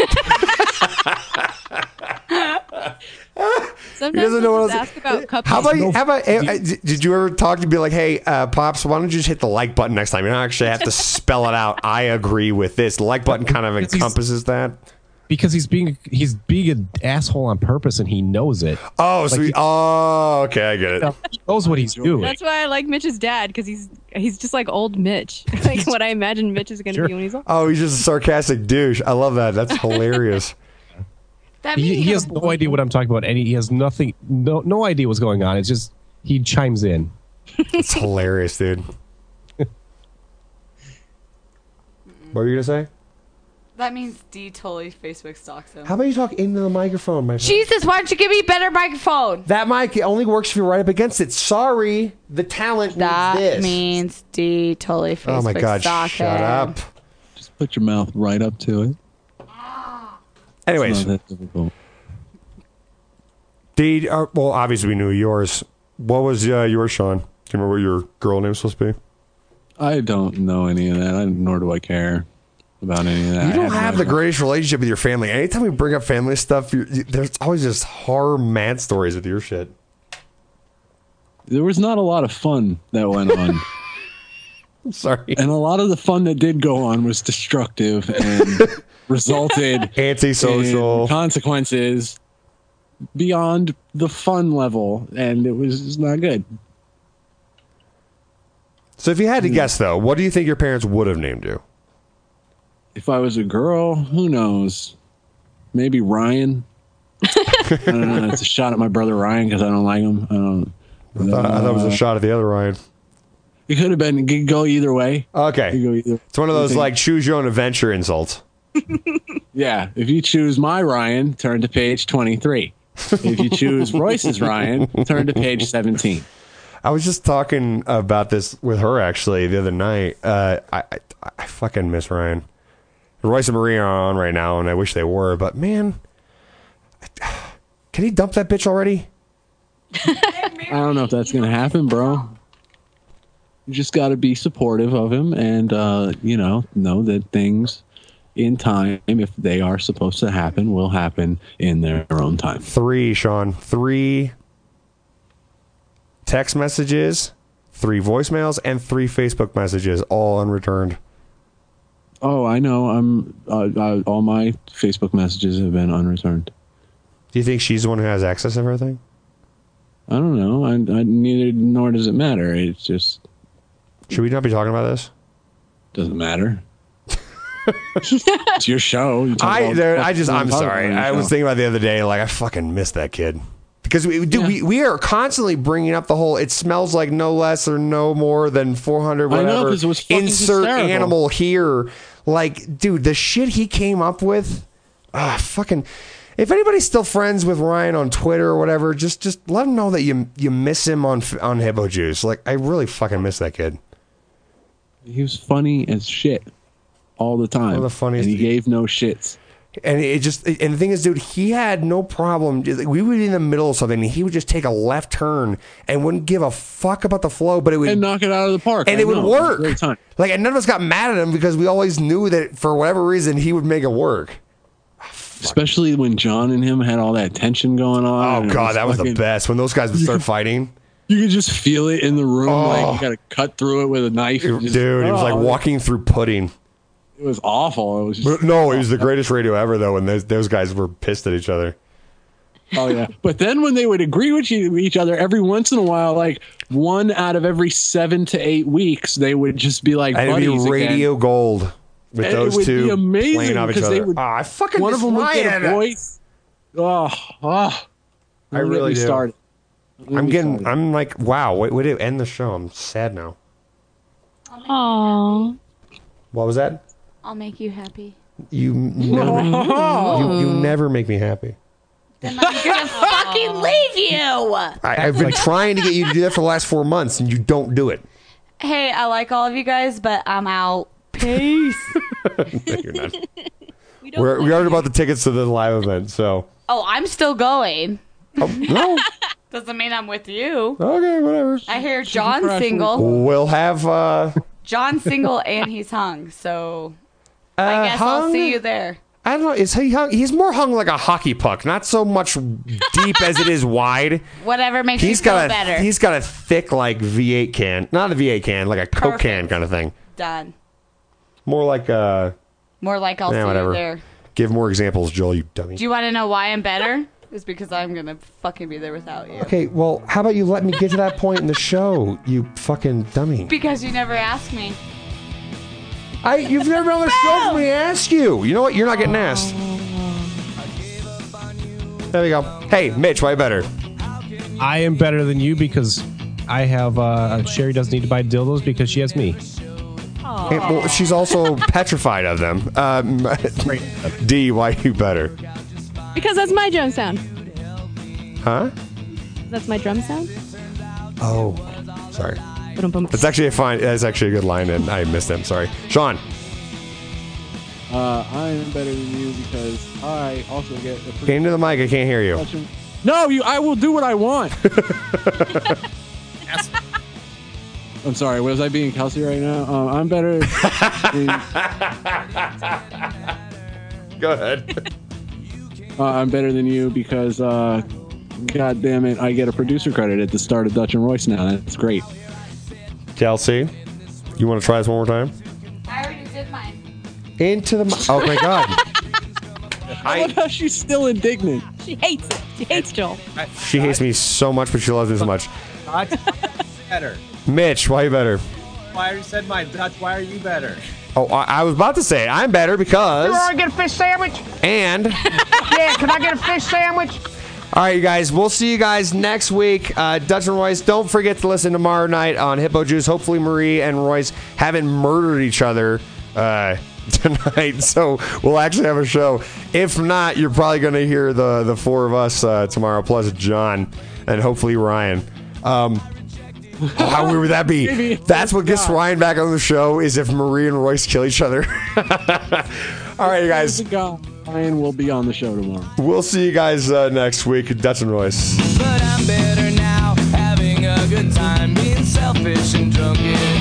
Sometimes He doesn't know I'll what just else. ask about cup How about you? noodles. How about? eh, eh, d- Did you ever talk to be like, hey, uh, pops? Why don't you just hit the like button next time? You don't actually have to spell it out. I agree with this. The like button kind of Because he's- encompasses that. Because he's being he's being an asshole on purpose, and he knows it. Oh, so Like, he, oh, okay, I get it. He knows what he's doing. That's why I like Mitch's dad, because he's he's just like old Mitch. Like what I imagine Mitch is going to Sure. be when he's old. Oh, he's just a sarcastic douche. I love that. That's hilarious. That He, means he has no idea what I'm talking about, and he has nothing, no no idea what's going on. It's just he chimes in. It's hilarious, dude. What were you gonna say? that means D totally Facebook stalks him. How about you talk into the microphone, my friend? Jesus, why don't you give me a better microphone? That mic it only works if you're right up against it. Sorry, the talent That needs this. means D totally Facebook Oh my god! stalk Shut him. up. Just put your mouth right up to it. Anyways, It's not that difficult. D. Uh, well, obviously we knew yours What was uh, yours, Sean? Do you remember what your girl name was supposed to be? I don't know any of that. I, nor do I care about any of that. You don't I have no the greatest relationship with your family. Anytime we bring up family stuff, you're, you, there's always just horror mad stories with your shit. There was not a lot of fun that went on. I'm sorry. And a lot of the fun that did go on was destructive and resulted antisocial in consequences beyond the fun level, and it was not good. So if you had to guess, though, what do you think your parents would have named you? If I was a girl, who knows? Maybe Ryan. I don't know. It's a shot at my brother Ryan because I don't like him. I don't. I thought, I thought it was a shot at the other Ryan. It could have been. It could go either way. Okay. It could go either. It's one of those like choose your own adventure insults. Yeah. If you choose my Ryan, turn to page twenty-three. If you choose Royce's Ryan, turn to page seventeen. I was just talking about this with her actually the other night. Uh, I, I I fucking miss Ryan. Royce and Maria are on right now, and I wish they were. But man, can he dump that bitch already? I don't know if that's going to happen, bro. You just got to be supportive of him, and uh, you know, know that things in time, if they are supposed to happen, will happen in their own time. Three, Sean. Three text messages, three voicemails, and three Facebook messages, all unreturned. Oh, I know. I'm uh, uh, all my Facebook messages have been unreturned. Do you think she's the one who has access to everything? I don't know. I, I neither nor does it matter. It's just. Should we not be talking about this? Doesn't matter. It's your show. You talk I about- there, I just I'm talk sorry. about your I was show. thinking about it the other day. Like I fucking miss that kid. Because we do, we, we are constantly bringing up the whole. It smells like no less or no more than four hundred. I know, Whatever. 'cause it was fucking Insert hysterical. animal here. Like, dude, the shit he came up with. Ah, fucking. If anybody's still friends with Ryan on Twitter or whatever, just just let him know that you you miss him on on Hippo Juice. Like, I really fucking miss that kid. He was funny as shit all the time. One of the funniest. And he gave no shits. And it just, and the thing is, dude, he had no problem. We would be in the middle of something, and he would just take a left turn and wouldn't give a fuck about the flow, but it would And knock it out of the park. and I it would know. It was a work. great time. Like, and none of us got mad at him because we always knew that for whatever reason he would make it work. Especially when John and him had all that tension going on. Oh and it god, that was the fucking- best when those guys would start fighting. You could just feel it in the room. Oh. Like you got to cut through it with a knife. Dude, and just- it was like oh, walking through pudding. It was awful. It was just, No, it was the greatest radio ever, though, when those, those guys were pissed at each other. oh yeah. But then when they would agree with you- each other every once in a while, like one out of every seven to eight weeks, they would just be like And it'd buddies be radio again. gold with And those it would two be amazing playing off each because they other. would. Ah, I fucking one miss of them would get Ryan. a voice. Oh, oh. I Don't get really me do. started. Don't get I'm me getting. started. I'm like, wow. Wait, way to end the show. I'm sad now. Aww. What was that? I'll make you happy. You never. you, you never make me happy. Then I'm gonna fucking leave you. I, I've been trying to get you to do that for the last four months, and you don't do it. Hey, I like all of you guys, but I'm out. Peace. No, you're not. We're, we already bought the tickets to the live event, so. Oh, I'm still going. Oh, no. Doesn't mean I'm with you. Okay, whatever. I hear John's single. We'll have. Uh, John's single and he's hung, so uh, I guess I'll hung? see you there. I don't know. Is he hung? He's more hung like a hockey puck, not so much deep as it is wide. Whatever makes He's you feel got a better. he's got a thick like V eight can, not a V eight can, like a Coke can kind of thing. Done. More like uh More like I'll yeah, see whatever. you there. Give more examples, Joel. You dummy. Do you want to know why I'm better? It's because I'm gonna fucking be there without you. Okay, well, how about you let me get to that point in the show, you fucking dummy. Because you never asked me. I you've never been on the show for me to ask you. You know what? You're not getting asked. There we go. Hey, Mitch, why better? I am better than you because I have. Uh, Sherry doesn't need to buy dildos because she has me. Hey, well, she's also petrified of them. Um, D, why you better? Because that's my drum sound. Huh? That's my drum sound. Oh, sorry. Ba-dum-bum. That's actually a fine. That's actually a good line, and I missed him. Sorry, Sean. Uh, I am better than you because I also get. A Get into the mic. I can't hear you. Much, No, you. I will do what I want. I'm sorry. Was I being Kelsey right now? Uh, I'm better. than, Go ahead. uh, I'm better than you because, uh, God damn it, I get a producer credit at the start of Dutch and Royce now. That's great. Kelsey, you want to try this one more time? I already did mine. Into the. Mi- oh my God. I love how she's still indignant. She hates it. She hates Joel. She hates me so much, but she loves me so much. Dutch, better. Mitch, why are you better? Why already said mine. Dutch, why are you better? Oh, I, I was about to say I'm better because. Can I get a fish sandwich? And. Yeah, can I get a fish sandwich? All right, you guys. We'll see you guys next week. Uh, Dutch and Royce, don't forget to listen tomorrow night on Hippo Juice. Hopefully, Marie and Royce haven't murdered each other uh, tonight, so we'll actually have a show. If not, you're probably going to hear the the four of us uh, tomorrow, plus John and hopefully Ryan. Um, oh, how weird would that be? That's what gets Ryan back on the show, is if Marie and Royce kill each other. All right, you guys. Ryan will be on the show tomorrow. We'll see you guys uh, next week. Dutch and Royce. But I'm better now, having a good time, being selfish and drunken.